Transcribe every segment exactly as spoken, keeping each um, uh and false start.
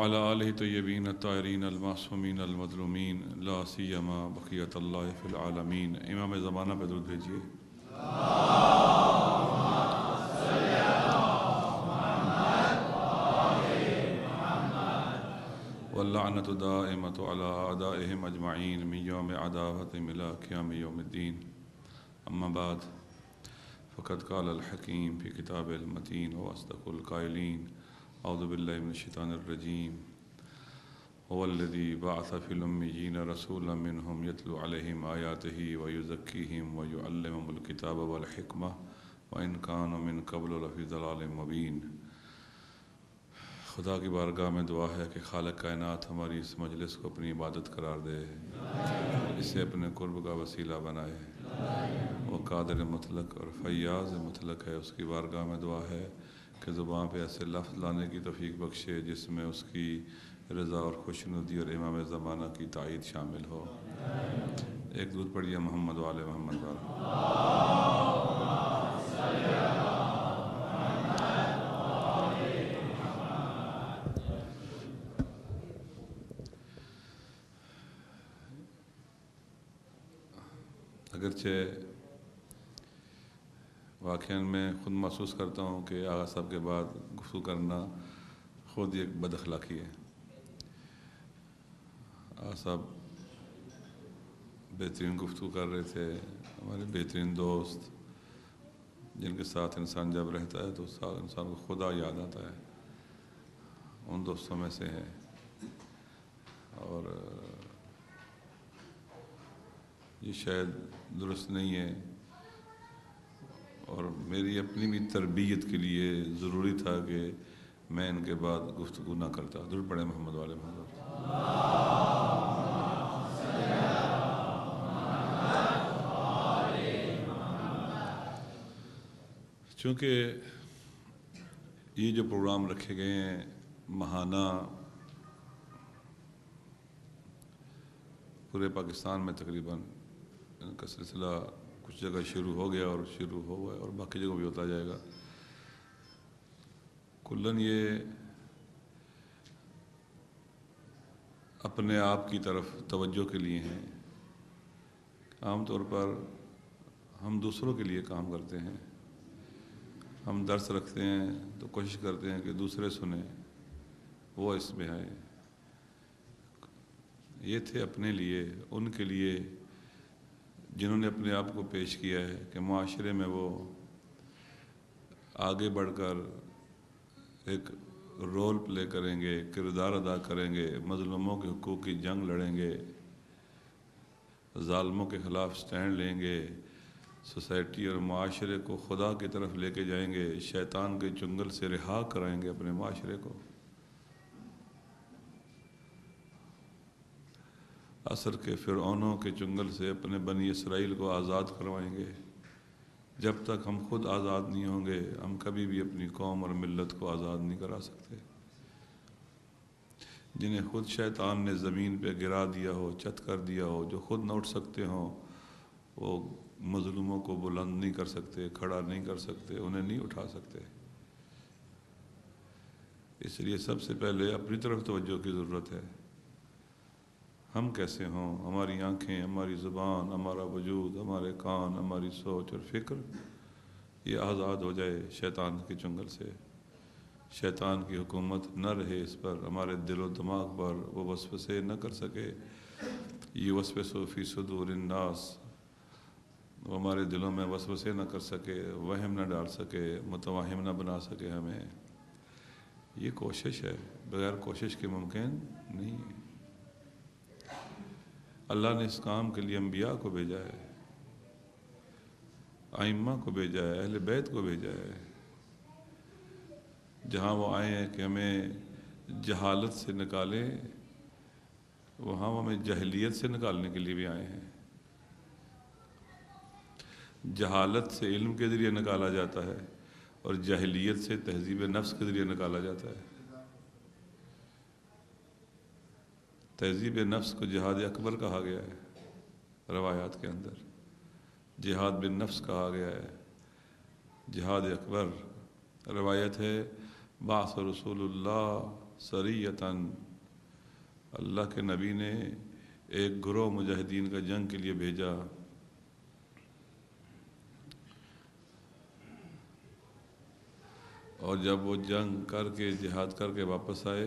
وعلى آلہ طیبین الطاہرین المعصومین المظلومین لا سیما بقیت اللہ فی العالمین۔ امام زمانہ پہ درود بھیجیے۔ واللعنۃ دائمۃ علی اعدائہم اجمعین من یوم عداوتہم الی قیام یوم الدین۔ اما بعد فقد قال الحکیم فی کتاب المتین واصدق القائلین اعوذ باللہ من الشیطان الرجیم هو الذی بعث فی الامیین رسولا منہم یتلو علیہم آیاتہ ویزکیہم ویعلمہم الکتاب والحکمہ وان کانوا من قبل لفی ضلال مبین۔ خدا کی بارگاہ میں دعا ہے کہ خالق کائنات ہماری اس مجلس کو اپنی عبادت قرار دے، اسے اپنے قرب کا وسیلہ بنائے۔ وہ قادر مطلق اور فیاض مطلق ہے، اس کی بارگاہ میں دعا ہے کہ زبان پہ ایسے لفظ لانے کی توفیق بخشے جس میں اس کی رضا اور خوشنودی اور امام زمانہ کی تائید شامل ہو۔ ایک درود پڑھیے محمد و آل محمد وعلی۔ اگرچہ واقعاً میں خود محسوس کرتا ہوں کہ آغا صاحب کے بعد گفتگو کرنا خود ایک بد اخلاقی ہے۔ آغا صاحب بہترین گفتگو کر رہے تھے، ہمارے بہترین دوست جن کے ساتھ انسان جب رہتا ہے تو انسان کو خدا یاد آتا ہے، ان دوستوں میں سے ہیں۔ اور یہ شاید درست نہیں ہے، اور میری اپنی بھی تربیت کے لیے ضروری تھا کہ میں ان کے بعد گفتگو نہ کرتا۔ درود پڑھیں محمد والے محمد۔ چونکہ یہ جو پروگرام رکھے گئے ہیں ماہانہ، پورے پاکستان میں تقریباً ان کا سلسلہ کچھ جگہ شروع ہو گیا اور شروع ہو گیا اور باقی جگہ بھی ہوتا جائے گا۔ کلن یہ اپنے آپ کی طرف توجہ کے لیے ہیں۔ عام طور پر ہم دوسروں کے لیے کام کرتے ہیں، ہم درس رکھتے ہیں تو کوشش کرتے ہیں کہ دوسرے سنیں، وہ اس میں آئیں۔ یہ تھے اپنے لیے، ان کے لیے جنہوں نے اپنے آپ کو پیش کیا ہے کہ معاشرے میں وہ آگے بڑھ کر ایک رول پلے کریں گے، کردار ادا کریں گے، مظلوموں کے حقوق کی جنگ لڑیں گے، ظالموں کے خلاف سٹینڈ لیں گے، سوسائٹی اور معاشرے کو خدا کی طرف لے کے جائیں گے، شیطان کے چنگل سے رہا کرائیں گے اپنے معاشرے کو۔ عصر کے فرعونوں کے چنگل سے اپنے بنی اسرائیل کو آزاد کروائیں گے۔ جب تک ہم خود آزاد نہیں ہوں گے ہم کبھی بھی اپنی قوم اور ملت کو آزاد نہیں کرا سکتے۔ جنہیں خود شیطان نے زمین پہ گرا دیا ہو، چت کر دیا ہو، جو خود نہ اٹھ سکتے ہوں، وہ مظلوموں کو بلند نہیں کر سکتے، کھڑا نہیں کر سکتے، انہیں نہیں اٹھا سکتے۔ اس لیے سب سے پہلے اپنی طرف توجہ کی ضرورت ہے۔ ہم کیسے ہوں، ہماری آنکھیں، ہماری زبان، ہمارا وجود، ہمارے کان، ہماری سوچ اور فکر یہ آزاد ہو جائے شیطان کے چنگل سے، شیطان کی حکومت نہ رہے اس پر، ہمارے دل و دماغ پر وہ وسوسے نہ کر سکے۔ یہ وسوسہ فی صدور الناس، وہ ہمارے دلوں میں وسوسے نہ کر سکے، وہم نہ ڈال سکے، متوہم نہ بنا سکے ہمیں۔ یہ کوشش ہے، بغیر کوشش کے ممکن نہیں ہے۔ اللہ نے اس کام کے لیے انبیاء کو بھیجا ہے، ائمہ کو بھیجا ہے، اہل بیت کو بھیجا ہے۔ جہاں وہ آئے ہیں کہ ہمیں جہالت سے نکالیں، وہاں وہ ہمیں جہلیت سے نکالنے کے لیے بھی آئے ہیں۔ جہالت سے علم کے ذریعے نکالا جاتا ہے اور جاہلیت سے تہذیب نفس کے ذریعے نکالا جاتا ہے۔ تہذیب نفس کو جہاد اکبر کہا گیا ہے روایات کے اندر، جہاد بن نفس کہا گیا ہے، جہاد اکبر۔ روایت ہے بعث رسول اللہ सरियतन, अल्लाह के नबी ने एक ग्रोह मुजाहिदीन का जंग के लिए भेजा। और जब वो जंग करके जिहाद करके वापस आए,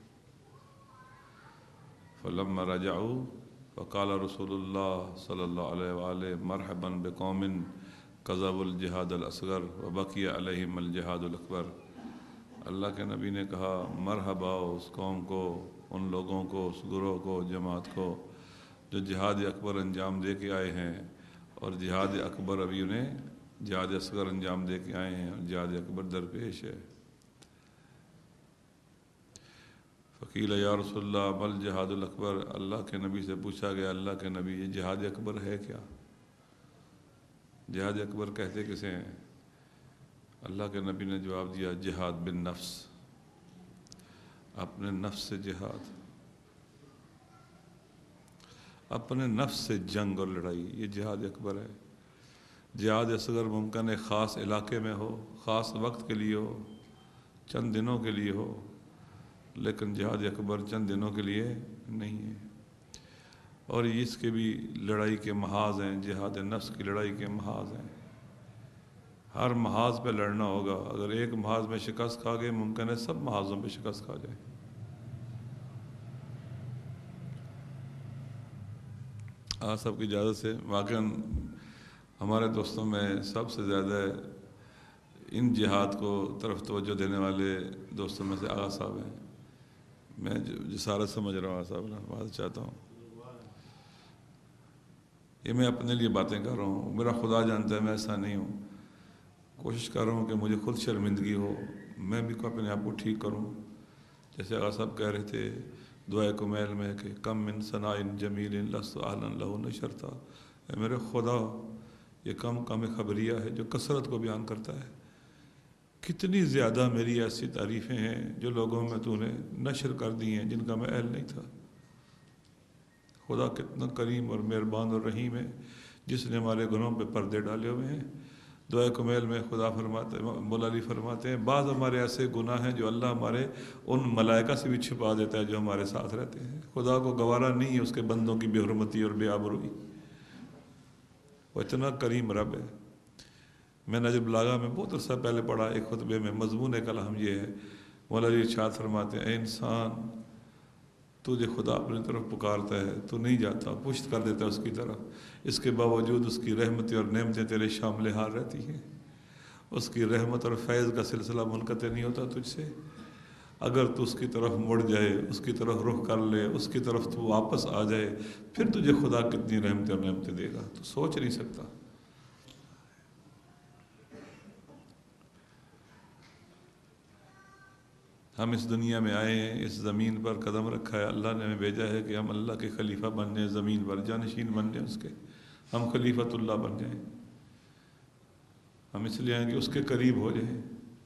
फलम्मा रजाऊ फ़क़ाल रसूलुल्लाह सल्लल्लाहु अलैहि वआलैहि मरहबन बिक़ौमिन कज़बुल जिहाद अल असग़र व बक़िया अलैहिम अल जिहाद अल अकबर। अल्लाह के नबी ने कहा मरहबा उस कौम को, उन लोगों को, उस गुरोह को, जमात को जो जिहाद अकबर अंजाम दे के आए हैं, और जिहाद अकबर अभी उन्हें जिहाद असग़र अंजाम दे के आए हैं, और जिहाद अकबर दरपेश है। फ़क़ील या रसूलल्लाह बल जिहादुल अकबर, अल्लाह के नबी से पूछा गया अल्लाह के नबी ये जिहाद अकबर है क्या? जिहाद अकबर कहते किसे हैं? अल्लाह के नबी ने जवाब दिया जिहाद बिन नफ्स, अपने नफ्स से जिहाद, अपने नफ्स से जंग और लड़ाई, ये जिहाद अकबर है। जिहाद असग़र मुमकिन है ख़ास इलाके में हो, ख़ास वक्त के लिए हो, चंद दिनों के लिए हो, लेकिन जिहाद अकबर चंद दिनों के लिए नहीं है। और इसके भी लड़ाई के महाज हैं, जिहाद नफ्स की लड़ाई के महाज हैं। हर महाज पे लड़ना होगा। अगर एक महाज में शिकस्त खा गए, मुमकिन है सब महाजों पे शिकस्त खा जाए। आप सबकी इजाज़त से वाक़ई हमारे दोस्तों में सबसे ज़्यादा इन जिहाद को तरफ तवज्जो देने वाले दोस्तों में से आगा साहब हैं। मैं जसारत समझ रहा हूँ आगा साहब ना बात चाहता हूँ। ये मैं अपने लिए बातें कर रहा हूँ, मेरा खुदा जानता है मैं ऐसा नहीं हूँ। कोशिश कर रहा हूँ कि मुझे खुद शर्मिंदगी हो, मैं भी को अपने आप को ठीक करूँ। जैसे आगा साहब कह रहे थे दुआ कुमैल में कि कम मिन सनाइन जमीलिन लस्तु अहलन लहु नशरता, मेरे खुदा ये कम कम खबरिया है जो कसरत को बयान करता है। कितनी ज़्यादा मेरी ऐसी तारीफ़ें हैं जो लोगों में तूने नशर कर दी हैं जिनका मैं अहल नहीं था। खुदा कितना करीम और मेहरबान और रहीम है जिसने हमारे गुनहों पे पर्दे डाले हुए हैं। दुआ कुमैल में खुदा फरमाते मौला अली फरमाते हैं बाज़ हमारे ऐसे गुनाह हैं जो अल्लाह हमारे उन मलाइका से भी छिपा देता है जो हमारे साथ रहते हैं। खुदा को गवारा नहीं है उसके बंदों की बेहुरमती और बेआबरूई, वो इतना करीम रब है। मैं नजर बलागा में बहुत अर्सा पहले पढ़ा एक खुतबे में, मजमून कलाम ये है, मौला अली इरशाद फरमाते हैं इंसान तुझे खुदा अपनी तरफ पुकारता है, तू नहीं जाता, पुश्त कर देता है उसकी तरफ। इसके बावजूद उसकी रहमतें और नेमतें तेरे शामिल हाल रहती हैं। उसकी रहमत और फैज़ का सिलसिला मुनक़ते नहीं होता तुझसे। अगर तू उसकी तरफ मुड़ जाए, उसकी तरफ रुख कर ले, उसकी तरफ तू वापस आ जाए, फिर तुझे खुदा कितनी रहमतें और नेमतें देगा, तू सोच नहीं सकता। हम इस दुनिया में आए हैं, इस ज़मीन पर कदम रखा है, अल्लाह ने हमें भेजा है कि हम अल्लाह के खलीफा बन जाएँ, ज़मीन पर जानशीन बन जाएँ उसके, हम खलीफतुल्लाह बन जाएँ। हम इसलिए आए कि उसके करीब हो जाएँ,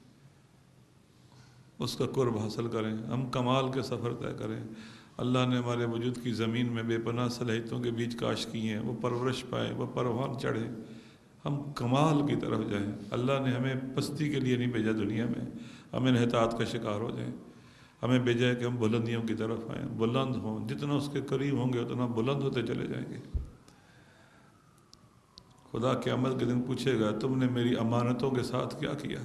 उसका कुर्ब हासिल करें, हम कमाल के सफ़र तय करें। अल्लाह ने हमारे वजूद की ज़मीन में बेपनाह सलाहियतों के बीज काश किए हैं, वो परवरिश पाएँ, वो परवान चढ़ें, हम कमाल की तरफ जाएँ। अल्लाह ने हमें पस्ती के लिए नहीं भेजा दुनिया में, हमें इन्हितात का शिकार हो जाएं। हमें भेजा है कि हम बुलंदियों की तरफ आएँ, बुलंद हों, जितना उसके करीब होंगे उतना बुलंद होते चले जाएंगे। खुदा क़यामत के दिन पूछेगा तुमने मेरी अमानतों के साथ क्या किया?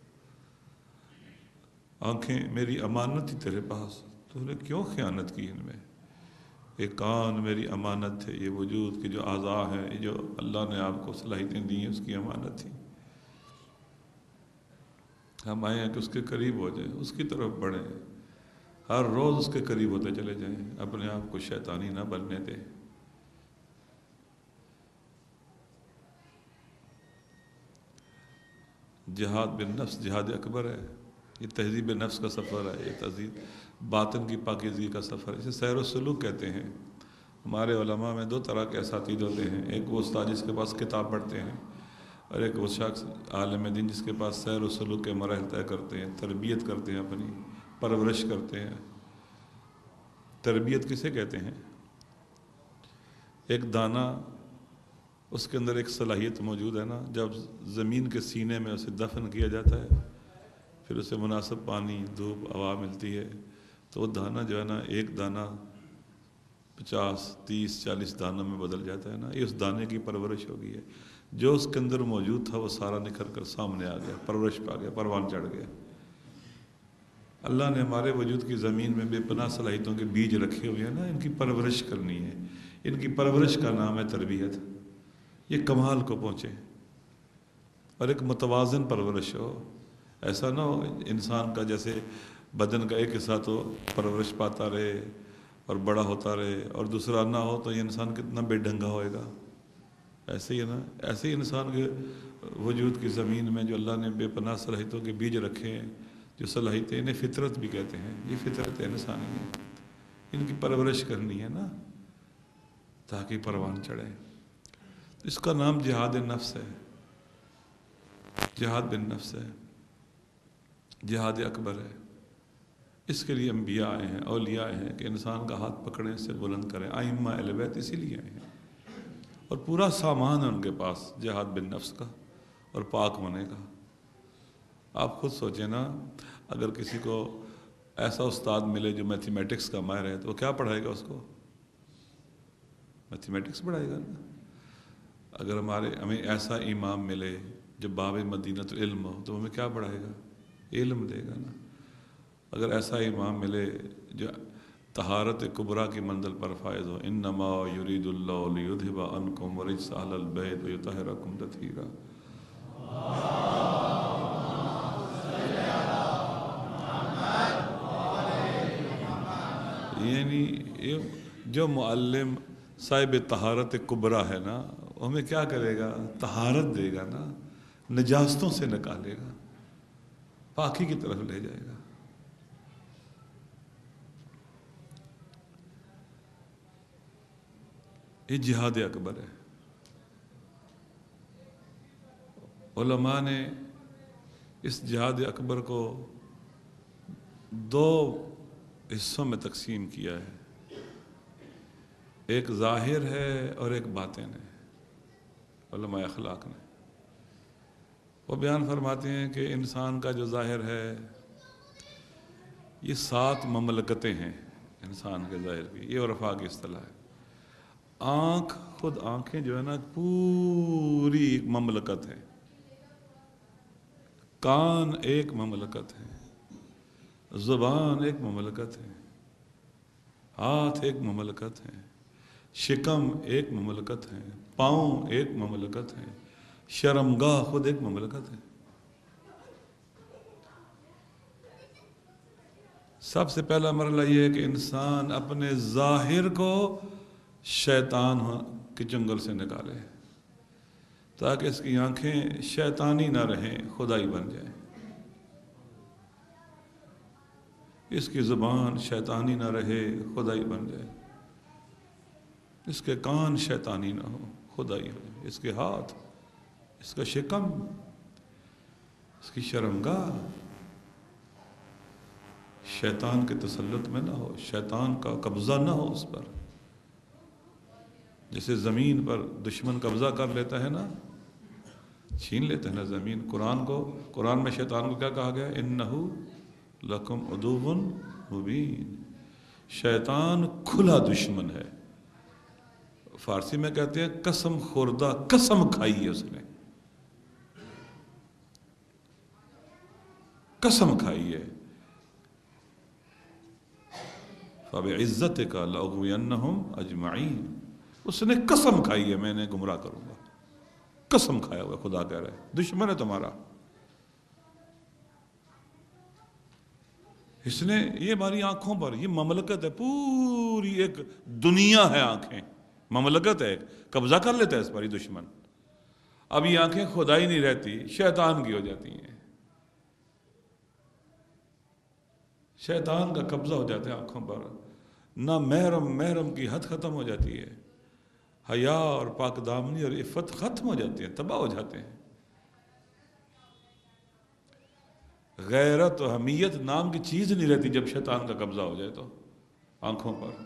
आँखें मेरी अमानत थी तेरे पास, तूने क्यों ख़यानत की इनमें? ये कान मेरी अमानत थे, ये वजूद की जो आज़ा हैं, ये जो अल्लाह ने आपको सलाहियतें दी हैं उसकी अमानत थी। हम आए हैं कि उसके करीब हो जाएं, उसकी तरफ बढ़ें, हर रोज़ उसके करीब होते चले जाएं, अपने आप को शैतानी ना बनने दें। जिहाद बिन नफ्स जिहाद अकबर है, ये तहज़ीब नफ्स का सफ़र है, ये तहज़ीब बातिन की पाकीज़गी का सफ़र है, इसे सैर व सलूक कहते हैं। हमारे उलमा में दो तरह के असातीज़ होते हैं, एक वो उस्ताद जिसके पास किताब पढ़ते हैं, और एक वो शख्स आलिम दीन जिसके पास सैर व सलूक के मराहिल तय करते हैं, तरबियत करते हैं, अपनी परवरिश करते हैं। तरबियत किसे कहते हैं? एक दाना, उसके अंदर एक सलाहियत मौजूद है ना, जब ज़मीन के सीने में उसे दफन किया जाता है, फिर उसे मुनासिब पानी, धूप, हवा मिलती है, تو وہ دانہ جو ہے نا ایک دانہ پچاس تیس چالیس دانوں میں بدل جاتا ہے نا. یہ اس دانے کی پرورش ہو گئی ہے. جو اس کے اندر موجود تھا وہ سارا نکھر کر سامنے آ گیا, پرورش پا گیا, پروان چڑھ گیا. اللہ نے ہمارے وجود کی زمین میں بے پناہ صلاحیتوں کے بیج رکھے ہوئے ہیں نا, ان کی پرورش کرنی ہے. ان کی پرورش کا نام ہے تربیت. یہ کمال کو پہنچے اور ایک متوازن پرورش ہو. ایسا نہ ہو انسان کا جیسے بدن کا ایک حصہ تو پرورش پاتا رہے اور بڑا ہوتا رہے اور دوسرا نہ ہو تو یہ انسان کتنا بے ڈھنگا ہوئے گا. ایسے ہی نا, ایسے ہی انسان کے وجود کی زمین میں جو اللہ نے بے پناہ صلاحیتوں کے بیج رکھے ہیں, جو صلاحیتیں انہیں فطرت بھی کہتے ہیں, یہ فطرت انسانی ہے. ان کی پرورش کرنی ہے نا تاکہ پروان چڑھے. اس کا نام جہاد نفس ہے, جہاد بن نفس ہے, جہاد اکبر ہے. اس کے لیے انبیاء آئے ہیں, اولیاء آئے ہیں کہ انسان کا ہاتھ پکڑیں, اس سے بلند کریں. ائمہ اہل بیت اسی لیے آئے ہیں اور پورا سامان ہے ان کے پاس جہاد بن نفس کا اور پاک ہونے کا. آپ خود سوچیں نا, اگر کسی کو ایسا استاد ملے جو میتھمیٹکس کا ماہر ہے تو وہ کیا پڑھائے گا؟ اس کو میتھمیٹکس پڑھائے گا نا. اگر ہمارے ہمیں ایسا امام ملے جو باب مدینۃ العلم ہو تو ہمیں کیا پڑھائے گا؟ علم دے گا نا. اگر ایسا امام ملے جو طہارت کبریٰ کی منزل پر فائز ہو, انما یرید اللہ لیذھب عنکم الرجس اہل البیت ویطہرکم تطہیرا. یعنی جو معلم صاحب طہارت کبریٰ ہے نا, ہمیں کیا کرے گا؟ طہارت دے گا نا, نجاستوں سے نکالے گا, پاکی کی طرف لے جائے گا. یہ جہاد اکبر ہے. علماء نے اس جہاد اکبر کو دو حصوں میں تقسیم کیا ہے, ایک ظاہر ہے اور ایک باطن ہے. علماء اخلاق نے وہ بیان فرماتے ہیں کہ انسان کا جو ظاہر ہے یہ سات مملکتیں ہیں. انسان کے ظاہر کی یہ عرفاء کی اصطلاح ہے. آنکھ, خود آنکھیں جو ہے نا پوری ایک مملکت ہے. کان ایک مملکت ہے, زبان ایک مملکت ہے, ہاتھ ایک مملکت ہے, شکم ایک مملکت ہے, پاؤں ایک مملکت ہے, شرمگاہ خود ایک مملکت ہے. سب سے پہلا مرحلہ یہ ہے کہ انسان اپنے ظاہر کو شیطان کے چنگل سے نکالے تاکہ اس کی آنکھیں شیطانی نہ رہیں, خدائی بن جائیں. اس کی زبان شیطانی نہ رہے, خدائی بن جائے. اس کے کان شیطانی نہ ہو, خدائی ہو. اس کے ہاتھ, اس کا شکم, اس کی شرمگاہ شیطان کے تسلط میں نہ ہو, شیطان کا قبضہ نہ ہو اس پر. جیسے زمین پر دشمن قبضہ کر لیتا ہے نا, چھین لیتا ہے نا زمین. قرآن کو قرآن میں شیطان کو کیا کہا گیا؟ انہو لکم عدو مبین. شیطان کھلا دشمن ہے. فارسی میں کہتے ہیں قسم خوردہ, قسم کھائی ہے اس نے, قسم کھائی ہے. فَبِعِزَّتِكَ لَأُغْوِيَنَّهُمْ أَجْمَعِينَ. اس نے قسم کھائی ہے میں نے گمراہ کروں گا. قسم کھایا ہوا خدا کہہ رہا ہے, دشمن ہے تمہارا. اس نے یہ ہماری آنکھوں پر, یہ مملکت ہے, پوری ایک دنیا ہے. آنکھیں مملکت ہے, قبضہ کر لیتا ہے اس پر یہ دشمن. اب یہ آنکھیں خدائی نہیں رہتی, شیطان کی ہو جاتی ہیں. شیطان کا قبضہ ہو جاتا ہے آنکھوں پر. نہ محرم محرم کی حد ختم ہو جاتی ہے. حیا اور پاک دامنی اور عفت ختم ہو جاتی ہیں, تباہ ہو جاتے ہیں. غیرت و حمیت نام کی چیز نہیں رہتی جب شیطان کا قبضہ ہو جائے تو آنکھوں پر.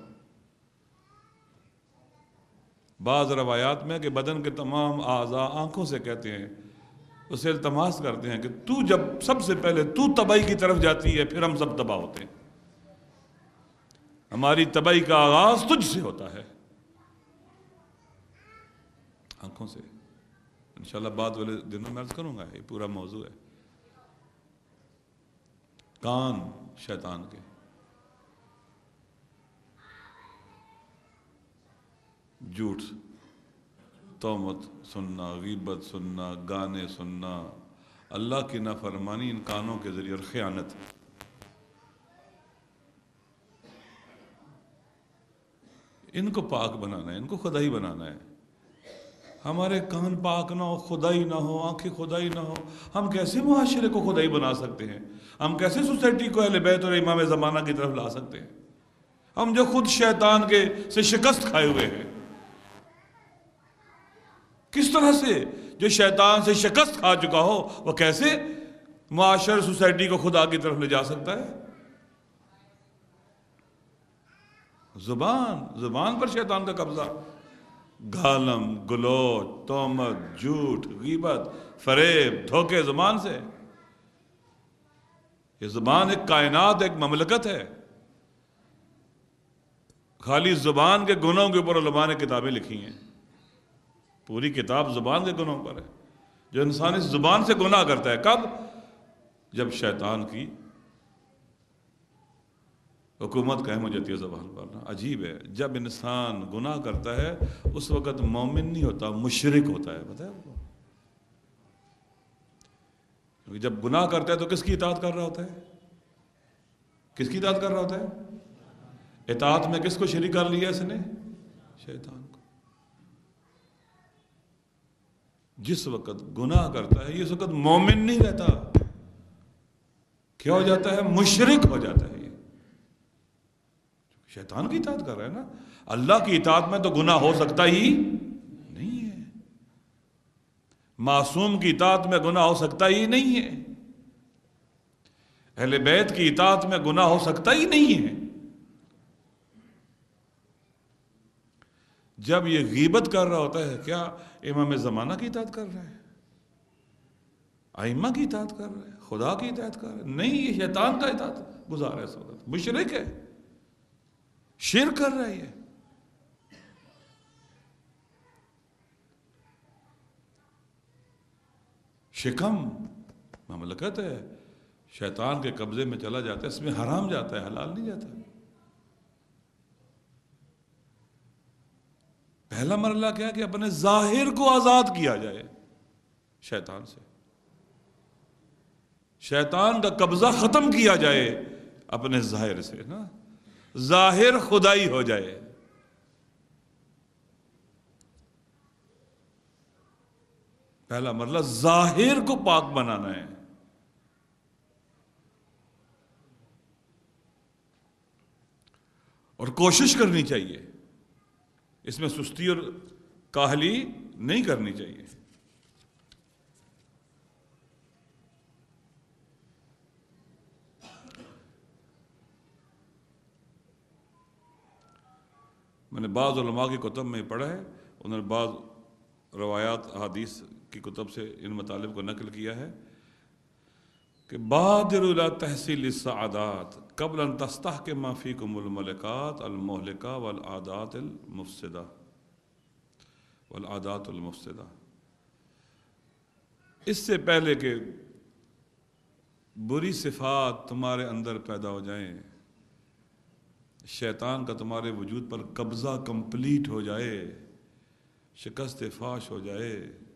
بعض روایات میں کہ بدن کے تمام اعضاء آنکھوں سے کہتے ہیں, اسے التماس کرتے ہیں کہ تو جب سب سے پہلے تو تباہی کی طرف جاتی ہے پھر ہم سب تباہ ہوتے ہیں. ہماری تباہی کا آغاز تجھ سے ہوتا ہے، آنکھوں سے۔ انشاءاللہ بعد والے دنوں میں عرض کروں گا، یہ پورا موضوع ہے۔ کان شیطان کے، جھوٹ، تہمت سننا، غیبت سننا، گانے سننا، اللہ کی نافرمانی ان کانوں کے ذریعے، اور خیانت۔ ان کو پاک بنانا ہے، ان کو خدائی بنانا ہے۔ ہمارے کان پاک نہ ہو، خدائی نہ ہو، آنکھیں خدائی نہ ہو، ہم کیسے معاشرے کو خدائی بنا سکتے ہیں؟ ہم کیسے سوسائٹی کو اہل بیت اور امام زمانہ کی طرف لا سکتے ہیں؟ ہم جو خود شیطان کے سے شکست کھائے ہوئے ہیں، کس طرح سے جو شیطان سے شکست کھا چکا ہو وہ کیسے معاشر سوسائٹی کو خدا کی طرف لے جا سکتا ہے؟ زبان، زبان پر شیطان کا قبضہ، گالم، گلوچ، تہمت، جھوٹ، غیبت، فریب، دھوکے زبان سے۔ یہ زبان ایک کائنات، ایک مملکت ہے۔ خالی زبان کے گناہوں کے اوپر علماء نے کتابیں لکھی ہیں، پوری کتاب زبان کے گناہوں پر ہے۔ جو انسان اس زبان سے گناہ کرتا ہے، کب؟ جب شیطان کی حکومت قائم ہو جاتی ہے زبان پر۔ عجیب ہے، جب انسان گناہ کرتا ہے اس وقت مومن نہیں ہوتا، مشرک ہوتا ہے۔ پتہ ہے آپ کو؟ کیونکہ جب گناہ کرتا ہے تو کس کی اطاعت کر رہا ہوتا ہے؟ کس کی اطاعت کر رہا ہوتا ہے؟ اطاعت میں کس کو شریک کر لیا اس نے؟ شیطان کو۔ جس وقت گناہ کرتا ہے اس وقت مومن نہیں رہتا، کیا ہو جاتا ہے؟ مشرک ہو جاتا ہے۔ یہ شیطان کی اطاعت کر رہا ہے نا۔ اللہ کی اطاعت میں تو گناہ ہو سکتا ہی نہیں ہے، معصوم کی اطاعت میں گناہ ہو سکتا ہی نہیں ہے، اہل بیت کی اطاعت میں گناہ ہو سکتا ہی نہیں ہے۔ جب یہ غیبت کر رہا ہوتا ہے، کیا امام زمانہ کی اطاعت کر رہا ہے؟ ائمہ کی اطاعت کر رہا ہے؟ خدا کی اطاعت کر رہا ہے؟ نہیں، یہ شیطان کا اطاعت گزار ہے اس وقت، مشرک ہے، شرک کر رہا ہے۔ یہ شکم مملکت ہے، شیطان کے قبضے میں چلا جاتا ہے، اس میں حرام جاتا ہے، حلال نہیں جاتا۔ پہلا مرحلہ کیا کہ اپنے ظاہر کو آزاد کیا جائے شیطان سے، شیطان کا قبضہ ختم کیا جائے اپنے ظاہر سے نا، ظاہر خدائی ہو جائے۔ پہلا مرحلہ ظاہر کو پاک بنانا ہے۔ اور کوشش کرنی چاہیے، اس میں سستی اور کاہلی نہیں کرنی چاہیے۔ میں نے بعض علماء کی کتب میں پڑھا ہے، انہوں نے بعض روایات احادیث کی کتب سے ان مطالب کو نقل کیا ہے کہ بادر الی تحصیل السعادات قبل ان تستحکم ما فیکم الملکات المہلکہ والعادات المفسدہ والعادات المفسدہ، اس سے پہلے کہ بری صفات تمہارے اندر پیدا ہو جائیں، شیطان کا تمہارے وجود پر قبضہ کمپلیٹ ہو جائے، شکست فاش ہو جائے،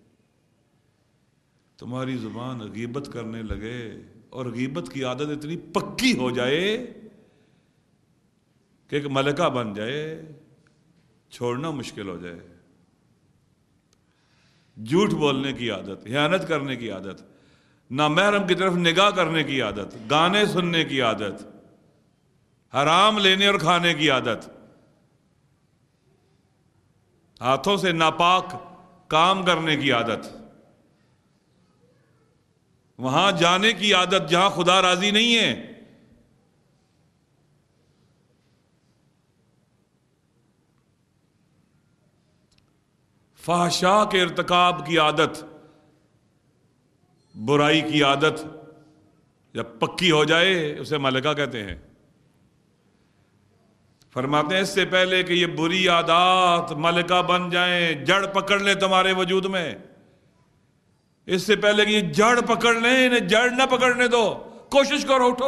تمہاری زبان غیبت کرنے لگے اور غیبت کی عادت اتنی پکی ہو جائے کہ ایک ملکہ بن جائے، چھوڑنا مشکل ہو جائے، جھوٹ بولنے کی عادت، خیانت کرنے کی عادت، نامحرم کی طرف نگاہ کرنے کی عادت، گانے سننے کی عادت، حرام لینے اور کھانے کی عادت، ہاتھوں سے ناپاک کام کرنے کی عادت، وہاں جانے کی عادت جہاں خدا راضی نہیں ہے، فحشاء کے ارتکاب کی عادت، برائی کی عادت جب پکی ہو جائے اسے ملکہ کہتے ہیں۔ فرماتے ہیں اس سے پہلے کہ یہ بری عادات ملکہ بن جائیں، جڑ پکڑ لیں تمہارے وجود میں، اس سے پہلے کہ یہ جڑ پکڑ لیں، انہیں جڑ نہ پکڑنے دو، کوشش کرو اٹھو۔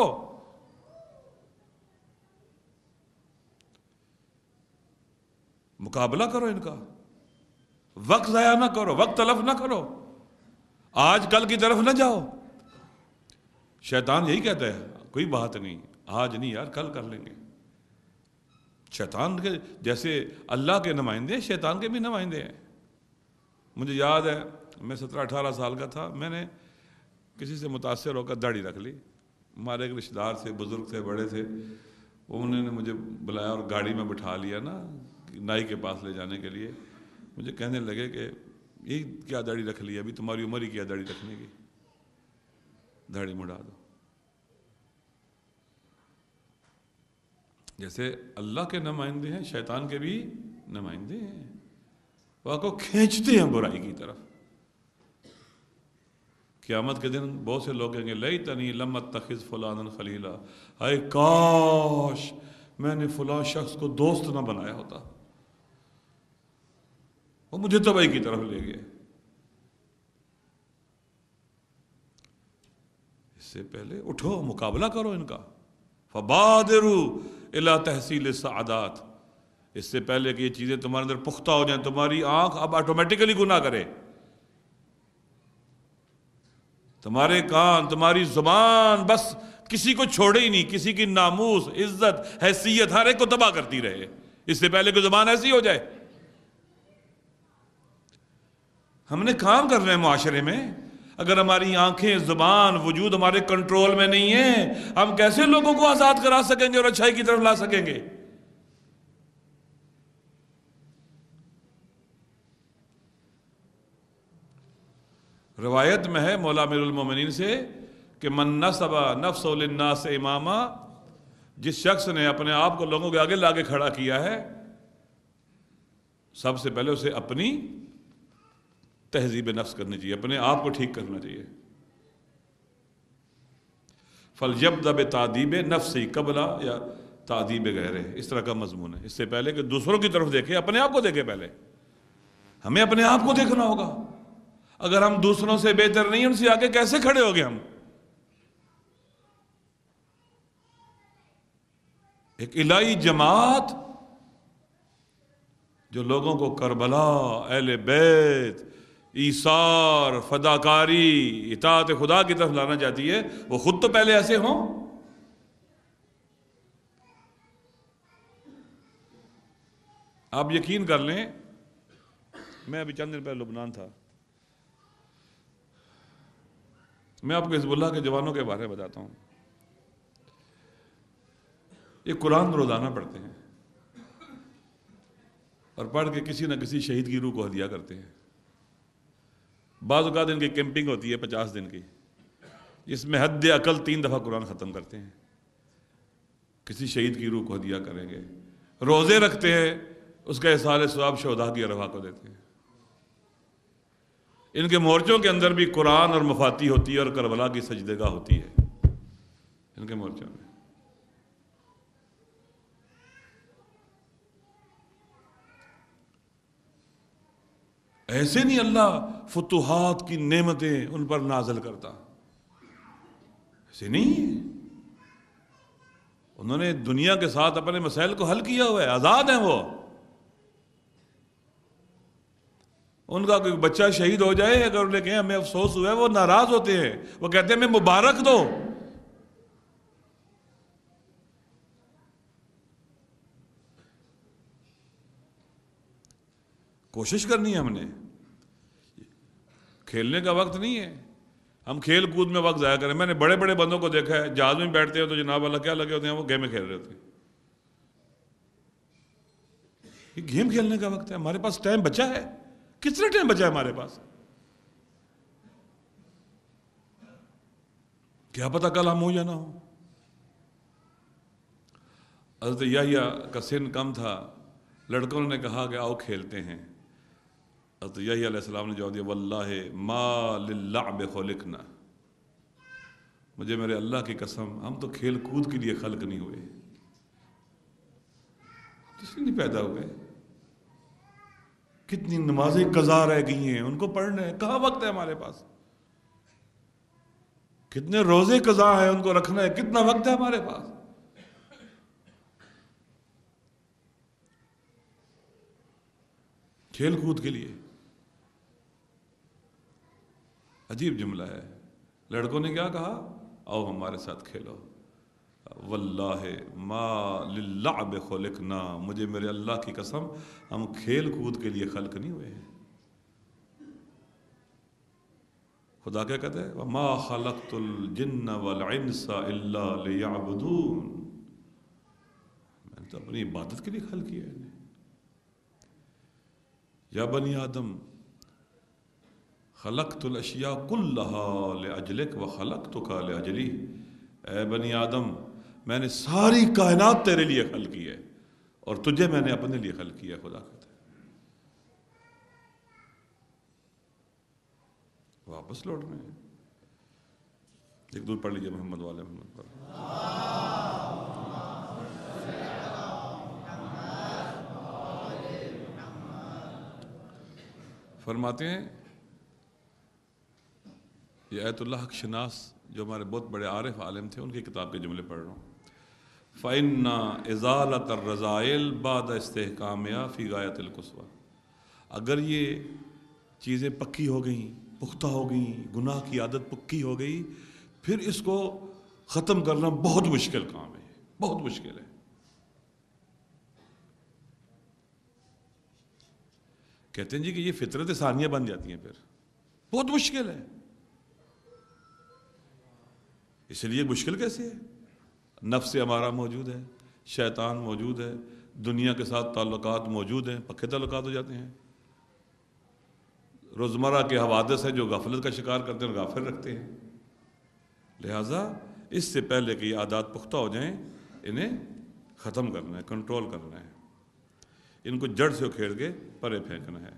مقابلہ کرو ان کا، وقت ضائع نہ کرو، وقت تلف نہ کرو، آج کل کی طرف نہ جاؤ۔ شیطان یہی کہتا ہے کوئی بات نہیں، آج نہیں یار کل کر لیں گے۔ شیطان کے جیسے اللہ کے نمائندے شیطان کے بھی نمائندے ہیں۔ مجھے یاد ہے میں سترہ اٹھارہ سال کا تھا، میں نے کسی سے متاثر ہو کر داڑھی رکھ لی۔ ہمارے ایک رشتہ دار تھے، بزرگ تھے، بڑے تھے، انہوں نے مجھے بلایا اور گاڑی میں بٹھا لیا نا نائی کے پاس لے جانے کے لیے۔ مجھے کہنے لگے کہ یہ کیا داڑھی رکھ لی، ابھی تمہاری عمر ہی کیا داڑھی رکھنے کی، داڑھی مڑا دو۔ جیسے اللہ کے نمائندے ہیں شیطان کے بھی نمائندے ہیں، وہ آپ کو کھینچتے ہیں برائی کی طرف۔ قیامت کے دن بہت سے لوگ کہیں گے لیتنی لم اتخذ فلانا خلیلا، اے کاش میں نے فلاں شخص کو دوست نہ بنایا ہوتا، وہ مجھے تباہی کی طرف لے گئے۔ اس سے پہلے اٹھو، مقابلہ کرو ان کا۔ فبادروا الی تحصیل السعادات، اس سے پہلے کہ یہ چیزیں تمہارے اندر پختہ ہو جائیں، تمہاری آنکھ اب آٹومیٹیکلی گناہ کرے، تمہارے کان، تمہاری زبان بس کسی کو چھوڑے ہی نہیں، کسی کی ناموس، عزت، حیثیت ہر ایک کو تباہ کرتی رہے، اس سے پہلے کہ زبان ایسی ہو جائے۔ ہم نے کام کرنا ہے معاشرے میں، اگر ہماری آنکھیں، زبان، وجود ہمارے کنٹرول میں نہیں ہیں، ہم کیسے لوگوں کو آزاد کرا سکیں گے اور اچھائی کی طرف لا سکیں گے؟ روایت میں ہے مولا امیر المومنین سے کہ من نصب نفسہ للناس اماما، جس شخص نے اپنے آپ کو لوگوں کے آگے لاگے کھڑا کیا ہے، سب سے پہلے اسے اپنی تہذیب نفس کرنی چاہیے، اپنے آپ کو ٹھیک کرنا چاہیے۔ فَلْيَبْدَأْ بِتَعْدِيبِ نَفْسِهِ قَبْلَ یا تعدیب غیرہ، اس طرح کا مضمون ہے۔ اس سے پہلے کہ دوسروں کی طرف دیکھیں، اپنے آپ کو دیکھیں، پہلے ہمیں اپنے آپ کو دیکھنا ہوگا۔ اگر ہم دوسروں سے بہتر نہیں، ان سے آگے کیسے کھڑے ہو گے ہم؟ ایک الہی جماعت جو لوگوں کو کربلا، اہل بیت، ایثار، فداکاری، اطاعت خدا کی طرف لانا چاہتی ہے، وہ خود تو پہلے ایسے ہوں۔ آپ یقین کر لیں، میں ابھی چند دن پہلے لبنان تھا، میں آپ کو حزب اللہ کے جوانوں کے بارے میں بتاتا ہوں۔ یہ قرآن روزانہ پڑھتے ہیں اور پڑھ کے کسی نہ کسی شہید کی روح کو ہدیہ کرتے ہیں۔ بعض اوقات ان کی کیمپنگ ہوتی ہے پچاس دن کی، جس میں حد اقل تین دفعہ قرآن ختم کرتے ہیں، کسی شہید کی روح کو ہدیہ کریں گے۔ روزے رکھتے ہیں، اس کا احصال ثواب شہداء کی ارواح کو دیتے ہیں۔ ان کے مورچوں کے اندر بھی قرآن اور مفاتی ہوتی ہے اور کربلا کی سجدگاہ ہوتی ہے ان کے مورچوں میں۔ ایسے نہیں اللہ فتوحات کی نعمتیں ان پر نازل کرتا، ایسے نہیں، انہوں نے دنیا کے ساتھ اپنے مسائل کو حل کیا ہوا ہے، آزاد ہیں وہ۔ ان کا کوئی بچہ شہید ہو جائے، اگر انہیں کہیں ہمیں افسوس ہوا ہے، وہ ناراض ہوتے ہیں، وہ کہتے ہیں ہمیں مبارک دو۔ کوشش کرنی ہے ہم نے، کھیلنے کا وقت نہیں ہے ہم کھیل کود میں وقت ضائع کریں۔ میں نے بڑے بڑے بندوں کو دیکھا ہے، جہاز میں بیٹھتے ہیں تو جناب اللہ کیا لگے ہوتے ہیں، وہ گیم کھیل رہے ہوتے ہیں۔ یہ گیم کھیلنے کا وقت ہے، ہمارے پاس ٹائم بچا ہے، کتنا ٹائم بچا ہے ہمارے پاس؟ کیا پتہ کل ہم ہو یا نہ ہو۔ حضرت یحییٰ کا سن کم تھا، لڑکوں نے کہا کہ آؤ کھیلتے ہیں۔ حضرت یحییٰ علیہ السلام نے جواب دیا واللہ ما للعب خلقنا، مجھے میرے اللہ کی قسم ہم تو کھیل کود کے لیے خلق نہیں ہوئے۔ اس لیے نہیں پیدا ہوئے. کتنی نمازیں قضا رہ گئی ہیں ان کو پڑھنے کہاں وقت ہے ہمارے پاس. کتنے روزے قضا ہیں ان کو رکھنا ہے کتنا وقت ہے ہمارے پاس. کھیل کود کے لیے عجیب جملہ ہے. لڑکوں نے کیا کہا؟ آؤ ہمارے ساتھ کھیلو. واللہ ما للعب خلقنا، مجھے میرے اللہ کی قسم ہم کھیل کود کے لیے خلق نہیں ہوئے ہیں. خدا کیا کہتا ہے؟ وما خلقت الجن والانس الا لیعبدون، میں نے تو اپنی عبادت کے لیے خلق کیا ہے. یا بنی آدم خلقت الاشیاء کلہا لاجلک وخلقتک لاجلی، اے بنی آدم میں نے ساری کائنات تیرے لیے خلق کی ہے اور تجھے میں نے اپنے لیے خلق کیا. خدا کہتا ہے واپس لوٹنا ہے. ایک دور پڑھ لیجیے محمد والے محمد پر. فرماتے ہیں یہ آیت اللہ حق شناس جو ہمارے بہت بڑے عارف عالم تھے ان کی کتاب کے جملے پڑھ رہا ہوں. فَإِنَّ إِزَالَةَ الرَّذَائِلِ بَعْدَ اسْتِحْكَامِهَا فِي غَایَةِ الْقُصْوَىٰ، اگر یہ چیزیں پکی ہو گئیں پختہ ہو گئیں گناہ کی عادت پکی ہو گئی پھر اس کو ختم کرنا بہت مشکل کام ہے. بہت مشکل ہے. کہتے ہیں جی کہ یہ فطرت ثانیہ بن جاتی ہیں پھر بہت مشکل ہے. اس لیے مشکل کیسے ہے؟ نفس ہمارا موجود ہے، شیطان موجود ہے، دنیا کے ساتھ تعلقات موجود ہیں، پکے تعلقات ہو جاتے ہیں. روزمرہ کے حوادث ہیں جو غفلت کا شکار کرتے ہیں اور غافل رکھتے ہیں. لہٰذا اس سے پہلے کہ یہ عادات پختہ ہو جائیں انہیں ختم کرنا ہے، کنٹرول کرنا ہے، ان کو جڑ سے اکھیڑ کے پرے پھینکنا ہے.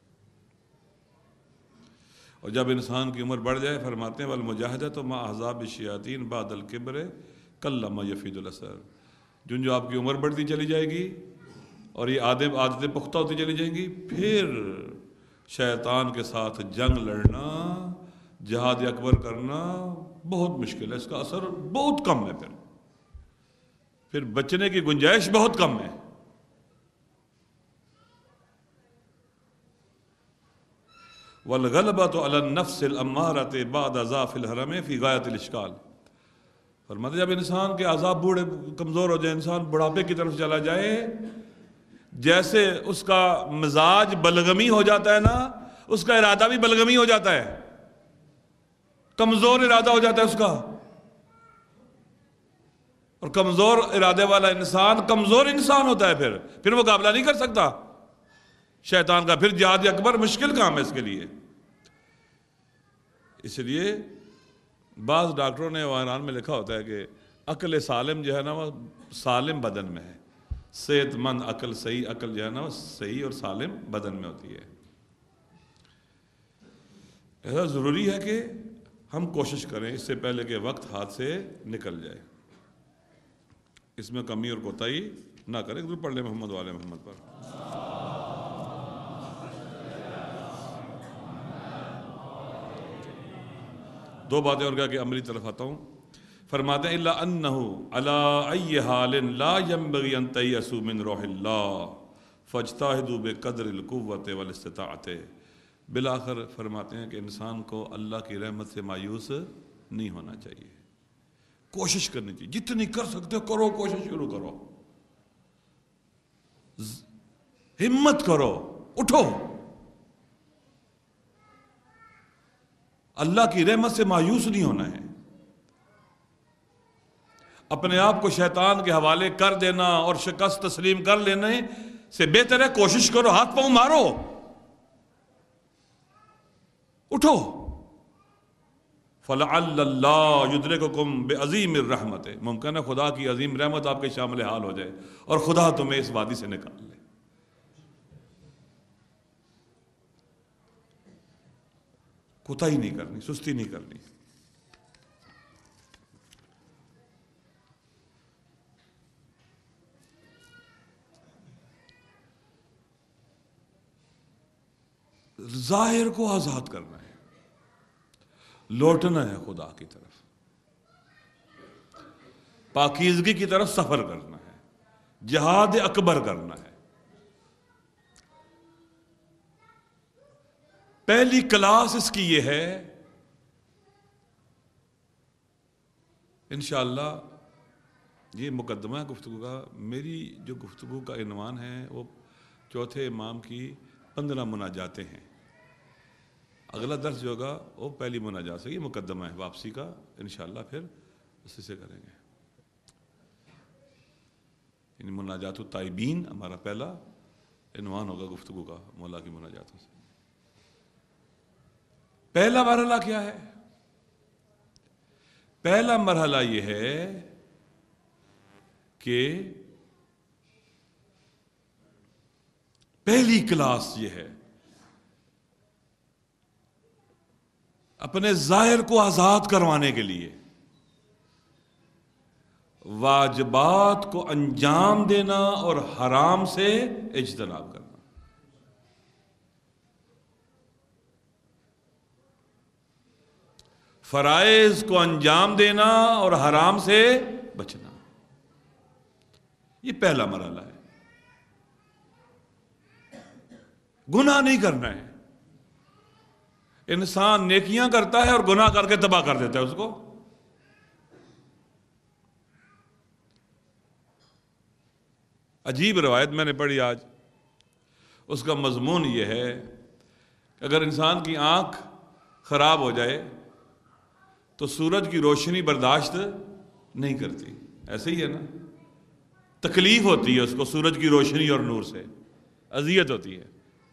اور جب انسان کی عمر بڑھ جائے فرماتے ہیں والمجاہدۃ مع احزاب الشیاطین بعد الکبر کلما یفید الاثر، جن جو آپ کی عمر بڑھتی چلی جائے گی اور یہ عادت عادتیں پختہ ہوتی چلی جائیں گی پھر شیطان کے ساتھ جنگ لڑنا جہاد اکبر کرنا بہت مشکل ہے. اس کا اثر بہت کم ہے. پھر پھر بچنے کی گنجائش بہت کم ہے. والغلبۃ علی النفس الامارۃ بعد ضعف الحرم فی غایۃ الاشکال، فرماتے جب انسان کے اعضاء بوڑھے کمزور ہو جائے انسان بڑھاپے کی طرف چلا جائے جیسے اس کا مزاج بلغمی ہو جاتا ہے نا اس کا ارادہ بھی بلغمی ہو جاتا ہے، کمزور ارادہ ہو جاتا ہے اس کا. اور کمزور ارادے والا انسان کمزور انسان ہوتا ہے پھر پھر وہ مقابلہ نہیں کر سکتا شیطان کا. پھر جہاد اکبر مشکل کام ہے اس کے لیے. اس لیے بعض ڈاکٹروں نے ایران میں لکھا ہوتا ہے کہ عقل سالم جو ہے نا وہ سالم بدن میں ہے، صحت مند عقل صحیح عقل جو ہے نا وہ صحیح اور سالم بدن میں ہوتی ہے. ایسا ضروری ہے کہ ہم کوشش کریں اس سے پہلے کہ وقت ہاتھ سے نکل جائے، اس میں کمی اور کوتاہی نہ کریں. ضرور پڑھ لیں محمد والے محمد پر. دو باتیں اور کہا کہ عملی طرف آتا ہوں. فرماتے ہیں الا انہ علی ای حال لا ينبغي ان تیأسوا من روح اللہ فاجتہدوا بقدر القوۃ والاستطاعت. بالآخر فرماتے ہیں کہ انسان کو اللہ کی رحمت سے مایوس نہیں ہونا چاہیے، کوشش کرنی چاہیے، جتنی کر سکتے ہو کرو، کوشش شروع کرو، ہمت کرو، اٹھو. اللہ کی رحمت سے مایوس نہیں ہونا ہے. اپنے آپ کو شیطان کے حوالے کر دینا اور شکست تسلیم کر لینے سے بہتر ہے کوشش کرو، ہاتھ پاؤں مارو، اٹھو. فَلَعَلَّ اللَّهَ يُدْرِكُكُمْ بِعَظِيمِ الرَّحْمَتِ، ممکن ہے خدا کی عظیم رحمت آپ کے شامل حال ہو جائے اور خدا تمہیں اس وادی سے نکال لے. کوتاہی نہیں کرنی، سستی نہیں کرنی. ظاہر کو آزاد کرنا ہے، لوٹنا ہے خدا کی طرف، پاکیزگی کی طرف سفر کرنا ہے، جہاد اکبر کرنا ہے۔ پہلی کلاس اس کی یہ ہے، انشاءاللہ یہ مقدمہ گفتگو کا، میری جو گفتگو کا عنوان ہے وہ چوتھے امام کی پندرہ مناجاتیں ہیں۔ اگلا درس جو ہوگا وہ پہلی مناجات سے، یہ مقدمہ ہے واپسی کا، انشاءاللہ پھر اسی سے کریں گے۔ یعنی مناجات التائبین ہمارا پہلا عنوان ہوگا گفتگو کا مولا کی مناجاتوں سے۔ پہلا مرحلہ کیا ہے؟ پہلا مرحلہ یہ ہے کہ پہلی کلاس یہ ہے اپنے ظاہر کو آزاد کروانے کے لیے واجبات کو انجام دینا اور حرام سے اجتناب کرنا۔ فرائض کو انجام دینا اور حرام سے بچنا، یہ پہلا مرحلہ ہے۔ گناہ نہیں کرنا ہے۔ انسان نیکیاں کرتا ہے اور گناہ کر کے تباہ کر دیتا ہے اس کو۔ عجیب روایت میں نے پڑھی آج، اس کا مضمون یہ ہے کہ اگر انسان کی آنکھ خراب ہو جائے تو سورج کی روشنی برداشت نہیں کرتی، ایسے ہی ہے نا، تکلیف ہوتی ہے اس کو سورج کی روشنی اور نور سے، اذیت ہوتی ہے۔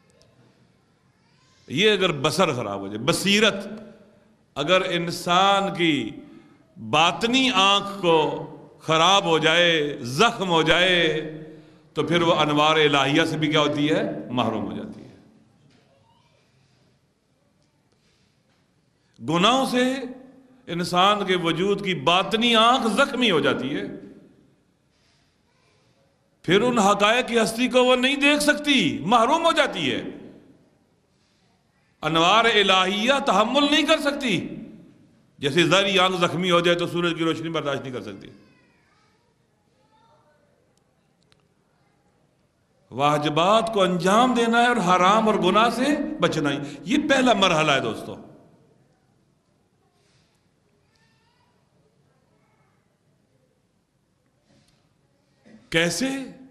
یہ اگر بصر خراب ہو جائے، بصیرت، اگر انسان کی باطنی آنکھ کو خراب ہو جائے، زخم ہو جائے، تو پھر وہ انوار الہیہ سے بھی کیا ہوتی ہے؟ محروم ہو جاتی ہے۔ گناہوں سے انسان کے وجود کی باطنی آنکھ زخمی ہو جاتی ہے، پھر ان حقائق کی ہستی کو وہ نہیں دیکھ سکتی، محروم ہو جاتی ہے، انوار الہیہ تحمل نہیں کر سکتی۔ جیسے ظاہری آنکھ زخمی ہو جائے تو سورج کی روشنی برداشت نہیں کر سکتی۔ واجبات کو انجام دینا ہے اور حرام اور گناہ سے بچنا ہے، یہ پہلا مرحلہ ہے دوستو۔ کیسے؟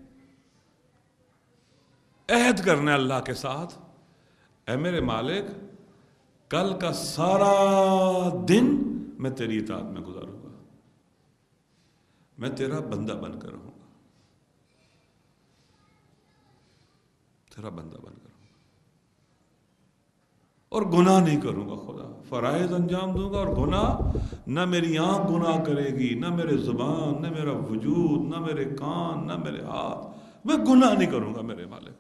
عہد کرنا ہے اللہ کے ساتھ، اے میرے مالک کل کا سارا دن میں تیری اطاعت میں گزاروں گا، میں تیرا بندہ بن کر رہوں گا، تیرا بندہ بن کر رہوں گا، اور گناہ نہیں کروں گا خدا، فرائض انجام دوں گا، اور گناہ نہ میری آنکھ گناہ کرے گی، نہ میرے زبان، نہ میرا وجود، نہ میرے کان، نہ میرے ہاتھ، میں گناہ نہیں کروں گا میرے مالک۔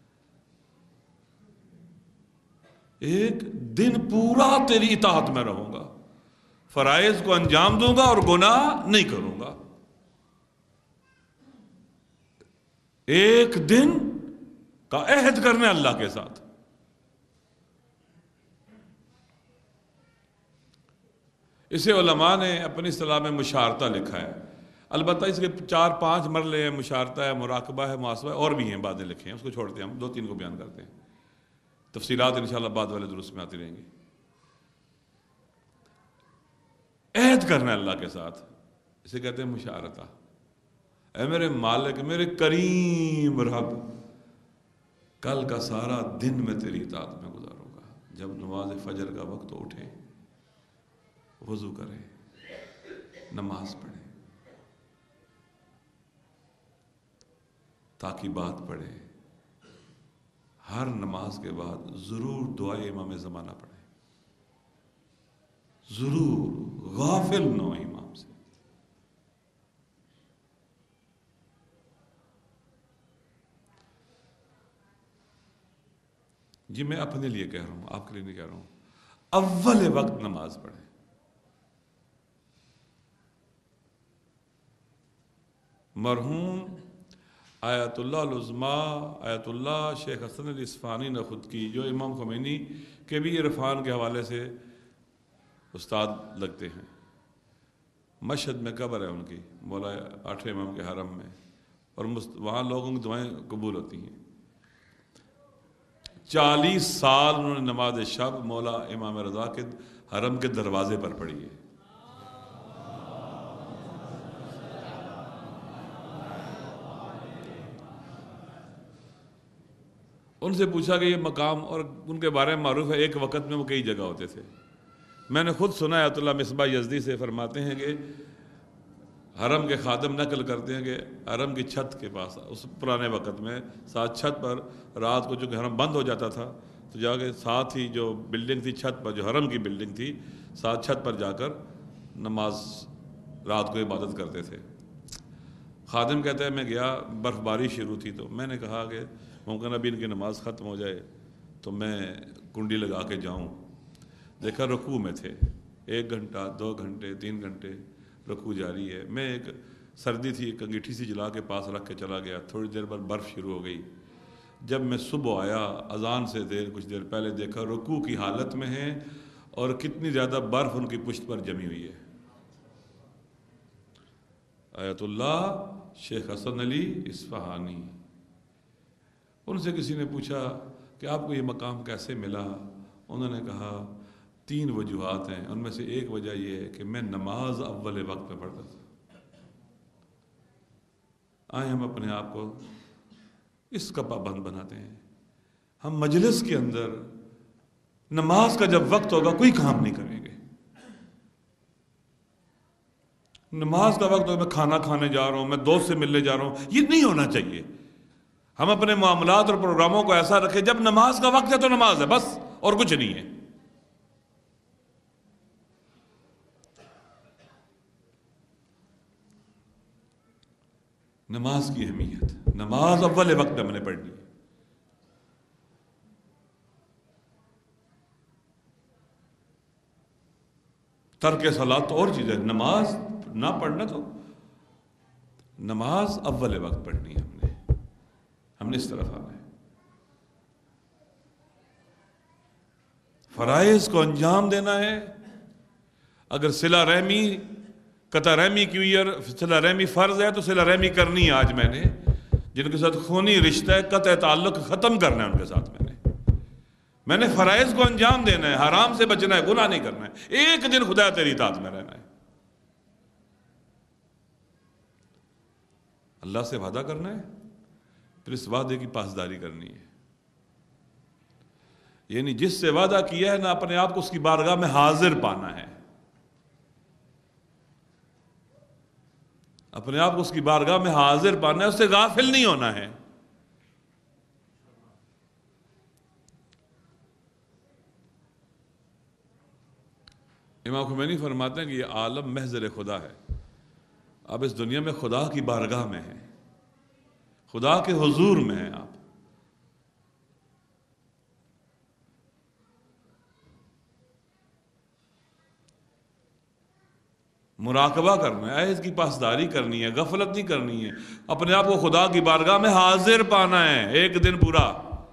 ایک دن پورا تیری اطاعت میں رہوں گا، فرائض کو انجام دوں گا اور گناہ نہیں کروں گا۔ ایک دن کا عہد کرنا اللہ کے ساتھ۔ اسے علماء نے اپنی اصطلاح میں مشارطہ لکھا ہے، البتہ اس کے چار پانچ مرحلے ہیں، مشارطہ ہے، مراقبہ ہے، محاسبہ ہے، اور بھی ہیں، باتیں لکھے ہیں، اس کو چھوڑتے ہیں، ہم دو تین کو بیان کرتے ہیں، تفصیلات انشاءاللہ بعد والے دروس میں آتی رہیں گی۔ عہد کرنا ہے اللہ کے ساتھ، اسے کہتے ہیں مشارطہ۔ اے میرے مالک، میرے کریم رب، کل کا سارا دن میں تیری اطاعت میں گزاروں گا۔ جب نماز فجر کا وقت اٹھے، وضو کرے، نماز پڑھے، تاکہ بات پڑھے، ہر نماز کے بعد ضرور دعائے امام زمانہ پڑھے، ضرور، غافل نہ ہو امام سے۔ جی میں اپنے لیے کہہ رہا ہوں، آپ کے لیے نہیں کہہ رہا ہوں۔ اول وقت نماز پڑھیں، مرحوم آیت اللہ العظمیٰ آیت اللہ شیخ حسن علی اصفہانی نے خود کی، جو امام خمینی کے بھی عرفان کے حوالے سے استاد لگتے ہیں. مشہد میں قبر ہے ان کی، مولا آٹھویں امام کے حرم میں، اور وہاں لوگوں کی دعائیں قبول ہوتی ہیں. چالیس سال انہوں نے نماز شب مولا امام رضا کے حرم کے دروازے پر پڑھی ہے. ان سے پوچھا کہ یہ مقام، اور ان کے بارے میں معروف ہے ایک وقت میں وہ کئی جگہ ہوتے تھے. میں نے خود سنا ہے، آیت اللہ مصباح یزدی سے فرماتے ہیں کہ حرم کے خادم نقل کرتے ہیں کہ حرم کی چھت کے پاس اس پرانے وقت میں ساتھ چھت پر رات کو چونکہ حرم بند ہو جاتا تھا تو جا کے ساتھ ہی جو بلڈنگ تھی چھت پر، جو حرم کی بلڈنگ تھی، ساتھ چھت پر جا کر نماز رات کو عبادت کرتے تھے. خادم کہتا ہے میں گیا، برف باری شروع تھی، تو میں نے کہا کہ ممکن ابھی ان کی نماز ختم ہو جائے تو میں کنڈی لگا کے جاؤں. دیکھا رکوع میں تھے، ایک گھنٹہ دو گھنٹے تین گھنٹے رکوع جاری ہے. میں ایک سردی تھی، ایک انگیٹھی سی جلا کے پاس رکھ کے چلا گیا. تھوڑی دیر بعد برف شروع ہو گئی. جب میں صبح آیا اذان سے دیر کچھ دیر پہلے دیکھا رکوع کی حالت میں ہیں اور کتنی زیادہ برف ان کی پشت پر جمی ہوئی ہے. آیت اللہ شیخ حسن علی اصفہانی. ان سے کسی نے پوچھا کہ آپ کو یہ مقام کیسے ملا؟ انہوں نے کہا تین وجوہات ہیں، ان میں سے ایک وجہ یہ ہے کہ میں نماز اول وقت پہ پڑھتا تھا. آئے ہم اپنے آپ کو اس کا پابند بناتے ہیں. ہم مجلس کے اندر نماز کا جب وقت ہوگا کوئی کام نہیں کریں گے. نماز کا وقت ہوگا، میں کھانا کھانے جا رہا ہوں، میں دوست سے ملنے جا رہا ہوں، یہ نہیں ہونا چاہیے. ہم اپنے معاملات اور پروگراموں کو ایسا رکھیں جب نماز کا وقت ہے تو نماز ہے بس، اور کچھ نہیں ہے. نماز کی اہمیت، نماز اول وقت میں نے پڑھنی ہے. ترک صلاۃ تو اور چیز ہے، نماز نہ پڑھنا تو نماز اول وقت پڑھنی ہے. ہم نے ہم نے اس طرف آنا ہے. فرائض کو انجام دینا ہے. اگر صلہ رحمی قطع رحمی کی ہوئی ہے، صلہ رحمی فرض ہے تو صلہ رحمی کرنی ہے. آج میں نے جن کے ساتھ خونی رشتہ ہے، قطع تعلق ختم کرنا ہے ان کے ساتھ. میں نے میں نے فرائض کو انجام دینا ہے، حرام سے بچنا ہے، گناہ نہیں کرنا ہے. ایک دن خدا تیری اطاعت میں رہنا ہے. اللہ سے وعدہ کرنا ہے، پھر اس وعدے کی پاسداری کرنی ہے. یعنی جس سے وعدہ کیا ہے نہ اپنے آپ کو اس کی بارگاہ میں حاضر پانا ہے، اپنے آپ کو اس کی بارگاہ میں حاضر پانا ہے، اس سے غافل نہیں ہونا ہے. امام خمینی فرماتے ہیں کہ یہ عالم محضر خدا ہے. اب اس دنیا میں خدا کی بارگاہ میں ہے، خدا کے حضور میں ہیں آپ. مراقبہ کرنا ہے، اس کی پاسداری کرنی ہے، غفلت نہیں کرنی ہے. اپنے آپ کو خدا کی بارگاہ میں حاضر پانا ہے ایک دن پورا.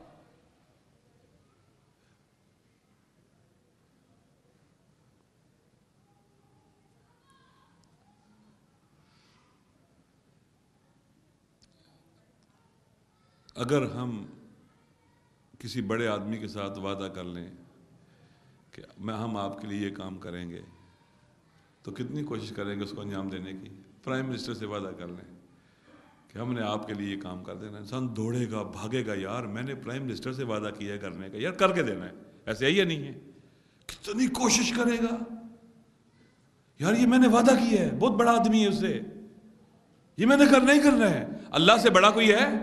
اگر ہم کسی بڑے آدمی کے ساتھ وعدہ کر لیں کہ میں ہم آپ کے لیے یہ کام کریں گے تو کتنی کوشش کریں گے اس کو انجام دینے کی. پرائم منسٹر سے وعدہ کر لیں کہ ہم نے آپ کے لیے یہ کام کر دینا، انسان دوڑے گا بھاگے گا، یار میں نے پرائم منسٹر سے وعدہ کیا ہے کرنے کا، یار کر کے دینا ہے. ایسے ہے یا نہیں ہے؟ کتنی کوشش کرے گا، یار یہ میں نے وعدہ کیا ہے، بہت بڑا آدمی ہے، اس سے یہ میں نے کرنا ہی کرنا ہے. اللہ سے بڑا کوئی ہے؟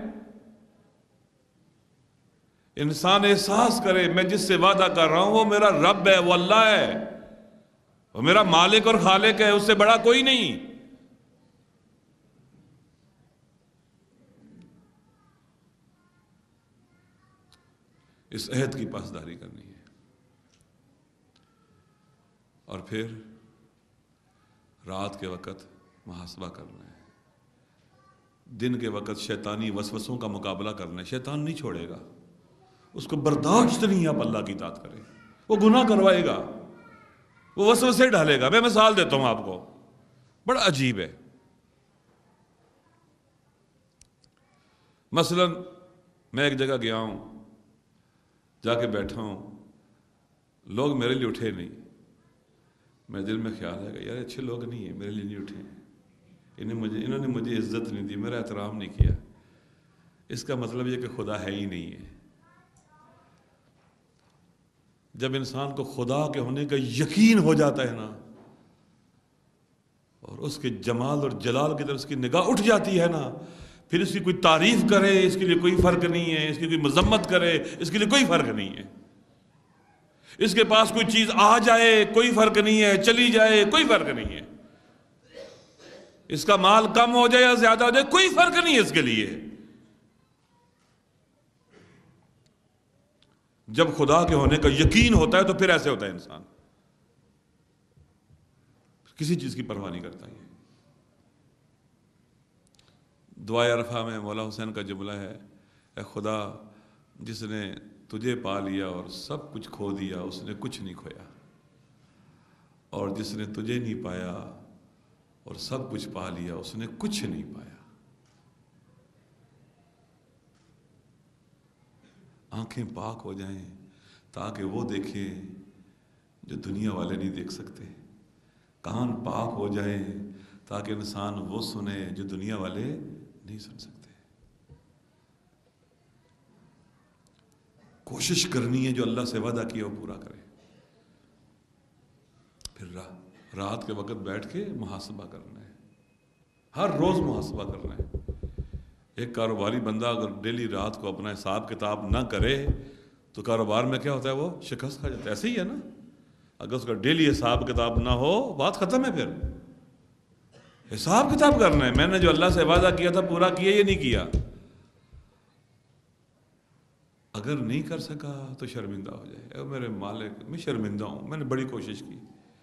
انسان احساس کرے میں جس سے وعدہ کر رہا ہوں وہ میرا رب ہے، وہ اللہ ہے، وہ میرا مالک اور خالق ہے، اس سے بڑا کوئی نہیں. اس عہد کی پاسداری کرنی ہے. اور پھر رات کے وقت محاسبہ کرنا ہے. دن کے وقت شیطانی وسوسوں کا مقابلہ کرنا ہے. شیطان نہیں چھوڑے گا, اس کو برداشت نہیں آپ اللہ کی اطاعت کریں. وہ گناہ کروائے گا, وہ وسوسے ڈالے گا. میں مثال دیتا ہوں آپ کو, بڑا عجیب ہے. مثلا میں ایک جگہ گیا ہوں, جا کے بیٹھا ہوں, لوگ میرے لیے اٹھے نہیں. میرے دل میں خیال ہے کہ یار اچھے لوگ نہیں ہیں, میرے لیے نہیں اٹھے, انہیں مجھے انہوں نے مجھے عزت نہیں دی, میرا احترام نہیں کیا. اس کا مطلب یہ کہ خدا ہے ہی نہیں ہے. جب انسان کو خدا کے ہونے کا یقین ہو جاتا ہے نا, اور اس کے جمال اور جلال کی طرف اس کی نگاہ اٹھ جاتی ہے نا, پھر اس کی کوئی تعریف کرے اس کے لیے کوئی فرق نہیں ہے, اس کی کوئی مذمت کرے اس کے لیے کوئی فرق نہیں ہے, اس کے پاس کوئی چیز آ جائے کوئی فرق نہیں ہے, چلی جائے کوئی فرق نہیں ہے, اس کا مال کم ہو جائے یا زیادہ ہو جائے کوئی فرق نہیں ہے اس کے لیے. جب خدا کے ہونے کا یقین ہوتا ہے تو پھر ایسے ہوتا ہے انسان, کسی چیز کی پرواہ نہیں کرتا. یہ دعائے عرفہ میں مولا حسین کا جملہ ہے, اے خدا جس نے تجھے پا لیا اور سب کچھ کھو دیا اس نے کچھ نہیں کھویا, اور جس نے تجھے نہیں پایا اور سب کچھ پا لیا اس نے کچھ نہیں پایا. آنکھیں پاک ہو جائیں تاکہ وہ دیکھیں جو دنیا والے نہیں دیکھ سکتے, کان پاک ہو جائیں تاکہ انسان وہ سنے جو دنیا والے نہیں سن سکتے. کوشش کرنی ہے جو اللہ سے وعدہ کیا وہ پورا کرے. پھر رات کے وقت بیٹھ کے محاسبہ کرنا ہے, ہر روز محاسبہ کرنا ہے. ایک کاروباری بندہ اگر ڈیلی رات کو اپنا حساب کتاب نہ کرے تو کاروبار میں کیا ہوتا ہے, وہ شکست کھا جاتا ہے. ایسے ہی ہے نا, اگر اس کا ڈیلی حساب کتاب نہ ہو بات ختم ہے. پھر حساب کتاب کرنا ہے, میں نے جو اللہ سے وعدہ کیا تھا پورا کیا یا نہیں کیا. اگر نہیں کر سکا تو شرمندہ ہو جائے, اے میرے مالک میں شرمندہ ہوں, میں نے بڑی کوشش کی.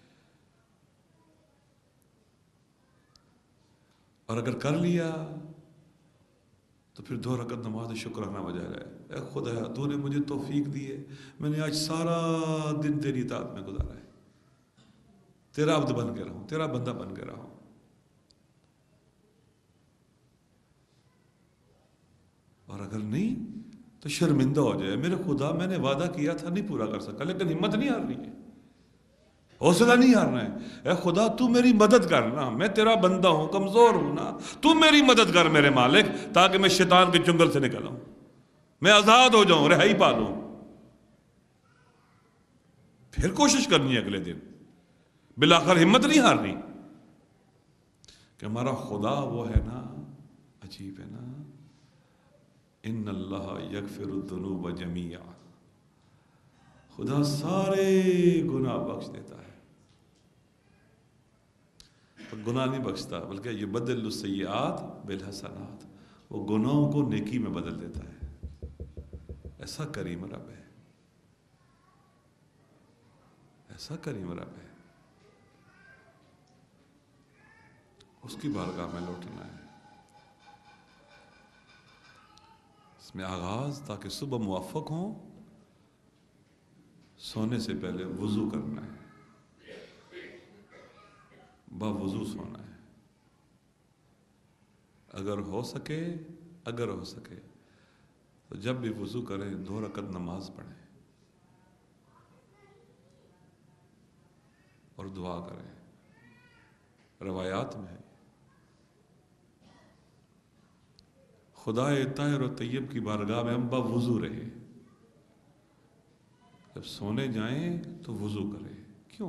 اور اگر کر لیا تو پھر دو رکعت نماز شکرانہ بجا رہا ہے, اے خدا تو نے مجھے توفیق دی ہے, میں نے آج سارا دن تیری اطاعت میں گزارا ہے, تیرا عبد بن کے رہا ہوں, تیرا بندہ بن کے رہا ہوں. اور اگر نہیں تو شرمندہ ہو جائے, میرے خدا میں نے وعدہ کیا تھا نہیں پورا کر سکا, لیکن ہمت نہیں ہارنی ہے, حوصلہ نہیں ہارنا ہے. اے خدا تو میری مدد کرنا, میں تیرا بندہ ہوں, کمزور ہوں نا, تو میری مدد کر میرے مالک تاکہ میں شیطان کے چنگل سے نکل آؤں, میں آزاد ہو جاؤں, رہائی پا لوں. پھر کوشش کرنی ہے اگلے دن, بالآخر ہمت نہیں ہارنی کہ ہمارا خدا وہ ہے نا, عجیب ہے نا, ان اللہ یغفر الذنوب جمیعا, خدا سارے گناہ بخش دیتا ہے. گناہ نہیں بخشتا بلکہ یبدل السیئات بالحسنات, وہ گناہوں کو نیکی میں بدل دیتا ہے. ایسا کریم رب ہے, ایسا کریم رب ہے. اس کی بارگاہ میں لوٹنا ہے. اس میں آغاز تاکہ صبح موفق ہوں, سونے سے پہلے وضو کرنا ہے, با وضو سونا ہے. اگر ہو سکے اگر ہو سکے تو جب بھی وضو کریں دو رکعت نماز پڑھیں اور دعا کریں. روایات میں ہے خدا طاہر و طیب کی بارگاہ میں ہم با وضو رہے, جب سونے جائیں تو وضو کریں. کیوں؟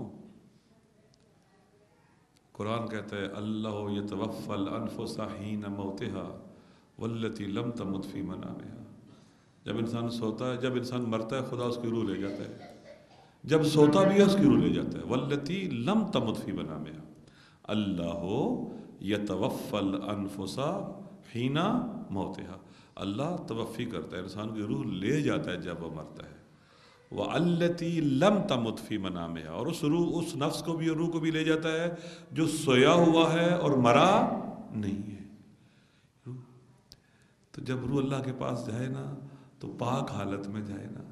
قرآن کہتا ہے اللہ یتوفی الانفس حین موتها والتی لم تمت فی منامها. جب انسان سوتا ہے, جب انسان مرتا ہے خدا اس کی روح لے جاتا ہے, جب سوتا بھی ہے اس کی روح لے جاتا ہے. والتی لم تمت فی منامها, اللہ یتوفی الانفس حین موتها, اللہ توفی کرتا ہے, انسان کی روح لے جاتا ہے جب وہ مرتا ہے. وَالَّتِي لَمْ تَمُتْ فِي مَنَامِهَا, اور اس روح, اس نفس کو بھی, روح کو بھی لے جاتا ہے جو سویا ہوا ہے اور مرا نہیں ہے. تو جب روح اللہ کے پاس جائے نا تو پاک حالت میں جائے نا،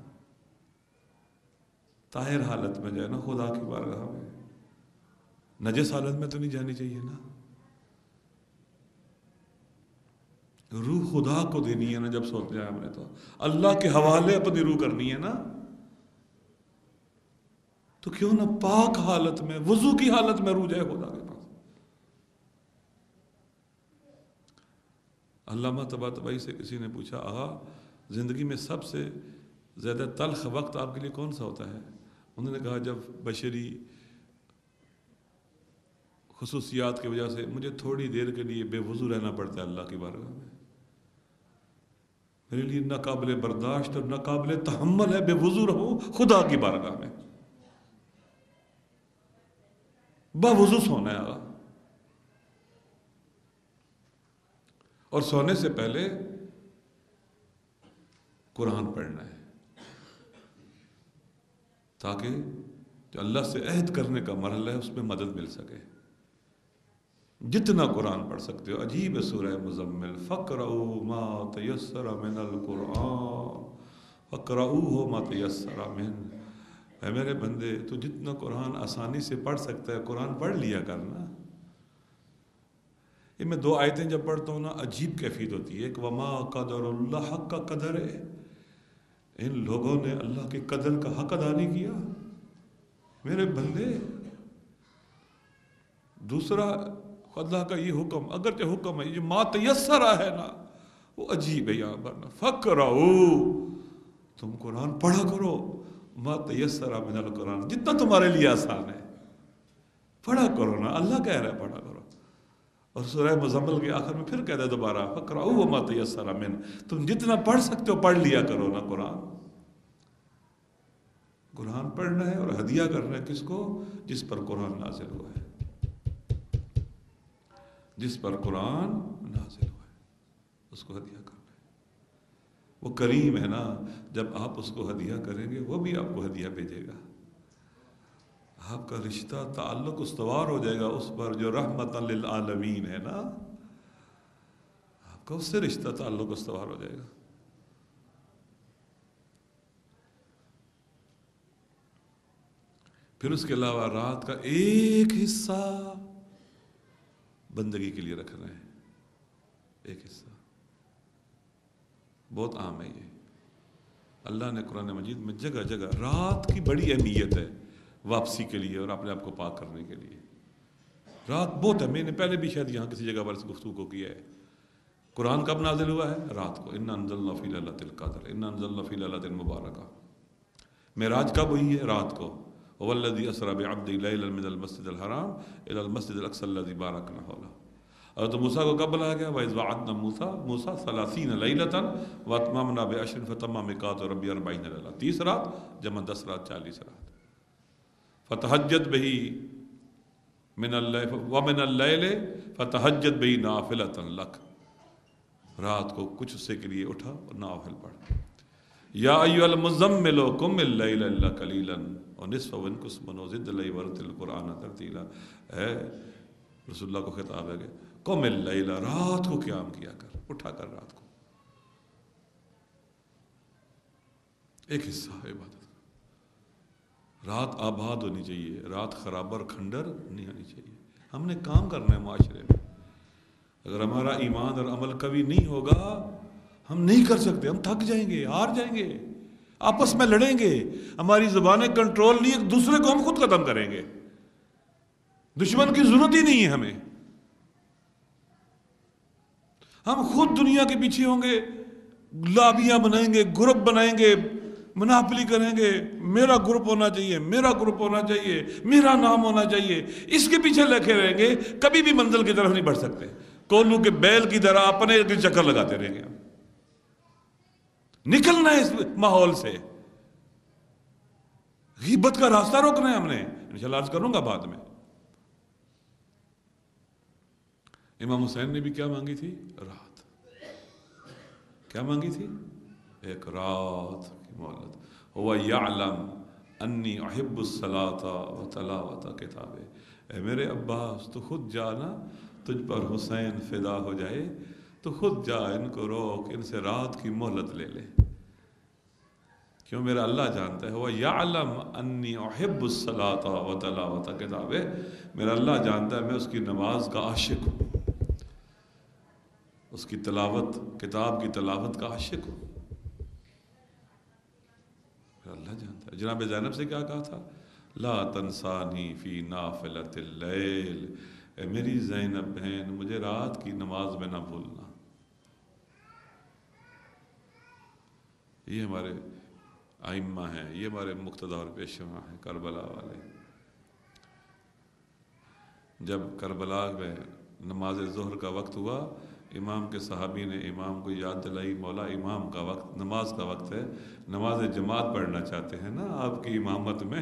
طاہر حالت میں جائے نا خدا کی بارگاہ میں، نجس حالت میں تو نہیں جانی چاہیے نا۔ روح خدا کو دینی ہے نا، جب سوتے ہیں ہم نے تو اللہ کے حوالے اپنی روح کرنی ہے نا، تو کیوں نہ پاک حالت میں وضو کی حالت میں روح جائے خدا کے پاس۔ علامہ طباطبائی سے کسی نے پوچھا، آغا زندگی میں سب سے زیادہ تلخ وقت آپ کے لیے کون سا ہوتا ہے؟ انہوں نے کہا جب بشری خصوصیات کی وجہ سے مجھے تھوڑی دیر کے لیے بے وضو رہنا پڑتا ہے اللہ کی بارگاہ میں، میرے لیے ناقابل برداشت اور ناقابل تحمل ہے بے وضو رہوں خدا کی بارگاہ میں، با وضو سونا ہے آغا، اور سونے سے پہلے قرآن پڑھنا ہے تاکہ جو اللہ سے عہد کرنے کا مرحلہ ہے اس میں مدد مل سکے۔ جتنا قرآن پڑھ سکتے ہو، عجیب سورہ مزمل، فَقْرَؤُوا مَا تَيَسَّرَ مِنَ الْقُرْآنِ فَقْرَؤُوهُ مَا تَيَسَّرَ مِنْ، اے میرے بندے تو جتنا قرآن آسانی سے پڑھ سکتا ہے قرآن پڑھ لیا کرنا۔ یہ میں دو آیتیں جب پڑھتا ہوں نا عجیب کیفیت ہوتی ہے، ایک وَمَا قَدَرُ اللَّهَ حَقَّ قَدَرِهِ، ان لوگوں نے اللہ کی قدر کا حق ادا نہیں کیا میرے بندے۔ دوسرا اللہ کا یہ حکم، اگرچہ حکم ہے، یہ ما تیسرا ہے نا، وہ عجیب ہے یہاں پر نا، فقرؤ، تم قرآن پڑھا کرو، ما تیسرا من القرآن، جتنا تمہارے لیے آسان ہے پڑھا کرو نا، اللہ کہہ رہا ہے پڑھا کرو۔ اور سورہ مزمل کے آخر میں پھر کہہ دے دوبارہ فقرؤ ما تیسر من، تم جتنا پڑھ سکتے ہو پڑھ لیا کرو نا قرآن۔ قرآن پڑھنا ہے اور ہدیہ کرنا ہے کس کو؟ جس پر قرآن نازل ہوا ہے، جس پر قرآن نازل ہوا ہے اس کو ہدیہ کرنا ہے۔ وہ کریم ہے نا، جب آپ اس کو ہدیہ کریں گے وہ بھی آپ کو ہدیہ بھیجے گا، آپ کا رشتہ تعلق استوار ہو جائے گا اس پر جو رحمت للعالمین ہے نا، آپ کا اس سے رشتہ تعلق استوار ہو جائے گا۔ پھر اس کے علاوہ رات کا ایک حصہ بندگی کے لیے رکھنا ہے، ایک حصہ بہت عام ہے یہ۔ اللہ نے قرآن مجید میں جگہ جگہ رات کی بڑی اہمیت ہے واپسی کے لیے اور اپنے آپ کو پاک کرنے کے لیے۔ رات بہت ہے، میں نے پہلے بھی شاید یہاں کسی جگہ پر اس گفتگو کیا ہے۔ قرآن کب نازل ہوا ہے؟ رات کو، اِنَّا أَنزَلْنَا فِي لَيْلَةِ الْقَدْرِ اِنَّا أَنزَلْنَا فِي لَيْلَةٍ مُبَارَكَةٍ۔ معراج کب ہوئی ہے؟ رات کو، هو الذي أسرى بعبده ليلا من المسجد الحرام إلى المسجد الأقصى الذي باركنا حوله۔ اور تو موسیٰ کو کب بلایا گیا؟ وَإِذْ وَعَدْنَا مُوسَىٰ موسیٰ ثَلَاثِينَ لَيْلَةً وَأَتْمَمْنَا بِعَشْرٍ فَتَمَّ مِيقَاتُ رَبِّهِ أَرْبَعِينَ لَيْلَةً، تیس رات جمع دس رات چالیس رات۔ فَتَهَجَّدْ بِهِ مِنَ اللَّيْلِ وَمِنَ اللَّيْلِ فَتَهَجَّدْ بِهِ نَافِلَةً لَكَ، رات کو کچھ حصے کے لیے اٹھا اور نافل پڑھ۔ یا ایھا المزمل قم اللیل الا قلیلا ونصفہ وانقص منہ وزد علیہ ورتل القرآن ترتیلا۔ اے رسول اللہ کو خطاب ہے کہ قم اللیل، رات کو قیام کیا کر، اٹھا کر رات کو ایک حصہ عبادت۔ رات آباد ہونی چاہیے، رات خراب اور کھنڈر نہیں ہونی چاہیے۔ ہم نے کام کرنا ہے معاشرے میں، اگر ہمارا ایمان اور عمل قوی نہیں ہوگا ہم نہیں کر سکتے، ہم تھک جائیں گے، ہار جائیں گے، آپس میں لڑیں گے، ہماری زبانیں کنٹرول نہیں، ایک دوسرے کو ہم خود ختم کریں گے، دشمن کی ضرورت ہی نہیں ہے ہمیں، ہم خود دنیا کے پیچھے ہوں گے، لابیاں بنائیں گے، گروپ بنائیں گے، مناپلی کریں گے، میرا گروپ ہونا چاہیے، میرا گروپ ہونا چاہیے، میرا نام ہونا چاہیے، اس کے پیچھے لگے رہیں گے، کبھی بھی منزل کی طرف نہیں بڑھ سکتے، کولو کے بیل کی طرح اپنے چکر لگاتے رہیں گے۔ نکلنا ہے اس ماحول سے، غیبت کا راستہ روکنا ہے ہم نے، انشاءاللہ عرض کروں گا بعد میں۔ امام حسین نے بھی کیا مانگی تھی؟ رات۔ کیا مانگی تھی؟ ایک رات کی مہلت۔ هو یعلم انی احب الصلاۃ وتلاوۃ کتابہ۔ اے میرے عباس تو خود جانا، تجھ پر حسین فدا ہو جائے تو خود جا ان کو روک، ان سے رات کی مہلت لے لے، کیوں میرا اللہ جانتا ہے وہ یعلم انی احب الصلاۃ و تلاوت کتاب ہے، میرا اللہ جانتا ہے میں اس کی نماز کا عاشق ہوں، اس کی تلاوت، کتاب کی تلاوت کا عاشق ہوں، میرا اللہ جانتا ہے۔ جناب زینب سے کیا کہا تھا؟ لا تنسانی فی نافلۃ اللیل، اے میری زینب بہن مجھے رات کی نماز میں نہ بھولنا۔ یہ ہمارے ائمہ ہیں، یہ ہمارے مقتدی اور پیشوا ہیں کربلا والے۔ جب کربلا میں نماز ظہر کا وقت ہوا، امام کے صحابی نے امام کو یاد دلائی، مولا امام کا وقت، نماز کا وقت ہے، نماز جماعت پڑھنا چاہتے ہیں نا آپ کی امامت میں۔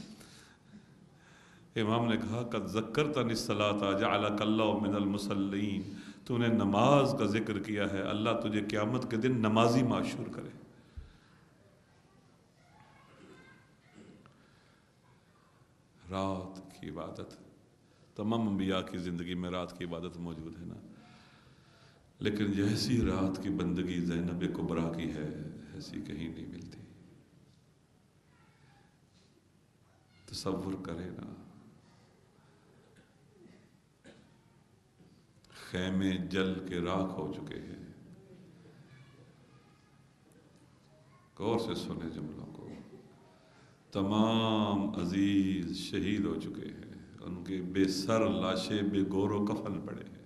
امام نے کہا قد ذکرتنی الصلاۃ جعلک اللہ من المصلین، تو نے نماز کا ذکر کیا ہے، اللہ تجھے قیامت کے دن نمازی معشور کرے۔ رات کی عبادت، تمام انبیاء کی زندگی میں رات کی عبادت موجود ہے نا، لیکن جیسی رات کی بندگی زینب کبریٰ کی ہے ایسی کہیں نہیں ملتی۔ تصور کرے نا، خیمے جل کے راکھ ہو چکے ہیں، غور سے سنے جملوں کو، تمام عزیز شہید ہو چکے ہیں، ان کے بے سر لاشیں بے گور و کفن پڑے ہیں،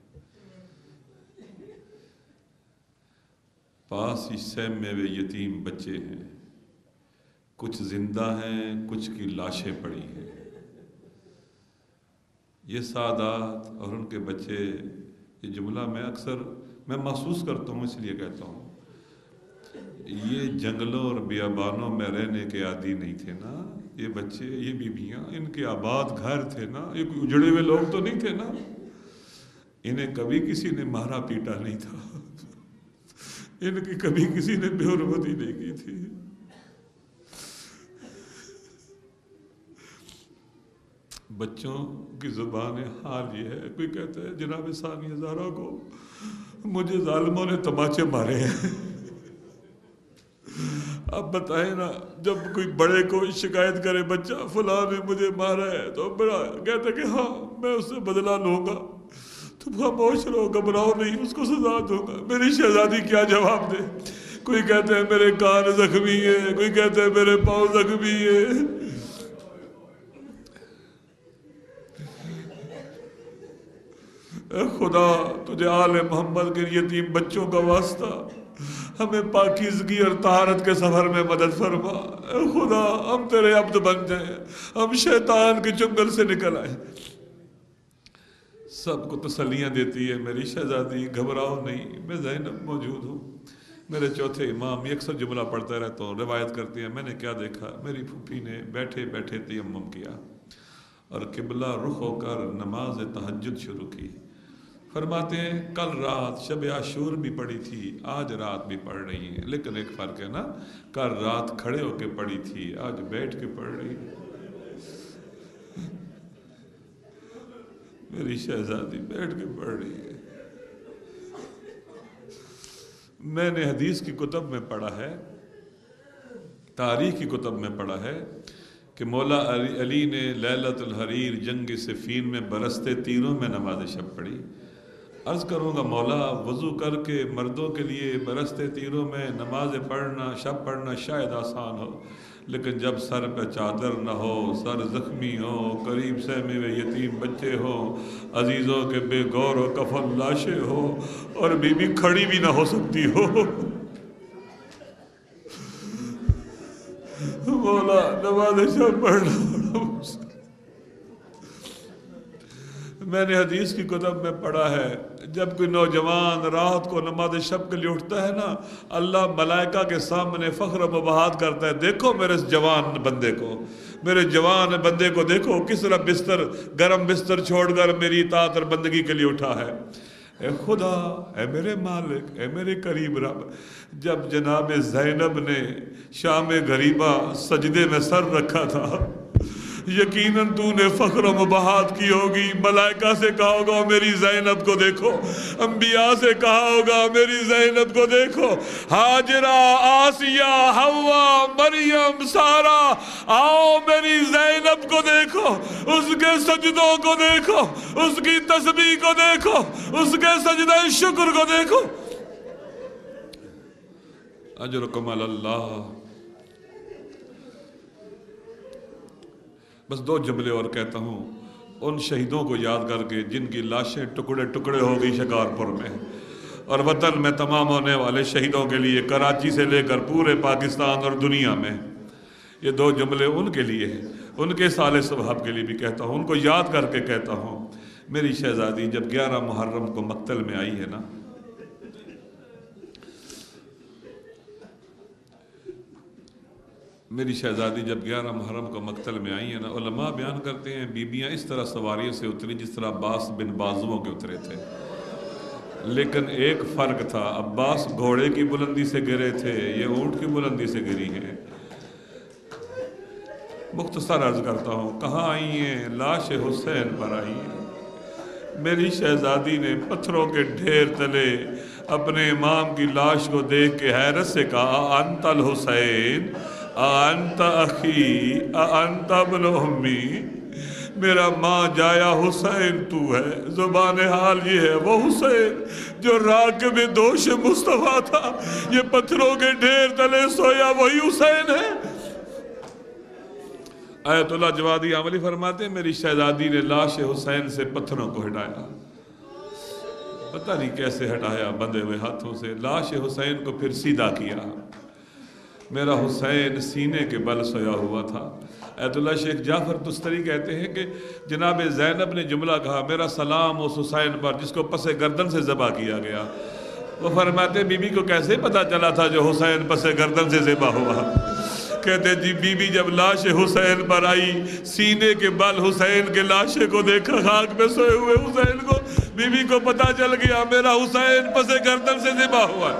پاس ہی سیمے میں یتیم بچے ہیں، کچھ زندہ ہیں کچھ کی لاشیں پڑی ہیں۔ یہ سادات اور ان کے بچے، یہ جملہ میں اکثر میں محسوس کرتا ہوں، اس لیے کہتا ہوں، یہ جنگلوں اور بیابانوں میں رہنے کے عادی نہیں تھے نا یہ بچے، یہ بیویاں، ان کے آباد گھر تھے نا، یہ کوئی اجڑے ہوئے لوگ تو نہیں تھے نا، انہیں کبھی کسی نے مارا پیٹا نہیں تھا، ان کی کبھی کسی نے بے حرمتی نہیں کی تھی۔ بچوں کی زبان حال یہ ہے، کوئی کہتا ہے جناب ثانی ہزارہ کو مجھے ظالموں نے تماچے مارے ہیں۔ اب بتائیں نا، جب کوئی بڑے کو شکایت کرے بچہ فلاں نے مجھے مارا ہے، تو بڑا کہتا کہ ہاں میں اس سے بدلہ لوں گا، تو خاموش رہو، گھبراؤ نہیں، اس کو سزا دوں گا۔ میری شہزادی کیا جواب دے؟ کوئی کہتا ہے میرے کان زخمی ہے، کوئی کہتا ہے میرے پاؤں زخمی ہے۔ اے خدا تجھے آل محمد کے یتیم بچوں کا واسطہ ہمیں پاکیزگی اور طہارت کے سفر میں مدد فرما۔ اے خدا ہم تیرے عبد بن جائیں، ہم شیطان کے چنگل سے نکل آئیں۔ سب کو تسلیاں دیتی ہے میری شہزادی، گھبراؤ نہیں، میں زینب موجود ہوں۔ میرے چوتھے امام یہ اکثر جملہ پڑھتا رہتا ہوں، روایت کرتے ہیں، میں نے کیا دیکھا، میری پھوپھی نے بیٹھے بیٹھے تیمم کیا اور قبلہ رخ ہو کر نماز تہجد شروع کی۔ فرماتے ہیں کل رات شب عاشور بھی پڑھی تھی، آج رات بھی پڑھ رہی ہیں، لیکن ایک فرق ہے نا، کل رات کھڑے ہو کے پڑھی تھی، آج بیٹھ کے پڑھ رہی ہے۔ میری شہزادی بیٹھ کے پڑھ رہی ہے۔ میں نے حدیث کی کتب میں پڑھا ہے، تاریخ کی کتب میں پڑھا ہے کہ مولا علی علی نے لیلۃ الحریر جنگ صفین میں برستے تیروں میں نماز شب پڑھی۔ عرض کروں گا مولا وضو کر کے مردوں کے لیے برستے تیروں میں نماز پڑھنا، شب پڑھنا شاید آسان ہو، لیکن جب سر پہ چادر نہ ہو، سر زخمی ہو، قریب سہمے ہوئے یتیم بچے ہو، عزیزوں کے بے گور و کفن لاشیں ہو، اور بی بی کھڑی بھی نہ ہو سکتی ہو، مولا نماز شب پڑھنا۔ میں نے حدیث کی کتب میں پڑھا ہے، جب کوئی نوجوان رات کو نماز شب کے لیے اٹھتا ہے نا، اللہ ملائکہ کے سامنے فخر و مباحات کرتا ہے، دیکھو میرے اس جوان بندے کو، میرے جوان بندے کو دیکھو کس طرح بستر گرم بستر چھوڑ کر میری اطاعت اور بندگی کے لیے اٹھا ہے۔ اے خدا، اے میرے مالک، اے میرے قریب رب، جب جناب زینب نے شام غریبہ سجدے میں سر رکھا تھا، یقیناً تو نے فخر و مباحات کی ہوگی، ملائکہ سے کہا ہوگا میری زینب کو دیکھو، انبیاء سے کہا ہوگا میری زینب کو دیکھو، ہاجرہ، آسیہ، حوا، مریم، سارہ، آؤ میری زینب کو دیکھو، اس کے سجدوں کو دیکھو، اس کی تسبیح کو دیکھو، اس کے سجدہ شکر کو دیکھو۔ اجرکم علی اللہ۔ بس دو جملے اور کہتا ہوں ان شہیدوں کو یاد کر کے جن کی لاشیں ٹکڑے ٹکڑے ہو گئی شکارپور میں، اور وطن میں تمام ہونے والے شہیدوں کے لیے، کراچی سے لے کر پورے پاکستان اور دنیا میں، یہ دو جملے ان کے لیے ہیں، ان کے صالح صحاب کے لیے بھی کہتا ہوں، ان کو یاد کر کے کہتا ہوں۔ میری شہزادی جب گیارہ محرم کو مقتل میں آئی ہے نا، میری شہزادی جب گیارہ محرم کو مقتل میں آئی ہیں نا، علماء بیان کرتے ہیں بیبیاں اس طرح سواریوں سے اتری جس طرح عباس بن بازووں کے اترے تھے، لیکن ایک فرق تھا، عباس گھوڑے کی بلندی سے گرے تھے، یہ اونٹ کی بلندی سے گری ہیں۔ مختصر عرض کرتا ہوں، کہاں آئی ہیں؟ لاش حسین پر آئی ہیں۔ میری شہزادی نے پتھروں کے ڈھیر تلے اپنے امام کی لاش کو دیکھ کے حیرت سے کہا، انت الحسین انت اخی انت ابن امی، میرا ماں جایا حسین تو ہے۔ زبان حال یہ ہے وہ حسین جو راکب دوش مصطفیٰ تھا، یہ پتھروں کے ڈھیر تلے سویا وہی حسین ہے۔ آیت اللہ جوادی عملی فرماتے ہیں میری شہزادی نے لاش حسین سے پتھروں کو ہٹایا، پتہ نہیں کیسے ہٹایا، بندھے ہوئے ہاتھوں سے، لاش حسین کو پھر سیدھا کیا۔ میرا حسین سینے کے بل سویا ہوا تھا۔ ایت اللہ شیخ جعفر تستری کہتے ہیں کہ جناب زینب نے جملہ کہا، میرا سلام اس حسین پر جس کو پس گردن سے ذبح کیا گیا۔ وہ فرماتے ہیں بی بی کو کیسے پتا چلا تھا جو حسین پس گردن سے ذبح ہوا؟ کہتے جی بی بی جب لاش حسین پر آئی، سینے کے بل حسین کے لاشے کو دیکھا، خاک میں سوئے ہوئے حسین کو، بی بی کو پتا چل گیا میرا حسین پس گردن سے ذبح ہوا۔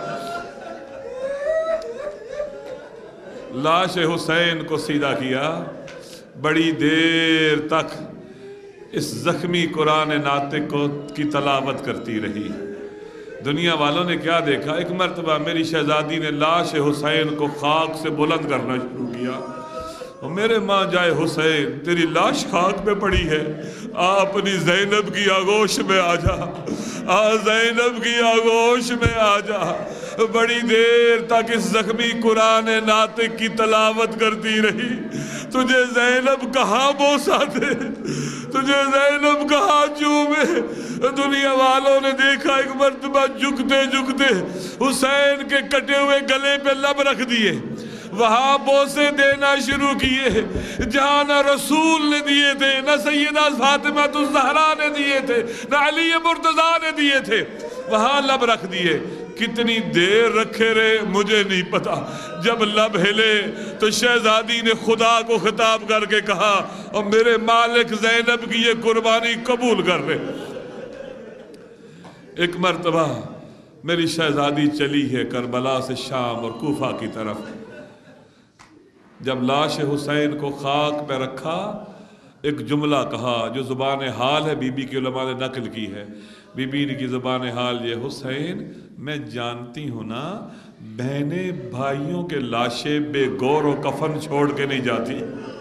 لاش حسین کو سیدھا کیا، بڑی دیر تک اس زخمی قرآن ناطق کو کی تلاوت کرتی رہی۔ دنیا والوں نے کیا دیکھا، ایک مرتبہ میری شہزادی نے لاش حسین کو خاک سے بلند کرنا شروع کیا، اور میرے ماں جائے حسین تیری لاش خاک میں پڑی ہے، آ اپنی زینب کی آغوش میں آ جا، آ زینب کی آغوش میں آ جا۔ بڑی دیر تک اس زخمی قرآن ناطق کی تلاوت کرتی رہی۔ تجھے زینب کہاں بوسا دے، تجھے زینب کہاں چومے۔ دنیا والوں نے دیکھا ایک مرتبہ جھکتے جھکتے حسین کے کٹے ہوئے گلے پہ لب رکھ دیے، وہاں بوسے دینا شروع کیے جہاں نہ رسول نے دیے تھے، نہ سیدہ فاطمہ الزہرا نے دیے تھے، نہ علی مرتضیٰ نے دیے تھے، وہاں لب رکھ دیے۔ کتنی دیر رکھے رہے مجھے نہیں پتا، جب لب ہلے تو شہزادی نے خدا کو خطاب کر کے کہا، اور میرے مالک زینب کی یہ قربانی قبول کر لے۔ ایک مرتبہ میری شہزادی چلی ہے کربلا سے شام اور کوفہ کی طرف، جب لاش حسین کو خاک پہ رکھا ایک جملہ کہا جو زبان حال ہے، بی بی کی علماء نے نقل کی ہے۔ بی بی کی زبان حال یہ، حسین میں جانتی ہوں نا بہنیں بھائیوں کے لاشیں بے گور و کفن چھوڑ کے نہیں جاتی،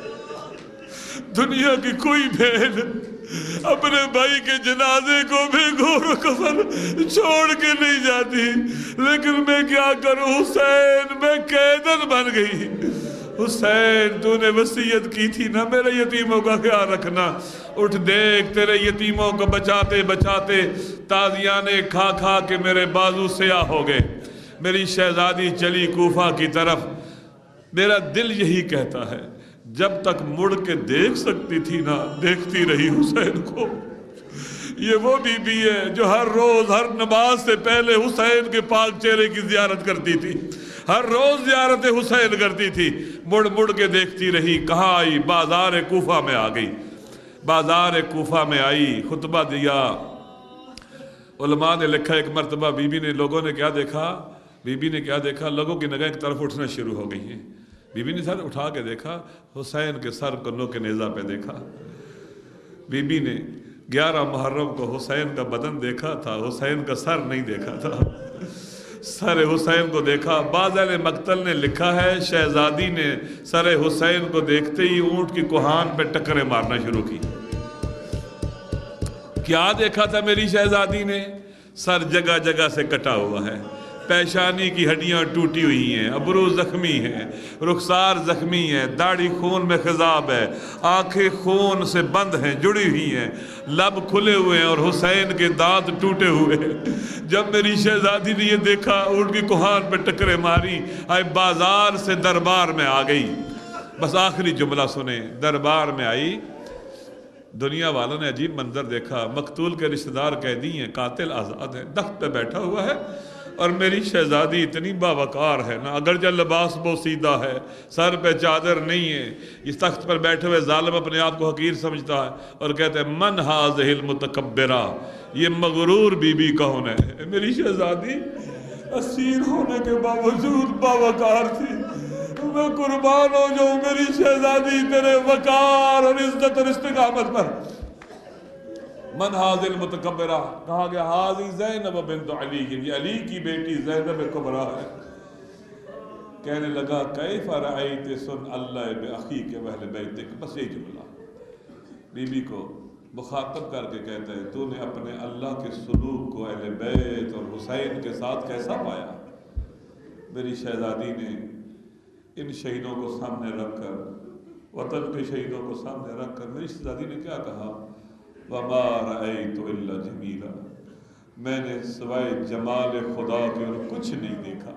دنیا کی کوئی بہن اپنے بھائی کے جنازے کو بے گور و کفن چھوڑ کے نہیں جاتی، لیکن میں کیا کروں حسین، میں قیدن بن گئی۔ حسین تو نے وصیت کی تھی نا میرے یتیموں کا خیال رکھنا، اٹھ دیکھ تیرے یتیموں کو بچاتے بچاتے تازیانے کھا کھا کے میرے بازو سیاہ ہو گئے۔ میری شہزادی چلی کوفہ کی طرف، میرا دل یہی کہتا ہے جب تک مڑ کے دیکھ سکتی تھی نا دیکھتی رہی حسین کو۔ یہ وہ بی بی ہے جو ہر روز ہر نماز سے پہلے حسین کے پاک چہرے کی زیارت کرتی تھی، ہر روز زیارت حسین کرتی تھی، مڑ مڑ کے دیکھتی رہی۔ کہاں آئی؟ بازار کوفہ میں آ گئی، بازار کوفہ میں آئی، خطبہ دیا۔ علماء نے لکھا ایک مرتبہ بی بی نے، لوگوں نے کیا دیکھا، بی بی نے کیا دیکھا، لوگوں کی نگاہیں ایک طرف اٹھنا شروع ہو گئی ہیں۔ بی بی نے سر اٹھا کے دیکھا، حسین کے سر کو نوک نیزہ پہ دیکھا۔ بی بی نے گیارہ محرم کو حسین کا بدن دیکھا تھا، حسین کا سر نہیں دیکھا تھا۔ سر حسین کو دیکھا۔ بعض اہل مقتل نے لکھا ہے شہزادی نے سر حسین کو دیکھتے ہی اونٹ کی کوہان پہ ٹکرے مارنا شروع کی۔ کیا دیکھا تھا میری شہزادی نے؟ سر جگہ جگہ سے کٹا ہوا ہے، پیشانی کی ہڈیاں ٹوٹی ہوئی ہیں، ابرو زخمی ہیں، رخسار زخمی ہے، داڑھی خون میں خضاب ہے، آنکھیں خون سے بند ہیں، جڑی ہوئی ہیں، لب کھلے ہوئے ہیں اور حسین کے دانت ٹوٹے ہوئے ہیں۔ جب میری شہزادی نے یہ دیکھا، اونٹ کی کوہان پہ ٹکرے ماری، آئے بازار سے دربار میں آ گئی۔ بس آخری جملہ سنیں، دربار میں آئی۔ دنیا والوں نے عجیب منظر دیکھا، مقتول کے رشتہ دار قیدی ہیں، قاتل آزاد ہے، تخت پہ بیٹھا ہوا ہے، اور میری شہزادی اتنی باوقار ہے نا، اگرچہ لباس بوسیدہ ہے، سر پہ چادر نہیں ہے، اس تخت پر بیٹھے ہوئے ظالم اپنے آپ کو حقیر سمجھتا ہے اور کہتے ہیں من ہذہ المتکبرہ، یہ مغرور بی بی کون ہے؟ میری شہزادی اسیر ہونے کے باوجود باوقار تھی۔ میں قربان ہو جاؤں میری شہزادی تیرے وقار اور عزت اور استقامت پر۔ من ہذہ المتکبرہ، کہا گیا ہذہ زینب بنت علی، یہ علی کی بیٹی زینب کبریٰ ہے۔ کہنے لگا کیف رأیت صنع اللہ بأخیک واہل بیتک، بس یہی جملہ بی بی کو مخاطب کر کے کہتا ہے تو نے اپنے اللہ کے سلوک کو اہل بیت اور حسین کے ساتھ کیسا پایا؟ میری شہزادی نے ان شہیدوں کو سامنے رکھ کر، وطن کے شہیدوں کو سامنے رکھ کر میری شہزادی نے کیا کہا؟ وَمَا رَأَيْتُ إِلَّا جَمِيلًا، میں نے سوائے جمال خدا کے اور کچھ نہیں دیکھا۔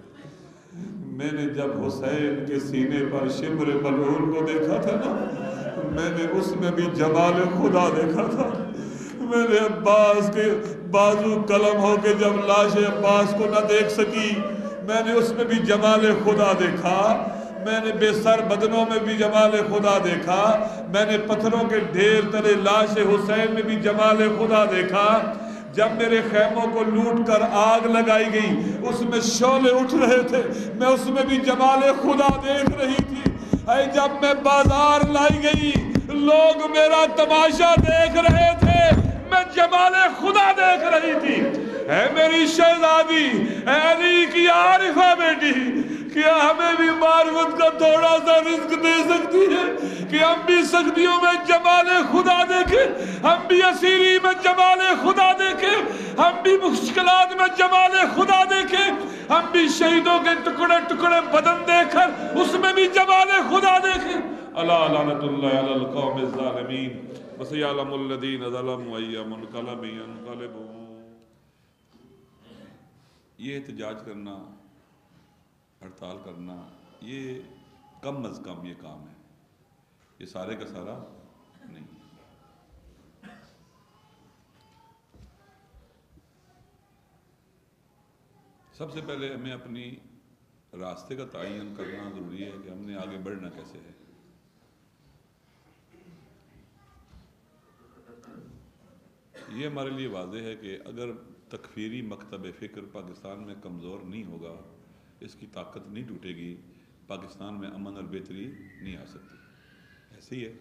میں نے جب حسین کے سینے پر شمر ملعون کو دیکھا تھا نا، میں نے اس میں بھی جمال خدا دیکھا تھا۔ میں نے عباس کے بازو قلم ہو کے جب لاش عباس کو نہ دیکھ سکی، میں نے اس میں بھی جمال خدا دیکھا۔ میں نے بے سر بدنوں میں بھی جمال خدا دیکھا۔ میں نے پتھروں کے ڈھیر تلے لاش حسین میں بھی جمال خدا دیکھا۔ جب میرے خیموں کو لوٹ کر آگ لگائی گئی، اس میں شعلے اٹھ رہے تھے، میں اس میں بھی جمال خدا دیکھ رہی تھی۔ اے جب میں بازار لائی گئی، لوگ میرا تماشا دیکھ رہے تھے، میں جمال خدا دیکھ رہی تھی۔ اے میری شہزادی، اے علی کی عارفہ بیٹی، کیا ہمیں بھی معرفت کا تھوڑا سا رزق دے سکتی ہے کہ ہم بھی سختیوں میں جمال خدا دیکھیں، ہم بھی اسیری میں جمال خدا دیکھیں، ہم بھی مشکلات میں جمال خدا دیکھیں، ہم بھی شہیدوں کے ٹکڑے ٹکڑے بدن دیکھ کر اس میں بھی جمال خدا دیکھیں۔ الا لعنت اللہ علی القوم الظالمین وسیعلم الذین ظلموا ای منقلب ینقلبون۔ یہ احتجاج کرنا، ہڑتال کرنا، یہ کم از کم یہ کام ہے، یہ سارے کا سارا نہیں۔ سب سے پہلے ہمیں اپنی راستے کا تعین کرنا ضروری ہے کہ ہم نے آگے بڑھنا کیسے ہے۔ یہ ہمارے لیے واضح ہے کہ اگر تکفیری مکتب فکر پاکستان میں کمزور نہیں ہوگا، اس کی طاقت نہیں ٹوٹے گی، پاکستان میں امن اور بہتری نہیں آ سکتی۔ ایسے ہی ہے،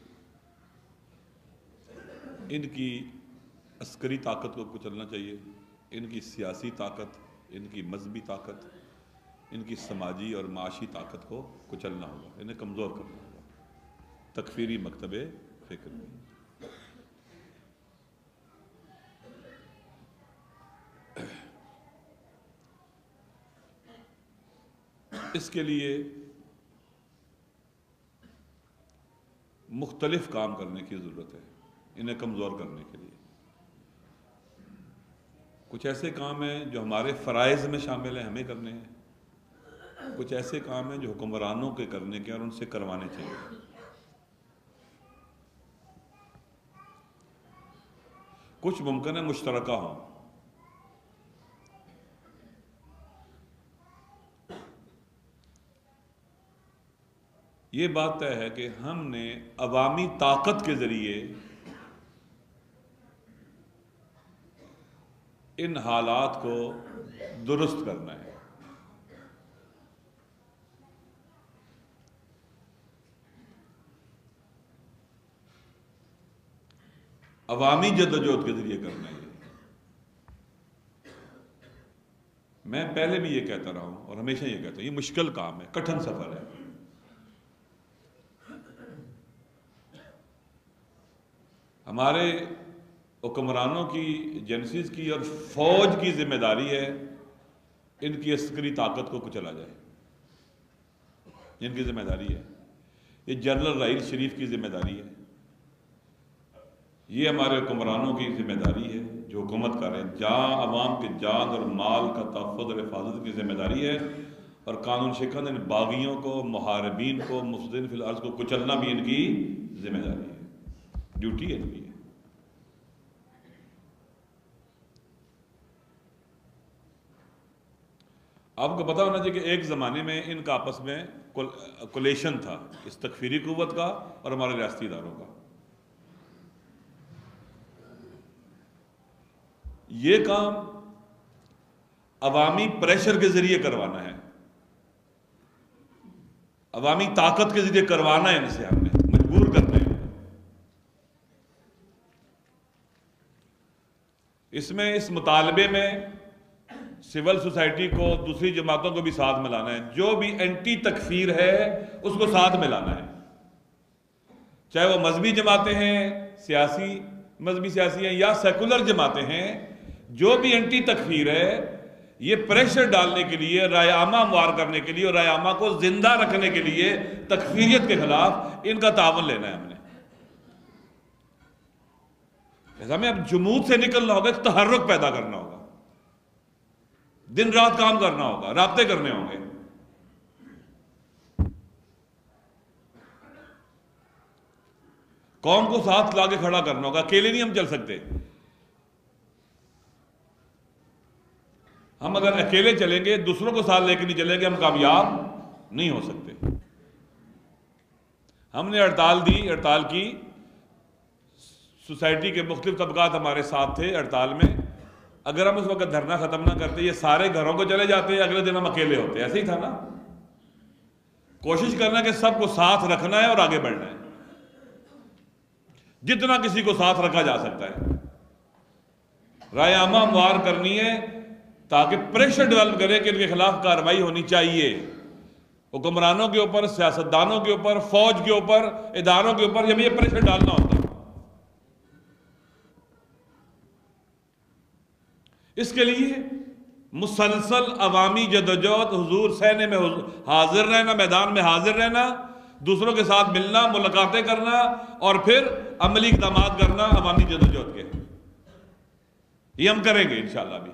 ان کی عسکری طاقت کو کچلنا چاہیے، ان کی سیاسی طاقت، ان کی مذہبی طاقت، ان کی سماجی اور معاشی طاقت کو کچلنا ہوگا، انہیں کمزور کرنا ہوگا تکفیری مکتب فکر میں۔ اس کے لیے مختلف کام کرنے کی ضرورت ہے، انہیں کمزور کرنے کے لیے۔ کچھ ایسے کام ہیں جو ہمارے فرائض میں شامل ہیں، ہمیں کرنے ہیں، کچھ ایسے کام ہیں جو حکمرانوں کے کرنے کے اور ان سے کروانے چاہیے۔ کچھ ممکن ہے مشترکہ ہوں۔ یہ بات طے ہے کہ ہم نے عوامی طاقت کے ذریعے ان حالات کو درست کرنا ہے۔ عوامی جدوجہد کے ذریعے کرنا ہے۔ میں پہلے بھی یہ کہتا رہا ہوں اور ہمیشہ یہ کہتا ہوں، یہ مشکل کام ہے، کٹھن سفر ہے۔ ہمارے حکمرانوں کی، ایجنسیز کی اور فوج کی ذمہ داری ہے ان کی عسکری طاقت کو کچلا جائے، ان کی ذمہ داری ہے۔ یہ جنرل رحیل شریف کی ذمہ داری ہے، یہ ہمارے حکمرانوں کی ذمہ داری ہے جو حکومت کر رہے ہیں۔ جان، عوام کے جان اور مال کا تحفظ اور حفاظت کی ذمہ داری ہے، اور قانون شکن ان باغیوں کو، محاربین کو، مفسدین فی الارض کو کچلنا بھی ان کی ذمہ داری ہے، ڈیوٹی ہے ان کی۔ آپ کو پتا ہونا چاہیے کہ ایک زمانے میں ان کا آپس میں کولیشن تھا، اس تکفیری قوت کا اور ہمارے ریاستی اداروں کا۔ یہ کام عوامی پریشر کے ذریعے کروانا ہے، عوامی طاقت کے ذریعے کروانا ہے، ان سے ہم نے مجبور کرنا ہے۔ اس میں، اس مطالبے میں سول سوسائٹی کو، دوسری جماعتوں کو بھی ساتھ ملانا ہے، جو بھی اینٹی تکفیر ہے اس کو ساتھ ملانا ہے، چاہے وہ مذہبی جماعتیں ہیں، سیاسی مذہبی سیاسی ہیں، یا سیکولر جماعتیں ہیں۔ جو بھی اینٹی تکفیر ہے، یہ پریشر ڈالنے کے لیے، رائے عامہ ہموار کرنے کے لیے اور رائے عامہ کو زندہ رکھنے کے لیے تکفیریت کے خلاف ان کا تعاون لینا ہے ہم نے۔ ایسا ہمیں اب جمود سے نکلنا ہوگا، ایک تحرک پیدا کرنا ہوگا، دن رات کام کرنا ہوگا، رابطے کرنے ہوں گے۔ قوم کو ساتھ لا کے کھڑا کرنا ہوگا، اکیلے نہیں ہم چل سکتے۔ ہم اگر اکیلے چلیں گے، دوسروں کو ساتھ لے کے نہیں چلیں گے، ہم کامیاب نہیں ہو سکتے۔ ہم نے ہڑتال دی، ہڑتال کی، سوسائٹی کے مختلف طبقات ہمارے ساتھ تھے ہڑتال میں۔ اگر ہم اس وقت دھرنا ختم نہ کرتے، یہ سارے گھروں کو چلے جاتے، اگلے دن ہم اکیلے ہوتے۔ ایسے ہی تھا نا۔ کوشش کرنا کہ سب کو ساتھ رکھنا ہے اور آگے بڑھنا ہے، جتنا کسی کو ساتھ رکھا جا سکتا ہے۔ رائے عامہ ہموار کرنی ہے تاکہ پریشر ڈیولپ کرے کہ ان کے خلاف کارروائی ہونی چاہیے، حکمرانوں کے اوپر، سیاستدانوں کے اوپر، فوج کے اوپر، اداروں کے اوپر، جب یہ پریشر ڈالنا ہوتا ہے۔ اس کے لیے مسلسل عوامی جدوجہد، حضور سینے میں حاضر رہنا، میدان میں حاضر رہنا، دوسروں کے ساتھ ملنا، ملاقاتیں کرنا، اور پھر عملی اقدامات کرنا عوامی جدوجہد کے۔ یہ ہم کریں گے انشاءاللہ بھی۔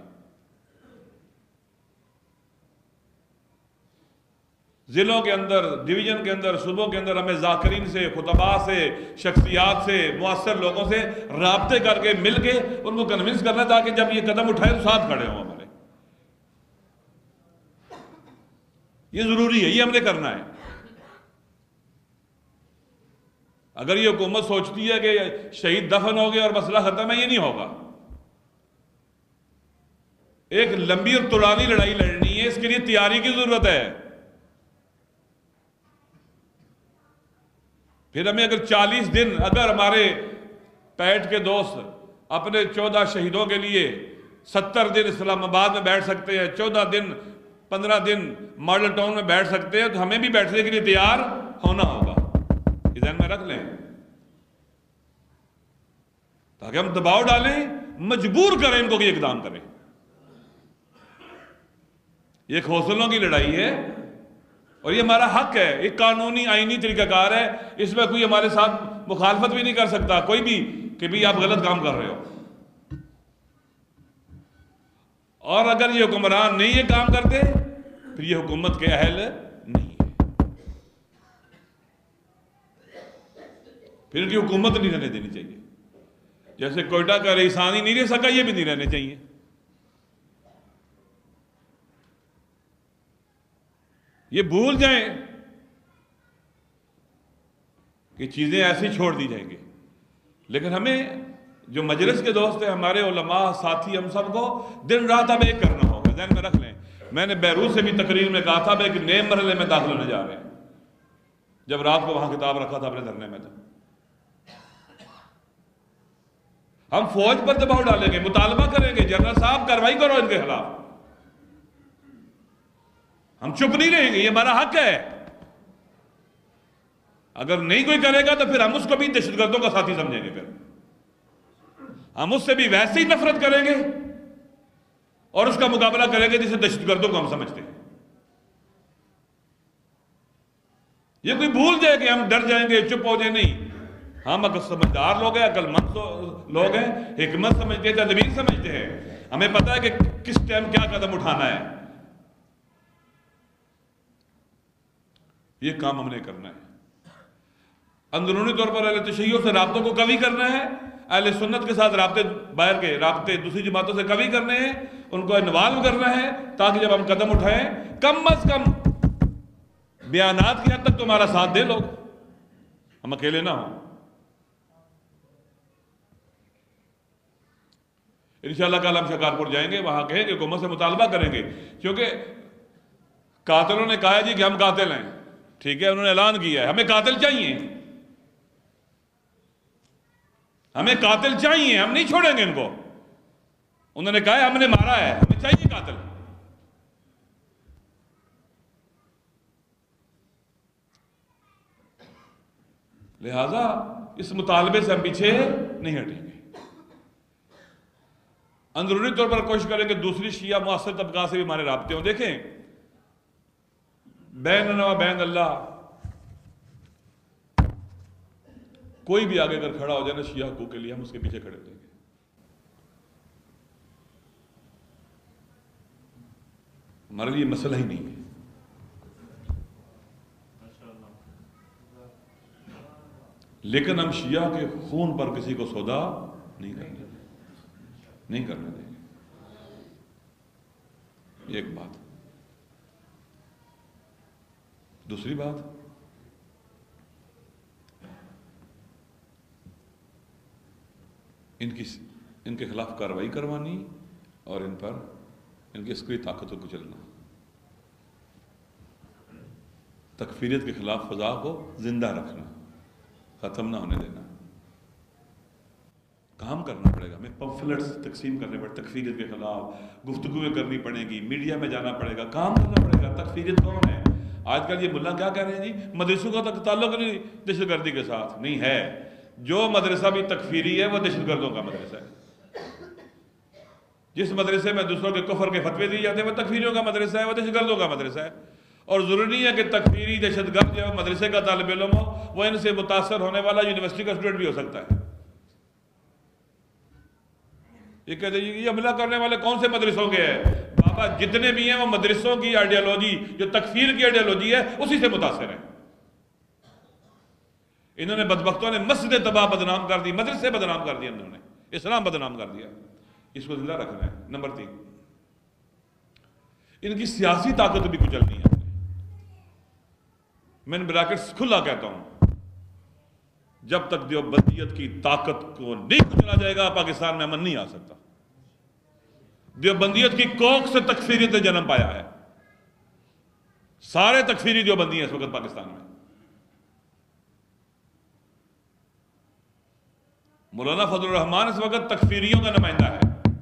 ضلعوں کے اندر، ڈویژن کے اندر، صوبوں کے اندر ہمیں ذاکرین سے، خطباء سے، شخصیات سے، مؤثر لوگوں سے رابطے کر کے، مل کے ان کو کنونس کرنا تاکہ جب یہ قدم اٹھائے تو ساتھ کھڑے ہوں ہمارے۔ یہ ضروری ہے، یہ ہم نے کرنا ہے۔ اگر یہ حکومت سوچتی ہے کہ شہید دفن ہو گئے اور مسئلہ ختم ہے، یہ نہیں ہوگا۔ ایک لمبی اور طولانی لڑائی لڑنی ہے، اس کے لیے تیاری کی ضرورت ہے۔ پھر ہمیں اگر چالیس دن، اگر ہمارے پیٹ کے دوست اپنے چودہ شہیدوں کے لیے ستر دن اسلام آباد میں بیٹھ سکتے ہیں، چودہ دن، پندرہ دن ماڈل ٹاؤن میں بیٹھ سکتے ہیں، تو ہمیں بھی بیٹھنے کے لیے تیار ہونا ہوگا۔ یہ ذہن میں رکھ لیں، تاکہ ہم دباؤ ڈالیں، مجبور کریں ان کو کہ یہ اقدام کریں۔ یہ ایک حوصلوں کی لڑائی ہے اور یہ ہمارا حق ہے، ایک قانونی آئینی طریقہ کار ہے، اس میں کوئی ہمارے ساتھ مخالفت بھی نہیں کر سکتا کوئی بھی کہ بھی آپ غلط کام کر رہے ہو۔ اور اگر یہ حکمران نہیں یہ کام کرتے پھر یہ حکومت کے اہل نہیں ہے، پھر ان کی حکومت نہیں رہنے دینی چاہیے۔ جیسے کوئٹہ کا رئیسانی نہیں رہ سکا، یہ بھی نہیں رہنے چاہیے۔ یہ بھول جائیں کہ چیزیں ایسی چھوڑ دی جائیں گی، لیکن ہمیں جو مجلس کے دوست ہیں، ہمارے علماء ساتھی، ہم سب کو دن رات اب ایک کرنا ہوگا۔ ذہن میں رکھ لیں، میں نے بیروت سے بھی تقریر میں کہا تھا اب ایک نئے مرحلے میں داخل ہونے جا رہے ہیں، جب رات کو وہاں کتاب رکھا تھا اپنے دھرنے میں، تو ہم فوج پر دباؤ ڈالیں گے، مطالبہ کریں گے، جنرل صاحب کارروائی کرو ان کے خلاف. ہم چپ نہیں رہیں گے، یہ ہمارا حق ہے. اگر نہیں کوئی کرے گا تو پھر ہم اس کو بھی دہشت گردوں کا ساتھی سمجھیں گے. پھر ہم اس سے بھی ویسے ہی نفرت کریں گے اور اس کا مقابلہ کریں گے جسے دہشت گردوں کو ہم سمجھتے ہیں. یہ کوئی بھول جائے کہ ہم ڈر جائیں گے، چپ ہو جائیں، نہیں. ہم اگر سمجھدار لوگ ہیں، عقل مند لوگ ہیں، حکمت سمجھتے ہیں، تدبیر سمجھتے ہیں. ہمیں پتہ ہے کہ کس ٹائم کیا قدم اٹھانا ہے. یہ کام ہم نے کرنا ہے. اندرونی طور پر اہل تشیع سے رابطوں کو قوی کرنا ہے، اہل سنت کے ساتھ رابطے، باہر کے رابطے دوسری جماعتوں سے قوی کرنے ہیں، ان کو انوالو کرنا ہے، تاکہ جب ہم قدم اٹھائیں کم از کم بیانات کی حد تک تمہارا ساتھ دے لوگ، ہم اکیلے نہ ہوں. انشاءاللہ کل ہم شکارپور جائیں گے، وہاں کہیں کہ حکومت سے مطالبہ کریں گے، کیونکہ قاتلوں نے کہا ہے جی کہ ہم قاتل ہیں. ٹھیک ہے، انہوں نے اعلان کیا ہے، ہمیں قاتل چاہیے، ہمیں قاتل چاہیے، ہم نہیں چھوڑیں گے ان کو. انہوں نے کہا ہے ہم نے مارا ہے، ہمیں چاہیے قاتل. لہذا اس مطالبے سے ہم پیچھے نہیں ہٹیں گے. اندرونی طور پر کوشش کریں کہ دوسری شیعہ معاصر طبقات سے بھی ہمارے رابطے ہوں. دیکھیں، بیننا و بین اللہ، کوئی بھی آگے اگر کھڑا ہو جائے نا شیعہ حقوق کے لیے، ہم اس کے پیچھے کھڑے رہیں گے. ہمارے لیے مسئلہ ہی نہیں ہے. لیکن ہم شیعہ کے خون پر کسی کو سودا نہیں کرنے نہیں کرنے دیں گے. ایک بات. دوسری بات، ان کی ان کے خلاف کارروائی کروانی اور ان پر ان کی عسکری طاقتوں کو چلنا، تکفیریت کے خلاف فضا کو زندہ رکھنا، ختم نہ ہونے دینا. کام کرنا پڑے گا، ہمیں پمفلٹس تقسیم کرنے پڑے، تکفیریت کے خلاف گفتگویں کرنی پڑیں گی، میڈیا میں جانا پڑے گا، کام کرنا پڑے گا. تکفیریت کون ہے؟ آج کل یہ ملا کیا کہہ رہے ہیں جی مدرسوں کا تک تعلق نہیں دہشت گردی کے ساتھ. نہیں ہے، جو مدرسہ بھی تکفیری ہے وہ دہشت گردوں کا مدرسہ ہے. جس مدرسے میں دوسروں کے کفر کے فتوے دیے جاتے ہیں وہ تکفیریوں کا مدرسہ ہے، وہ دہشت گردوں کا مدرسہ ہے. اور ضروری نہیں ہے کہ تکفیری دہشت گرد جو مدرسے کا طالب علم ہو وہ ان سے متاثر ہونے والا یونیورسٹی کا اسٹوڈنٹ بھی ہو سکتا ہے. یہ کہتے ہیں یہ حملہ کرنے والے کون سے مدرسوں کے ہیں؟ بابا جتنے بھی ہیں وہ مدرسوں کی آئیڈیالوجی، جو تکفیر کی آئیڈیالوجی ہے، اسی سے متاثر ہیں. انہوں نے بدبختوں نے مسجد تباہ بدنام کر دی، مدرسے بدنام کر دیا، انہوں نے اسلام بدنام کر دیا. اس کو زندہ رکھنا ہے. نمبر تین، ان کی سیاسی طاقت بھی کچلنی ہے. میں نے بریکٹس کھلا کہتا ہوں، جب تک دیوبندیت کی طاقت کو نہیں کچلا جائے گا پاکستان میں امن نہیں آ سکتا. دیوبندیت کی کوکھ سے تکفیریت نے جنم پایا ہے. سارے تکفیری دیوبندی ہیں اس وقت پاکستان میں. مولانا فضل الرحمان اس وقت تکفیریوں کا نمائندہ ہے،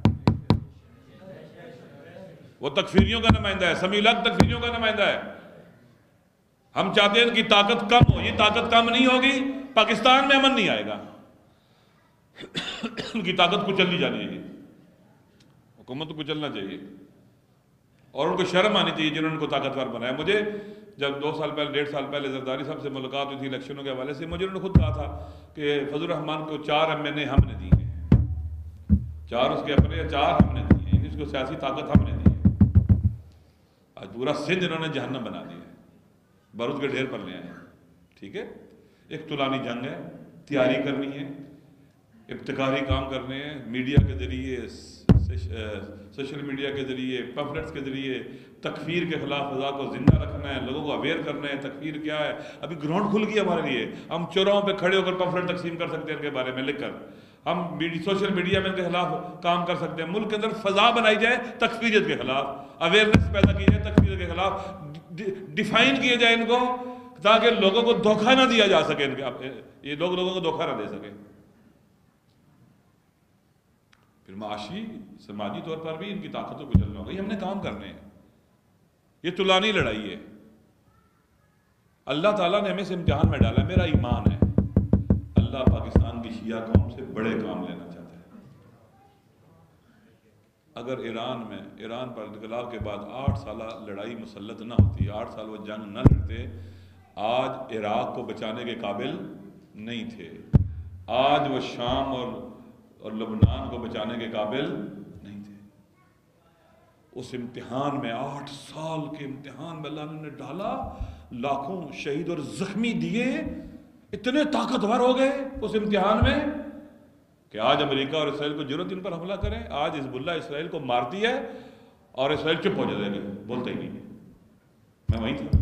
وہ تکفیریوں کا نمائندہ ہے، سمیع الحق تکفیریوں کا نمائندہ ہے. ہم چاہتے ہیں ان کی طاقت کم ہو. یہ طاقت کم نہیں ہوگی، پاکستان میں امن نہیں آئے گا. ان کی طاقت کچلنی جانی چاہیے، حکومت کو کچلنا چاہیے، اور ان کو شرم آنی چاہیے جنہوں نے ان کو طاقتور بنایا. مجھے جب دو سال پہلے ڈیڑھ سال پہلے زرداری صاحب سے ملاقات ہوئی تھی الیکشنوں کے حوالے سے، مجھے انہوں نے خود کہا تھا کہ فضل الرحمان کو چار ایم این اے ہم نے دی ہیں، چار اس کے اپنے، چار ہم نے دی ہیں، اس کو سیاسی طاقت ہم نے دی ہے. آج پورا سندھ انہوں نے جہنم بنا دیا ہے، بارود کے ڈھیر پر لے آئے ہیں. ٹھیک ہے، ایک طولانی جنگ ہے، تیاری کرنی ہے، ابتکاری کام کرنے ہیں، میڈیا کے ذریعے، سوشل میڈیا کے ذریعے، پمفلٹس کے ذریعے تکفیر کے خلاف فضا کو زندہ رکھنا ہے، لوگوں کو اویئر کرنا ہے تکفیر کیا ہے. ابھی گراؤنڈ کھل گیا ہمارے لیے، ہم چوراہوں پہ کھڑے ہو کر پمفلٹ تقسیم کر سکتے ہیں ان کے بارے میں لکھ کر، ہم سوشل میڈیا میں ان کے خلاف کام کر سکتے ہیں. ملک کے اندر فضا بنائی جائے تکفیریت کے خلاف، اویئرنیس پیدا کی جائے تکفیریت کے خلاف، ڈیفائن کیے جائے ان کو، تاکہ لوگوں کو دھوکہ نہ دیا جا سکے، ان کے یہ لوگ لوگوں کو دھوکہ نہ دے سکے. پھر معاشی سماجی طور پر بھی ان کی طاقت کو کچلنا ہوگا. یہ ہم نے کام کرنے ہیں. یہ طولانی لڑائی ہے. اللہ تعالیٰ نے ہمیں سے امتحان میں ڈالا. میرا ایمان ہے اللہ پاکستان کی شیعہ قوم سے بڑے کام لینا چاہتا ہے. اگر ایران میں ایران پر انقلاب کے بعد آٹھ سالہ لڑائی مسلط نہ ہوتی, آٹھ سال وہ جنگ نہ لڑتے, آج عراق کو بچانے کے قابل نہیں تھے. آج وہ شام اور اور لبنان کو بچانے کے قابل نہیں تھے. اس امتحان میں, آٹھ سال کے امتحان میں اللہ نے ڈالا, لاکھوں شہید اور زخمی دیے, اتنے طاقتور ہو گئے اس امتحان میں کہ آج امریکہ اور اسرائیل کو ضرورت ان پر حملہ کریں. آج حزب اللہ اسرائیل کو مارتی ہے اور اسرائیل چپ ہو جائے گا, بولتے ہی نہیں. میں وہیں تھا.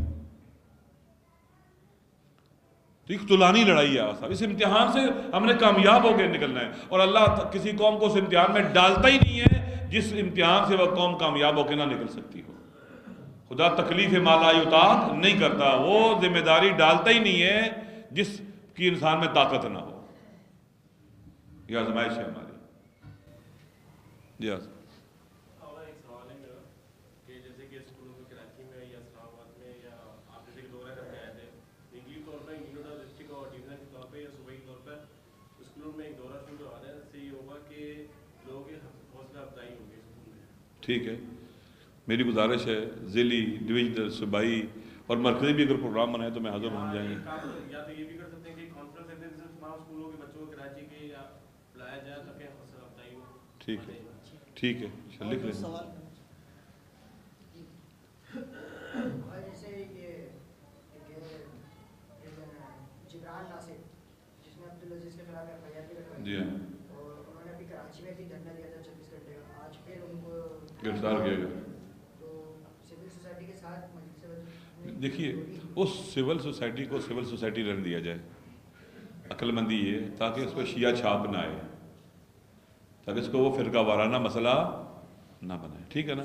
تو ایک طولانی لڑائی ہے صاحب. اس امتحان سے ہم نے کامیاب ہو کے نکلنا ہے, اور اللہ کسی قوم کو اس امتحان میں ڈالتا ہی نہیں ہے جس امتحان سے وہ قوم کامیاب ہو کے نہ نکل سکتی ہو. خدا تکلیف ما لا یطاق نہیں کرتا, وہ ذمہ داری ڈالتا ہی نہیں ہے جس کی انسان میں طاقت نہ ہو. یہ آزمائش ہے ہماری. جی ایک سوال ہے میرا کہ جیسے کہ اسکولوں میں کراچی میں یا اسلام آباد میں یا آپ جیسے کہ دورہ کرنے آئے تھے, نجی طور پر یونیورسٹی ڈسٹرکٹ اور ڈویژن کے طور پہ یا صوبائی طور پر اسکولوں میں ایک دورہ شروع کروانا ہے. اس سے یہ ہوگا کہ لوگوں کی حوصلہ افزائی ہوگی اسکول میں. ٹھیک ہے, میری گزارش ہے ضلعی, ڈویژنل, صوبائی اور مرکزی بھی اگر پروگرام بنائے تو میں حاضر ہو جائیں گے. یا تو یہ بھی کر سکتے ہیں کہ کانفرنس رکھتے ہیں جس تمام اسکولوں کے بچوں کو کراچی کے یا بلایا جائے تاکہ حوصلہ افزائی ہو. ٹھیک ہے, ٹھیک ہے, لکھ لیں. جیسے یہ جبران ناصر جس نے عبدالعزیز کے خلاف ایف آئی آر بھی رکھوائی, جی ہاں, اور انہوں نے ابھی کراچی میں بھی دھرنا دیا تھا چھبیس گھنٹے کا, آج پھر ان کو گرفتار کیا گیا. تو سول سوسائٹی کے ساتھ مجلس, دیکھیے اس سول سوسائٹی کو سول سوسائٹی رہنے دیا جائے. عقل مندی یہ تاکہ اس کو شیعہ چھاپ نہ آئے, تاکہ اس کو وہ فرقہ وارانہ مسئلہ نہ بنائے. ٹھیک ہے نا.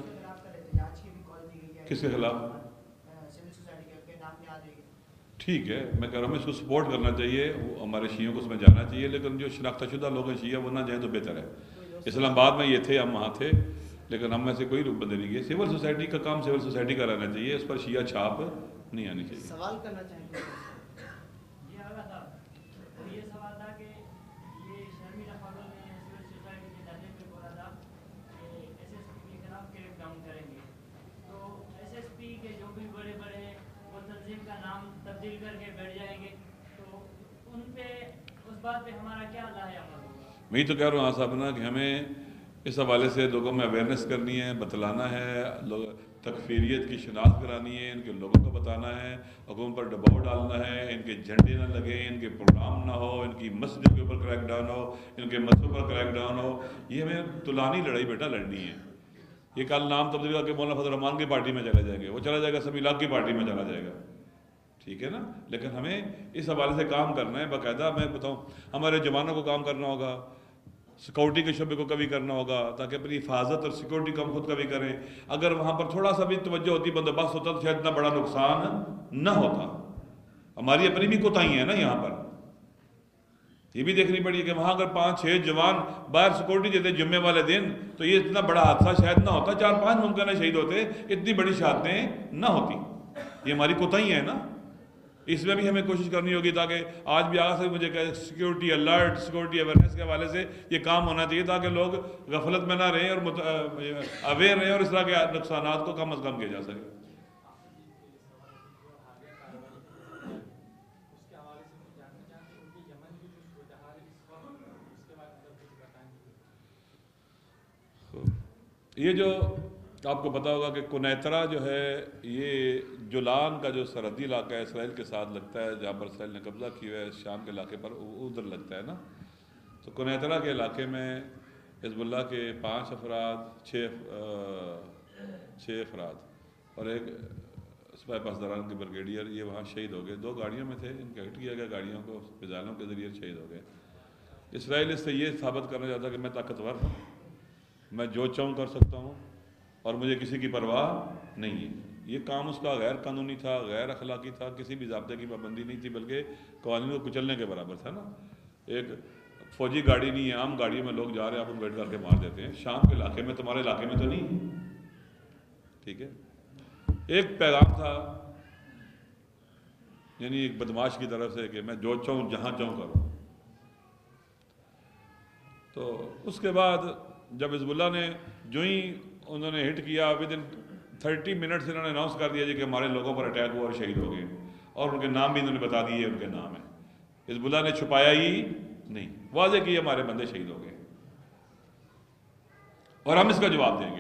کس کے خلاف؟ ٹھیک ہے, میں کہہ رہا ہوں اس کو سپورٹ کرنا چاہیے, وہ ہمارے شیعوں کو اس میں جانا چاہیے, لیکن جو شناختہ شدہ لوگ ہیں شیعہ وہ نہ جائیں تو بہتر ہے. اسلام آباد میں یہ تھے, ہم وہاں تھے, لیکن ہم میں سے کوئی بندے نہیں گئے. سول سوسائٹی کا کام سول سوسائٹی کا رہنا چاہیے, اس پر شیعہ چھاپ نہیں آنی چاہیے. سوال کرنا چاہیں گے. یہ آگا تھا, یہ سوال تھا کہ یہ شرمیلا خاتون نے سول سوسائٹی کے دانے پہ بولا تھا کہ ایس ایس پی کے خلاف کریک ڈاؤن کریں گے. تو ایس ایس پی کے جو بھی بڑے بڑے وہ تنظیم کا نام تبدیل کر کے بیٹھ جائیں گے, تو ان پہ اس بات پہ ہمارا کیا رائے عمل ہوگا؟ میں تو کہہ رہا ہوں ہاں صاحب نا کہ ہمیں اس حوالے سے لوگوں میں اویئرنیس کرنی ہے, بتلانا ہے, لوگ تکفیریت کی شناخت کرانی ہے, ان کے لوگوں کو بتانا ہے, حکومت پر دباؤ ڈالنا ہے, ان کے جھنڈے نہ لگیں, ان کے پروگرام نہ ہو, ان کی مسجد کے اوپر کریک ڈاؤن ہو, ان کے مذہب پر کریک ڈاؤن ہو. یہ ہمیں طولانی لڑائی بیٹا لڑنی ہے. یہ کل نام تبدیل کر کے مولانا فضل الرحمان کی پارٹی میں چلا جائے گا, وہ چلا جائے گا سبھی لاکھ کی پارٹی میں چلا جائے گا. ٹھیک ہے نا. لیکن ہمیں اس حوالے سے کام کرنا ہے باقاعدہ. میں بتاؤں ہمارے جوانوں کو کام کرنا ہوگا, سیکورٹی کے شعبے کو کبھی کرنا ہوگا, تاکہ اپنی حفاظت اور سیکورٹی کو ہم خود کبھی کریں. اگر وہاں پر تھوڑا سا بھی توجہ ہوتی, بندوبست ہوتا, تو شاید اتنا بڑا نقصان نہ ہوتا. ہماری اپنی بھی کوتاہی ہے نا یہاں پر, یہ بھی دیکھنی پڑی کہ وہاں اگر پانچ چھ جوان باہر سیکورٹی دیتے جمعے والے دن, تو یہ اتنا بڑا حادثہ شاید نہ ہوتا. چار پانچ ممکن ہے شہید ہوتے, اتنی بڑی شہادتیں نہ ہوتی. یہ ہماری کوتاہی ہے نا. اس میں بھی ہمیں کوشش کرنی ہوگی تاکہ آج بھی آگے سے مجھے کہ سیکورٹی الرٹ, سیکورٹی اویئرنیس کے حوالے سے یہ کام ہونا چاہیے, تاکہ لوگ غفلت میں نہ رہیں اور اویئر رہیں, اور اس طرح کے نقصانات کو کم از کم کیا جا سکے. یہ جو آپ کو پتا ہوگا کہ کنیترا جو ہے, یہ جولان کا جو سرحدی علاقہ ہے اسرائیل کے ساتھ لگتا ہے, جہاں پر اسرائیل نے قبضہ کیا ہے شام کے علاقے پر, ادھر لگتا ہے نا. تو کنیترا کے علاقے میں حزب اللہ کے پانچ افراد, چھ چھ افراد اور ایک سپاہی پاسداران کے بریگیڈیئر, یہ وہاں شہید ہو گئے. دو گاڑیوں میں تھے, ان کا ہٹ کیا گیا گاڑیوں کو, میزائلوں کے ذریعے شہید ہو گئے. اسرائیل اس سے یہ ثابت کرنا چاہتا کہ میں طاقتور ہوں, میں جو چاہوں کر سکتا ہوں, اور مجھے کسی کی پرواہ نہیں ہے. یہ کام اس کا غیر قانونی تھا, غیر اخلاقی تھا, کسی بھی ضابطے کی پابندی نہیں تھی, بلکہ قوانین کو کچلنے کے برابر تھا نا. ایک فوجی گاڑی نہیں ہے، عام گاڑی میں لوگ جا رہے ہیں، آپ ان ویٹ کر کے مار دیتے ہیں. شام کے علاقے میں، تمہارے علاقے میں تو نہیں. ٹھیک ہے. ایک پیغام تھا یعنی ایک بدماش کی طرف سے کہ میں جو چاہوں جہاں چاہوں کروں. تو اس کے بعد جب حزب اللہ نے جو ہی انہوں نے ہٹ کیا، ود ان تھرٹی منٹس انہوں نے اناؤنس کر دیا جی کہ ہمارے لوگوں پر اٹیک ہوا اور شہید ہو گئے، اور ان کے نام بھی انہوں نے بتا دیے، ان کے نام ہیں. حزب اللہ نے چھپایا ہی نہیں، واضح کہ ہمارے بندے شہید ہو گئے اور ہم اس کا جواب دیں گے.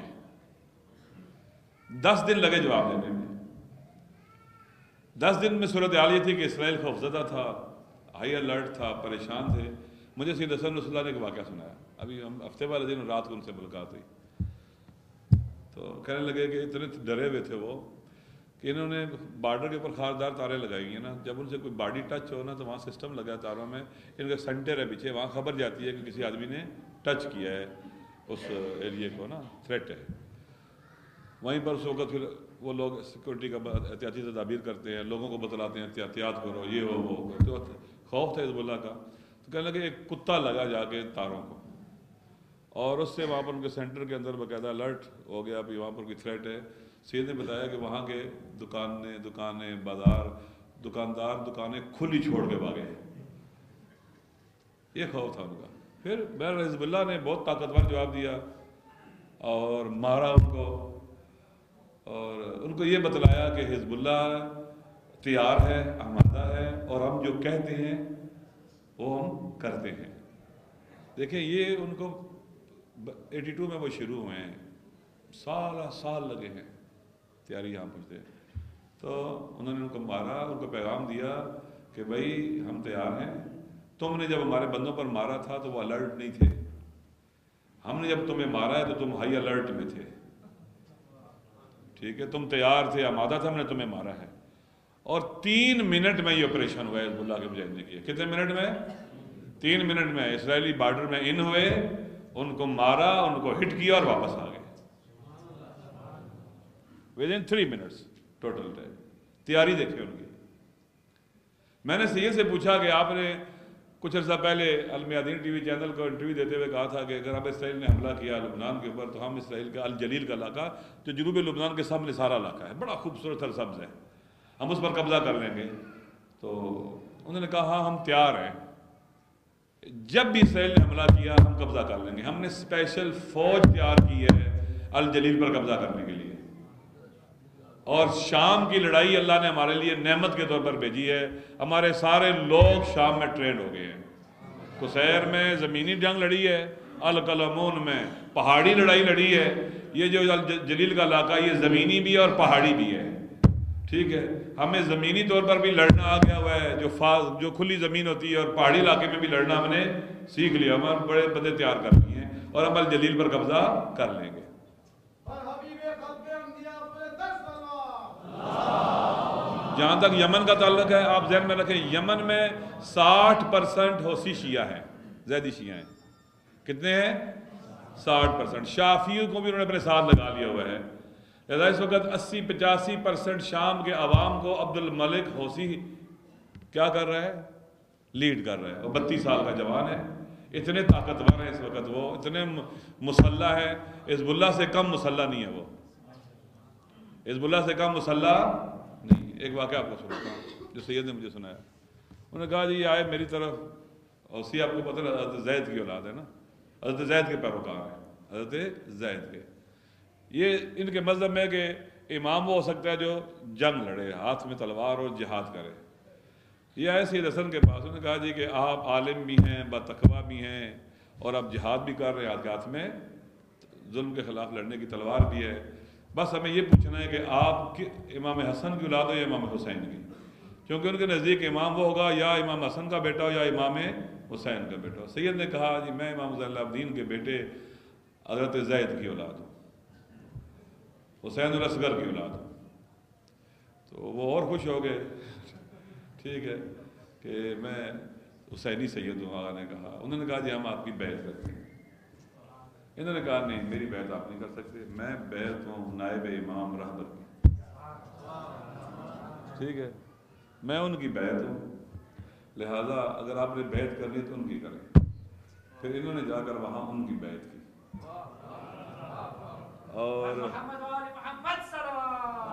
دس دن لگے جواب دینے میں. دس دن میں صورتحال یہ تھی کہ اسرائیل خوفزدہ تھا، ہائی الرٹ تھا، پریشان تھے. مجھے سید حسن رسول اللہ نے ایک واقعہ سنایا، ابھی ہم ہفتے والے دن رات کو ان سے ملاقات ہوئی، تو کہنے لگے کہ اتنے ڈرے ہوئے تھے وہ کہ انہوں نے بارڈر کے اوپر خاردار تاریں لگائی ہیں نا، جب ان سے کوئی باڈی ٹچ ہو نا تو وہاں سسٹم لگا ہے تاروں میں، ان کا سینٹر ہے پیچھے، وہاں خبر جاتی ہے کہ کسی آدمی نے ٹچ کیا ہے اس ایریے کو نا، تھریٹ ہے. وہیں پر اس وقت پھر وہ لوگ سیکورٹی کا احتیاطی تدابیر کرتے ہیں، لوگوں کو بتلاتے ہیں احتیاط کرو، یہ ہو وہ ہو. تو خوف تھا حزب اللہ کا. تو کہنے لگے ایک کتا لگا جا کے تاروں کو، اور اس سے وہاں پر ان کے سینٹر کے اندر باقاعدہ الرٹ ہو گیا بھی وہاں پر کوئی تھریٹ ہے. سید نے بتایا کہ وہاں کے دکانیں دکانیں بازار دکاندار دکانیں کھلی چھوڑ کے بھاگے. یہ خوف تھا ان کا. پھر بہر حزب اللہ نے بہت طاقتور جواب دیا اور مارا ان کو، اور ان کو یہ بتلایا کہ حزب اللہ تیار ہے، آمادہ ہے، اور ہم جو کہتے ہیں وہ ہم کرتے ہیں. دیکھیں یہ ان کو ایٹی ٹو میں وہ شروع ہوئے ہیں، سالہ سال لگے ہیں تیاری یہاں پہنچتے. تو انہوں نے ان کو مارا، ان کو پیغام دیا کہ بھائی ہم تیار ہیں. تم نے جب ہمارے بندوں پر مارا تھا تو وہ الرٹ نہیں تھے، ہم نے جب تمہیں مارا ہے تو تم ہائی الرٹ میں تھے. ٹھیک ہے، تم تیار تھے، آمادہ تھا، ہم نے تمہیں مارا ہے. اور تین منٹ میں یہ آپریشن ہوا ہے حزب اللہ کے مجاہدین نے کیا. کتنے منٹ میں؟ تین منٹ میں اسرائیلی بارڈر میں ان ہوئے، ان کو مارا، ان کو ہٹ کیا اور واپس آ گئے with in three minutes total time. تیاری دیکھے ان کی. میں نے سید سے پوچھا کہ آپ نے کچھ عرصہ پہلے المیادین ٹی وی چینل کو انٹرویو دیتے ہوئے کہا تھا کہ اگر اب اسرائیل نے حملہ کیا لبنان کے اوپر تو ہم اسرائیل کا الجلیل کا علاقہ جو جنوبی لبنان کے سامنے سارا علاقہ ہے، بڑا خوبصورت سرسبز ہے، ہم اس پر قبضہ کر لیں گے. تو انہوں نے کہا ہاں ہم تیار ہیں، جب بھی اسرائیل نے حملہ کیا ہم قبضہ کر لیں گے. ہم نے اسپیشل فوج تیار کی ہے الجلیل پر قبضہ کرنے کے لیے، اور شام کی لڑائی اللہ نے ہمارے لیے نعمت کے طور پر بھیجی ہے. ہمارے سارے لوگ شام میں ٹرینڈ ہو گئے ہیں. قصیر میں زمینی جنگ لڑی ہے، القلمون میں پہاڑی لڑائی لڑی ہے. یہ جو جلیل کا علاقہ یہ زمینی بھی ہے اور پہاڑی بھی ہے. ٹھیک ہے، ہمیں زمینی طور پر بھی لڑنا آ گیا ہوا ہے، جو فاز جو کھلی زمین ہوتی ہے، اور پہاڑی علاقے میں بھی لڑنا ہم نے سیکھ لیا. ہم بڑے بندے تیار کر لیے ہیں اور ہم الجلیل پر قبضہ کر لیں گے. جہاں تک یمن کا تعلق ہے آپ ذہن میں رکھیں، یمن میں ساٹھ پرسنٹ حوثی شیعہ ہیں، زیدی شیعہ ہیں. کتنے ہیں؟ ساٹھ پرسنٹ. شافیوں کو بھی انہوں نے اپنے ساتھ لگا لیا ہوا ہے. لہذا اس وقت اسی پچاسی پرسنٹ شام کے عوام کو عبد الملک حوثی کیا کر رہا ہے؟ لیڈ کر رہا ہے. اور بتیس سال کا جوان ہے، اتنے طاقتور ہیں اس وقت، وہ اتنے مسلح ہے. حزب اللہ سے کم مسلح نہیں ہے وہ، حزب اللہ سے کم مسلح نہیں. ایک واقعہ آپ کو سناتا ہوں جو سید نے مجھے سنایا. انہوں نے کہا جی یہ آئے میری طرف، حوثی آپ کو پتہ ہے حضرت زید کی اولاد ہے نا، حضرت زید کے پیروکار ہیں، حضرت زید کے. یہ ان کے مذہب میں کہ امام وہ ہو سکتا ہے جو جنگ لڑے، ہاتھ میں تلوار اور جہاد کرے. یہ آئے سید حسن کے پاس. انہوں نے کہا جی کہ آپ عالم بھی ہیں، باتقویٰ بھی ہیں، اور آپ جہاد بھی کر رہے ہیں، آپ کے ہاتھ میں ظلم کے خلاف لڑنے کی تلوار بھی ہے. بس ہمیں یہ پوچھنا ہے کہ آپ امام حسن کی اولاد ہو یا امام حسین کی، کیونکہ ان کے نزدیک امام وہ ہوگا یا امام حسن کا بیٹا ہو یا امام حسین کا بیٹا ہو. سید نے کہا جی میں امام زین العابدین کے بیٹے حضرت زید کی اولاد ہوں، حسین الاصغر کی اولاد ہوں. تو وہ اور خوش ہو گئے. ٹھیک ہے کہ میں حسینی سید ہوں. آقا نے کہا، انہوں نے کہا جی ہم آپ کی بیعت کرتے ہیں. انہوں نے کہا نہیں میری بیعت آپ نہیں کر سکتے، میں بیعت ہوں نائب امام رہبر کی. ٹھیک ہے، میں ان کی بیعت ہوں، لہٰذا اگر آپ نے بیعت کرنی تو ان کی کریں. پھر انہوں نے جا کر وہاں ان کی بیعت کی اور محمد وآل محمد صلی اللہ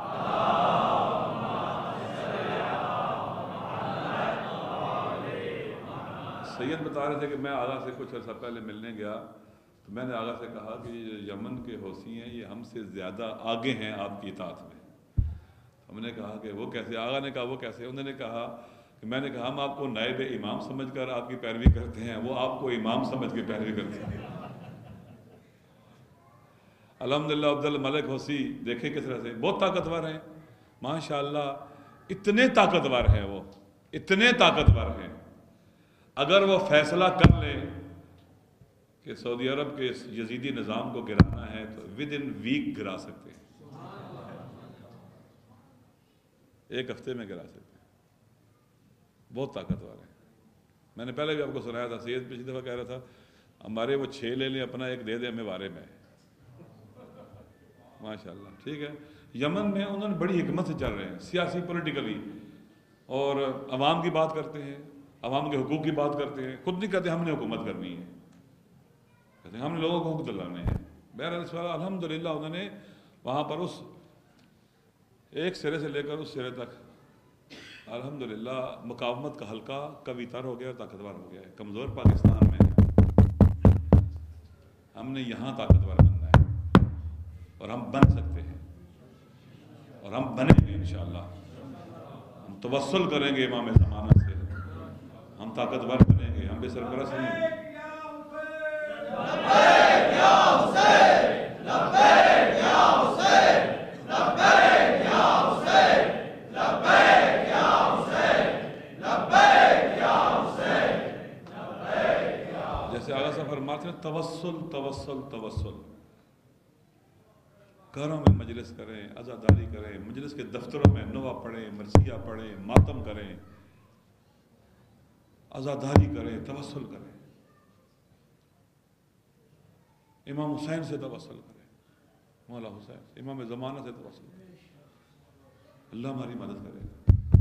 سید بتا رہے تھے کہ میں آغا سے کچھ عرصہ پہلے ملنے گیا تو میں نے آغا سے کہا کہ یہ یمن کے حوثی ہیں یہ ہم سے زیادہ آگے ہیں آپ کی اطاعت میں. ہم نے کہا کہ وہ کیسے؟ آغا نے کہا وہ کیسے؟ انہوں نے کہا کہ میں نے کہا ہم آپ کو نائب امام سمجھ کر آپ کی پیروی کرتے ہیں، وہ آپ کو امام سمجھ کے پیروی کرتے ہیں. الحمدللہ عبد الملک حوثی دیکھیں کس طرح سے بہت طاقتور ہیں ماشاءاللہ، اتنے طاقتور ہیں، وہ اتنے طاقتور ہیں. اگر وہ فیصلہ کر لیں کہ سعودی عرب کے اس یزیدی نظام کو گرانا ہے تو ود ان ویک گرا سکتے ہیں، ایک ہفتے میں گرا سکتے ہیں. بہت طاقتور ہیں. میں نے پہلے بھی آپ کو سنایا تھا، سید پچھلی دفعہ کہہ رہا تھا ہمارے وہ چھ لے لیں اپنا ایک دے دیں ہمیں بارے میں. ماشاءاللہ ٹھیک ہے. یمن میں انہوں نے بڑی حکمت سے چل رہے ہیں سیاسی پولیٹیکلی، اور عوام کی بات کرتے ہیں، عوام کے حقوق کی بات کرتے ہیں. خود نہیں کہتے ہم نے حکومت کرنی ہے، کہتے ہیں ہم نے لوگوں کو حقوق دلانے ہیں. بہرحال سوال الحمدللہ انہوں نے وہاں پر اس ایک سرے سے لے کر اس سرے تک الحمدللہ مقاومت کا حلقہ قوی تر ہو گیا اور طاقتور ہو گیا ہے. کمزور پاکستان میں ہم نے یہاں طاقتور بننا ہے اور ہم بن سکتے ہیں اور ہم بنیں گے انشاءاللہ. ہم توسل کریں گے امام زمانہ سے، ہم طاقتور بنیں گے، ہم بے سرپرست ہیں. جیسے آغا صاحب فرماتے ہیں توسل توسل توسل. گھروں میں مجلس کریں، عزاداری کریں، مجلس کے دفتروں میں نوا پڑھیں، مرثیہ پڑھیں، ماتم کریں، عزاداری کریں، توسل کریں. امام حسین سے توسل کریں، مولا حسین سے، امام زمانہ سے توسل کریں. اللہ ہماری مدد کرے گا.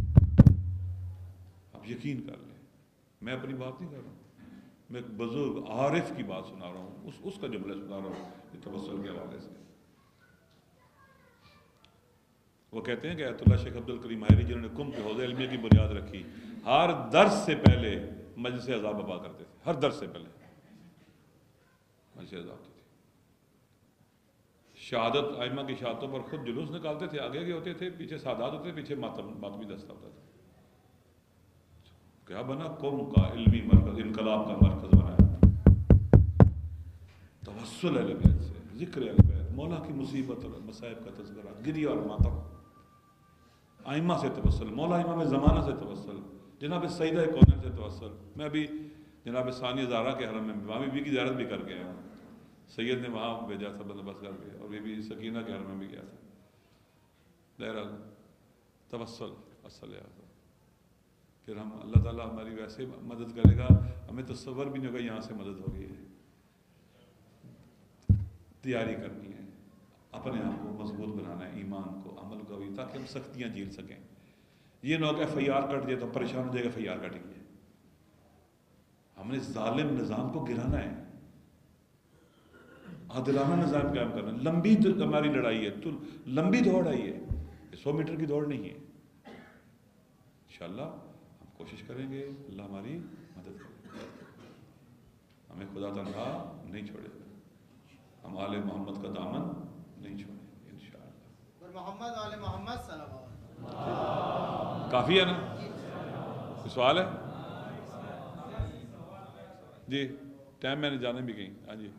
آپ یقین کر لیں، میں اپنی بات نہیں کر رہا ہوں، میں ایک بزرگ عارف کی بات سنا رہا ہوں، اس اس کا جملہ سنا رہا ہوں یہ توسل کے حوالے سے. وہ کہتے ہیں کہ آیت اللہ شیخ عبد الکریم ماہری جنہوں نے کم کے حوض علمیہ کی بنیاد رکھی، ہر درس سے پہلے مجلس عذاب بپا کرتے تھے. ہر درس سے پہلے مجلس عذاب تھی. شہادت ائمہ کی شہادتوں پر خود جلوس نکالتے تھے، آگے کے ہوتے تھے، پیچھے سادات ہوتے تھے، پیچھے ماتم ماتمی دستہ ہوتا تھا. کیا بنا؟ قوم کا علمی مرکز، انقلاب کا مرکز بنا. توسل اہل بیت سے، ذکر اہل بیت، مولا کی مصیبت اور مصائب کا تذکرہ، گریہ اور ماتم. ائمہ سے توسل، مولا امام زمانہ سے توسل، جناب سیدہ کونین سے توسل. میں ابھی جناب ثانیہ زہرا کے حرم میں وہاں بی بی کی زیارت بھی کر کے آیا ہوں. سید نے وہاں بھیجا تھا بندوبست کر کے، اور بی بی سکینہ کے حرم میں بھی گیا تھا. بہرحال توسل اصل ہے پھر ہم اللہ تعالیٰ ہماری ویسے مدد کرے گا، ہمیں تصور بھی نہیں ہوگا یہاں سے مدد ہو گئی ہے. تیاری کرنی ہے، اپنے آپ کو مضبوط بنانا ہے، ایمان کو، عمل کو بھی، تاکہ ہم سختیاں جھیل سکیں. یہ نہ ہو کہ ایف آئی آر کٹ جائے تو پریشان ہو جائے گا، ایف آئی آر کٹ گئی. ہم نے ظالم نظام کو گرانا ہے، عادلانہ نظام قائم کرنا. لمبی ہماری لڑائی ہے، تو لمبی دوڑ آئی ہے، سو میٹر کی دوڑ نہیں ہے. انشاءاللہ ہم کوشش کریں گے، اللہ ہماری مدد کرے گا، ہمیں خدا تنہا نہیں چھوڑے گا، ہم آل محمد کا دامن نہیں چھوڑیں گے انشاءاللہ. محمد آل محمد صلی اللہ علیہ وسلم. کافی ہے نا؟ کوئی سوال ہے؟ جی ٹائم میں نے جانے بھی گئی. ہاں جی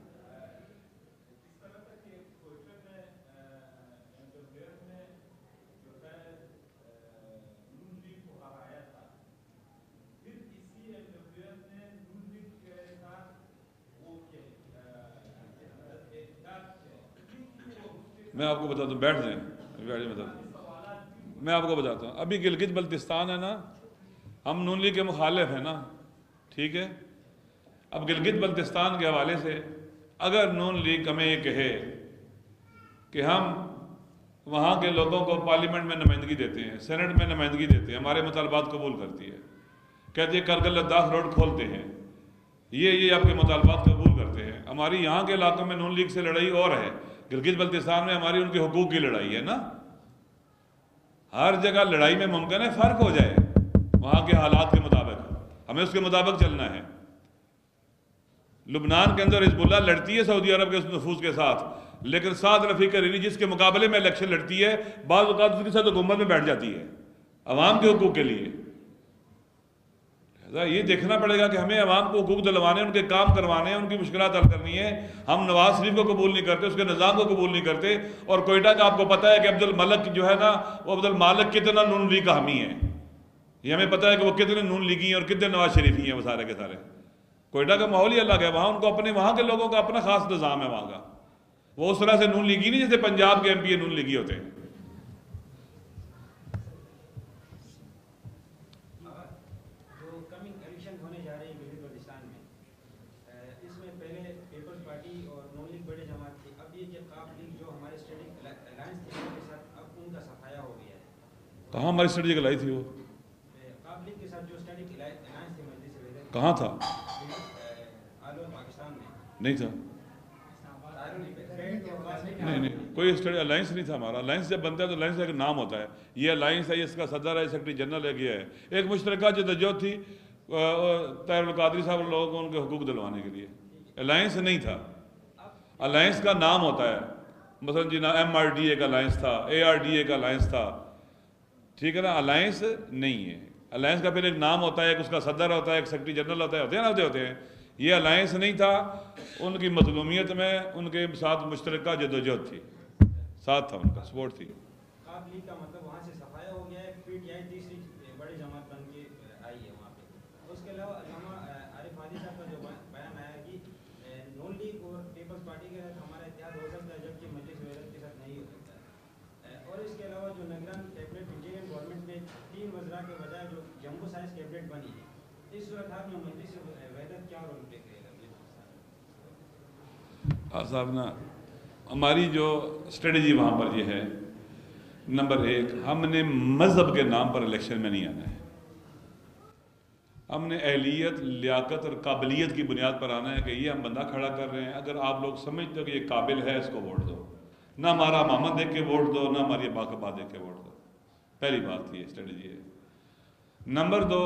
میں آپ کو بتاتا ہوں، بیٹھ جائیں بیٹھ جائیں بتاتا ہوں. میں آپ کو بتاتا ہوں، ابھی گلگت بلتستان ہے نا، ہم نون لیگ کے مخالف ہیں نا، ٹھیک ہے. اب گلگت بلتستان کے حوالے سے اگر نون لیگ ہمیں یہ کہے کہ ہم وہاں کے لوگوں کو پارلیمنٹ میں نمائندگی دیتے ہیں، سینٹ میں نمائندگی دیتے ہیں، ہمارے مطالبات قبول کرتی ہے، کہتے ہیں کرگل لداخ روڈ کھولتے ہیں، یہ یہ آپ کے مطالبات قبول کرتے ہیں. ہماری یہاں کے علاقوں میں نون لیگ سے لڑائی اور ہے، گلگت بلتستان میں ہماری ان کے حقوق کی لڑائی ہے نا. ہر جگہ لڑائی میں ممکن ہے فرق ہو جائے وہاں کے حالات کے مطابق، ہمیں اس کے مطابق چلنا ہے. لبنان کے اندر حزب اللہ لڑتی ہے سعودی عرب کے نفوذ کے ساتھ، لیکن سعد رفیق حریری جس کے مقابلے میں الیکشن لڑتی ہے بعض اوقات اس کے ساتھ حکومت میں بیٹھ جاتی ہے عوام کے حقوق کے لیے. یہ دیکھنا پڑے گا کہ ہمیں عوام کو حقوق دلوانے، ان کے کام کروانے ہیں، ان کی مشکلات حل کرنی ہے. ہم نواز شریف کو قبول نہیں کرتے، اس کے نظام کو قبول نہیں کرتے. اور کوئٹہ کا آپ کو پتہ ہے کہ عبد الملک جو ہے نا، وہ عبد المالک کتنا نون لیگ کا حامی ہے. یہ ہمیں پتہ ہے کہ وہ کتنے نون لیگی ہیں اور کتنے نواز شریفی ہیں. وہ سارے کے سارے کوئٹہ کا ماحول ہی الگ ہے. وہاں ان کو اپنے وہاں کے لوگوں کا اپنا خاص نظام ہے وہاں کا. وہ اس طرح سے نون لیگی نہیں جیسے پنجاب کے ایم پی نون لیگی ہوتے ہیں. کہاں ہماری اسٹریٹجک الائنس تھی؟ وہ کہاں تھا؟ نہیں تھا. نہیں نہیں کوئی اسٹیٹ الائنس نہیں تھا ہمارا. الائنس جب بنتا ہے تو الائنس کا ایک نام ہوتا ہے. یہ الائنس ہے، اس کا صدر ہے، سیکرٹری جنرل ہے، یہ ہے. ایک مشترکہ جدوجہد تھی طاہر القادری صاحب لوگوں کو ان کے حقوق دلوانے کے لیے. الائنس نہیں تھا. الائنس کا نام ہوتا ہے. مثلا جی نا ایم آر ڈی اے کا الائنس تھا، اے آر ڈی اے کا الائنس تھا. ٹھیک ہے نا. الائنس نہیں ہے. الائنس کا پھر ایک نام ہوتا ہے، ایک اس کا صدر ہوتا ہے، ایک سیکرٹری جنرل ہوتا ہے، ہوتے ہیں نا ہوتے ہوتے ہیں. یہ الائنس نہیں تھا. ان کی مظلومیت میں ان کے ساتھ مشترکہ جدوجہد تھی، ساتھ تھا، ان کا سپورٹ تھی. آپ لیگ کا مطلب وہاں سے صفایا ہو گیا ہے، پھر یہ تیسری بڑی جماعت بن کے آئی ہے وہاں پہ. اس کے علاوہ علامہ عارف ہادی صاحب کا جو بیان آیا کہ نون لیگ اور پیپلز پارٹی کے ساتھ ہمارا اتحاد ہو سکتا ہے جبکہ مجلس وزارت کے ساتھ نہیں ہو سکتا. اور اس کے علاوہ جو نگران کیبنٹ انٹیریم گورنمنٹ میں تین وزراء کے بجائے جو جمبو سائز کیبنٹ بنی ہے، اس صورتحال میں مجلس وحدت کیا رول پلے کرے گا؟ صاحب نا ہماری جو اسٹریٹجی وہاں پر یہ ہے، نمبر ایک، ہم نے مذہب کے نام پر الیکشن میں نہیں آنا ہے. ہم نے اہلیت، لیاقت اور قابلیت کی بنیاد پر آنا ہے کہ یہ ہم بندہ کھڑا کر رہے ہیں، اگر آپ لوگ سمجھتے ہو کہ یہ قابل ہے اس کو ووٹ دو. نہ ہمارا امامت دیکھ کے ووٹ دو، نہ ہماری باقبہ دیکھ کے ووٹ دو. پہلی بات یہ اسٹریٹجی ہے. نمبر دو،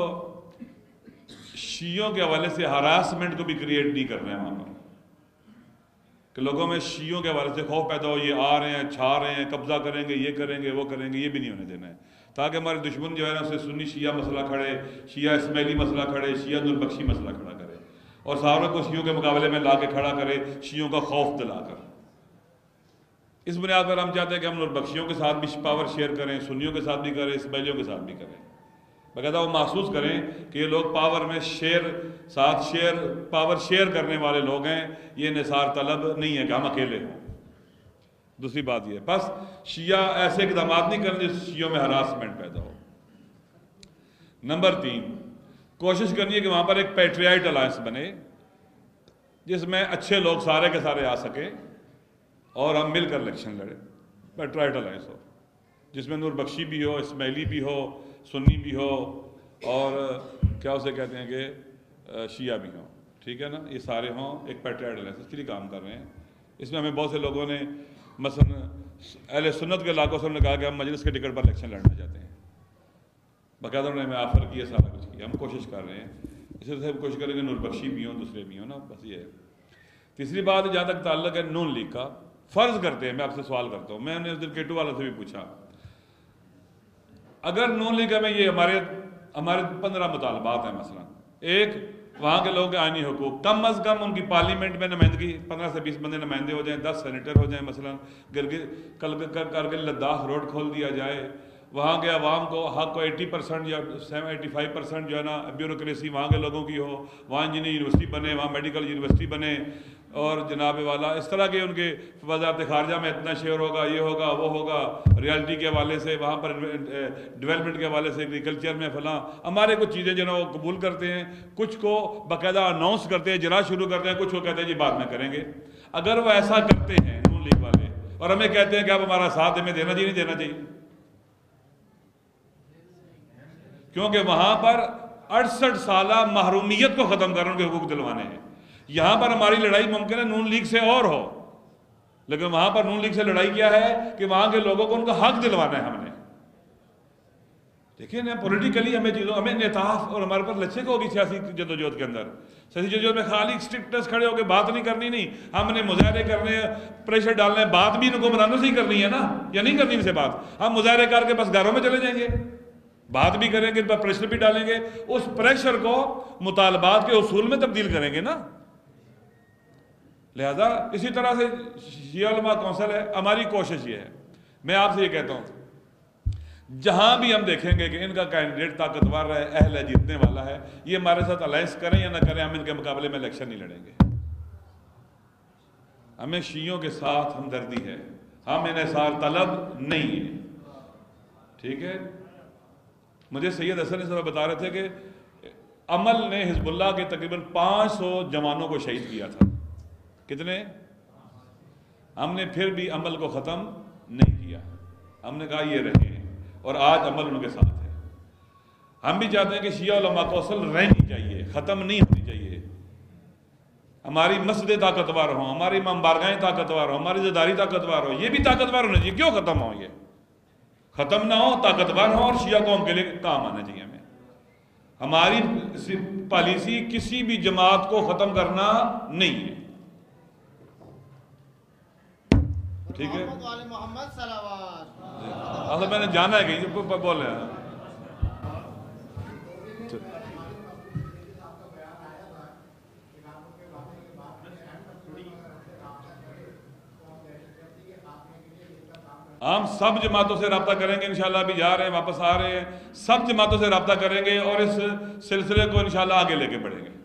شیعوں کے حوالے سے ہراسمنٹ کو بھی کریٹ نہیں کر رہے ہیں وہاں پر کہ لوگوں میں شیعوں کے حوالے سے خوف پیدا ہو، یہ آ رہے ہیں، چھا رہے ہیں، قبضہ کریں گے، یہ کریں گے، وہ کریں گے. یہ بھی نہیں ہونے دینا ہے تاکہ ہمارے دشمن جو ہے نا اسے سنی شیعہ مسئلہ کھڑے، شیعہ اسماعیلی مسئلہ کھڑے، شیعہ نوربخشی مسئلہ کھڑا کرے اور صحابہ کو شیعوں کے مقابلے میں لا کے کھڑا کرے، شیعوں کا خوف دلا کر. اس بنیاد پر ہم چاہتے ہیں کہ ہم نوربخشیوں کے ساتھ بھی پاور شیئر کریں، سنیوں کے ساتھ بھی کریں، اسماعیلیوں کے ساتھ بھی کریں. باقاعدہ وہ محسوس کریں کہ یہ لوگ پاور میں شیئر ساتھ شیئر پاور شیئر کرنے والے لوگ ہیں، یہ نثار طلب نہیں ہے کہ ہم اکیلے ہوں. دوسری بات یہ ہے بس شیعہ ایسے اقدامات نہیں کریں جس شیعوں میں ہراسمنٹ پیدا ہو. نمبر تین، کوشش کرنی ہے کہ وہاں پر ایک پیٹریائٹ الائنس بنے جس میں اچھے لوگ سارے کے سارے آ سکیں اور ہم مل کر الیکشن لڑیں. پیٹریائٹ الائنس ہو جس میں نوربخشی بھی ہو، اسماعیلی بھی ہو، سنی بھی ہو اور کیا اسے کہتے ہیں کہ شیعہ بھی ہوں. ٹھیک ہے نا. یہ سارے ہوں ایک پیٹریائٹ الائنس. اس کے لیے کام کر رہے ہیں. اس میں ہمیں بہت سے لوگوں نے مثلا اہل سنت کے علاقوں سے انہوں نے کہا کہ ہم مجلس کے ٹکٹ پر الیکشن لڑنا چاہتے ہیں. باقاعدہ انہوں نے ہمیں آفر کیا، سارا کچھ کیا. ہم کوشش کر رہے ہیں. اسی طرح کوشش کریں کہ نوربخشی بھی ہوں، دوسرے بھی ہوں نا. بس یہ ہے. تیسری بات جہاں تک تعلق ہے نون لیگ کا، فرض کرتے ہیں، میں آپ سے سوال کرتا ہوں، میں نے اس دن کیٹو والوں سے بھی پوچھا، اگر نون لیگ میں یہ ہمارے ہمارے پندرہ مطالبات ہیں، مثلا ایک، وہاں کے لوگوں کے آئینی حقوق، کم از کم ان کی پارلیمنٹ میں نمائندگی، پندرہ سے بیس بندے نمائندے ہو جائیں، دس سینیٹر ہو جائیں، مثلا کرگل لداخ روڈ کھول دیا جائے، وہاں کے عوام کو حق کو ایٹی پرسنٹ یا ایٹی فائیو پرسنٹ جو ہے نا بیوروکریسی وہاں کے لوگوں کی ہو، وہاں انجینئرنگ یونیورسٹی بنے، وہاں میڈیکل یونیورسٹی بنے، اور جناب والا اس طرح کے ان کے وزارت خارجہ میں اتنا شیئر ہوگا، یہ ہوگا، وہ ہوگا، ریالٹی کے حوالے سے، وہاں پر ڈیولپمنٹ کے حوالے سے، ایگریکلچر میں فلاں، ہمارے کچھ چیزیں جو ہے وہ قبول کرتے ہیں، کچھ کو باقاعدہ اناؤنس کرتے ہیں، اجرا شروع کرتے ہیں، کچھ کو کہتے ہیں جی بعد میں کریں گے. اگر وہ ایسا کرتے ہیں نون لیگ والے اور ہمیں کہتے ہیں کہ آپ ہمارا ساتھ ہمیں دینا چاہیے نہیں دینا چاہیے، کیونکہ وہاں پر اڑسٹھ سالہ محرومیت کو ختم کرنے کے حقوق دلوانے ہیں. یہاں پر ہماری لڑائی ممکن ہے نون لیگ سے اور ہو، لیکن وہاں پر نون لیگ سے لڑائی کیا ہے کہ وہاں کے لوگوں کو ان کا حق دلوانا ہے ہم نے. دیکھیں نا پولیٹیکلی ہمیں چیزوں ہمیں انعطاف اور ہمارے پر لچک ہوگی سیاسی جدوجہد کے اندر. سیاسی جدوجہد میں خالی اسٹرکٹنس کھڑے ہو کے بات نہیں کرنی، نہیں، ہم نے مظاہرے کرنے ہیں، پریشر ڈالنا ہے، بات بھی ان کو بنانے سے ہی کرنی ہے نا، یا نہیں کرنی ان سے بات. ہم مظاہرے کر کے بس گھروں میں چلے جائیں گے، بات بھی کریں گے، پریشر بھی ڈالیں گے، اس پریشر کو مطالبات کے اصول میں تبدیل کریں گے نا. لہذا اسی طرح سے شیعہ علماء کونسل ہے، ہماری کوشش یہ ہے، میں آپ سے یہ کہتا ہوں جہاں بھی ہم دیکھیں گے کہ ان کا کینڈیڈیٹ طاقتور ہے، اہل ہے، جیتنے والا ہے، یہ ہمارے ساتھ الائنس کریں یا نہ کریں، ہم ان کے مقابلے میں الیکشن نہیں لڑیں گے. ہمیں شیعوں کے ساتھ ہمدردی ہے، ہم انحصار طلب نہیں ہیں. ٹھیک ہے. مجھے سید حسن صاحب بتا رہے تھے کہ عمل نے حزب اللہ کے تقریباً پانچ سو جوانوں کو شہید کیا تھا. کتنے؟ ہم نے پھر بھی عمل کو ختم نہیں کیا. ہم نے کہا یہ رہے اور آج عمل ان کے ساتھ ہے. ہم بھی چاہتے ہیں کہ شیعہ علماء کونسل رہنی چاہیے، ختم نہیں ہونی چاہیے. ہماری مسجدیں طاقتور ہوں، ہماری امام بارگاہیں طاقتور ہوں، ہماری زداری طاقتور ہو، یہ بھی طاقتور ہونا چاہیے. کیوں ختم ہوں؟ یہ ختم نہ ہو، طاقتور ہوں اور شیعہ قوم کے لیے کام آنا چاہیے. ہمیں ہماری پالیسی کسی بھی جماعت کو ختم کرنا نہیں ہے. ٹھیک ہے. محمد صلوات. اصل میں نے جانا ہے کہ بول رہے ہیں. ہم سب جماعتوں سے رابطہ کریں گے انشاءاللہ. ابھی جا رہے ہیں، واپس آ رہے ہیں، سب جماعتوں سے رابطہ کریں گے اور اس سلسلے کو انشاءاللہ آگے لے کے بڑھیں گے.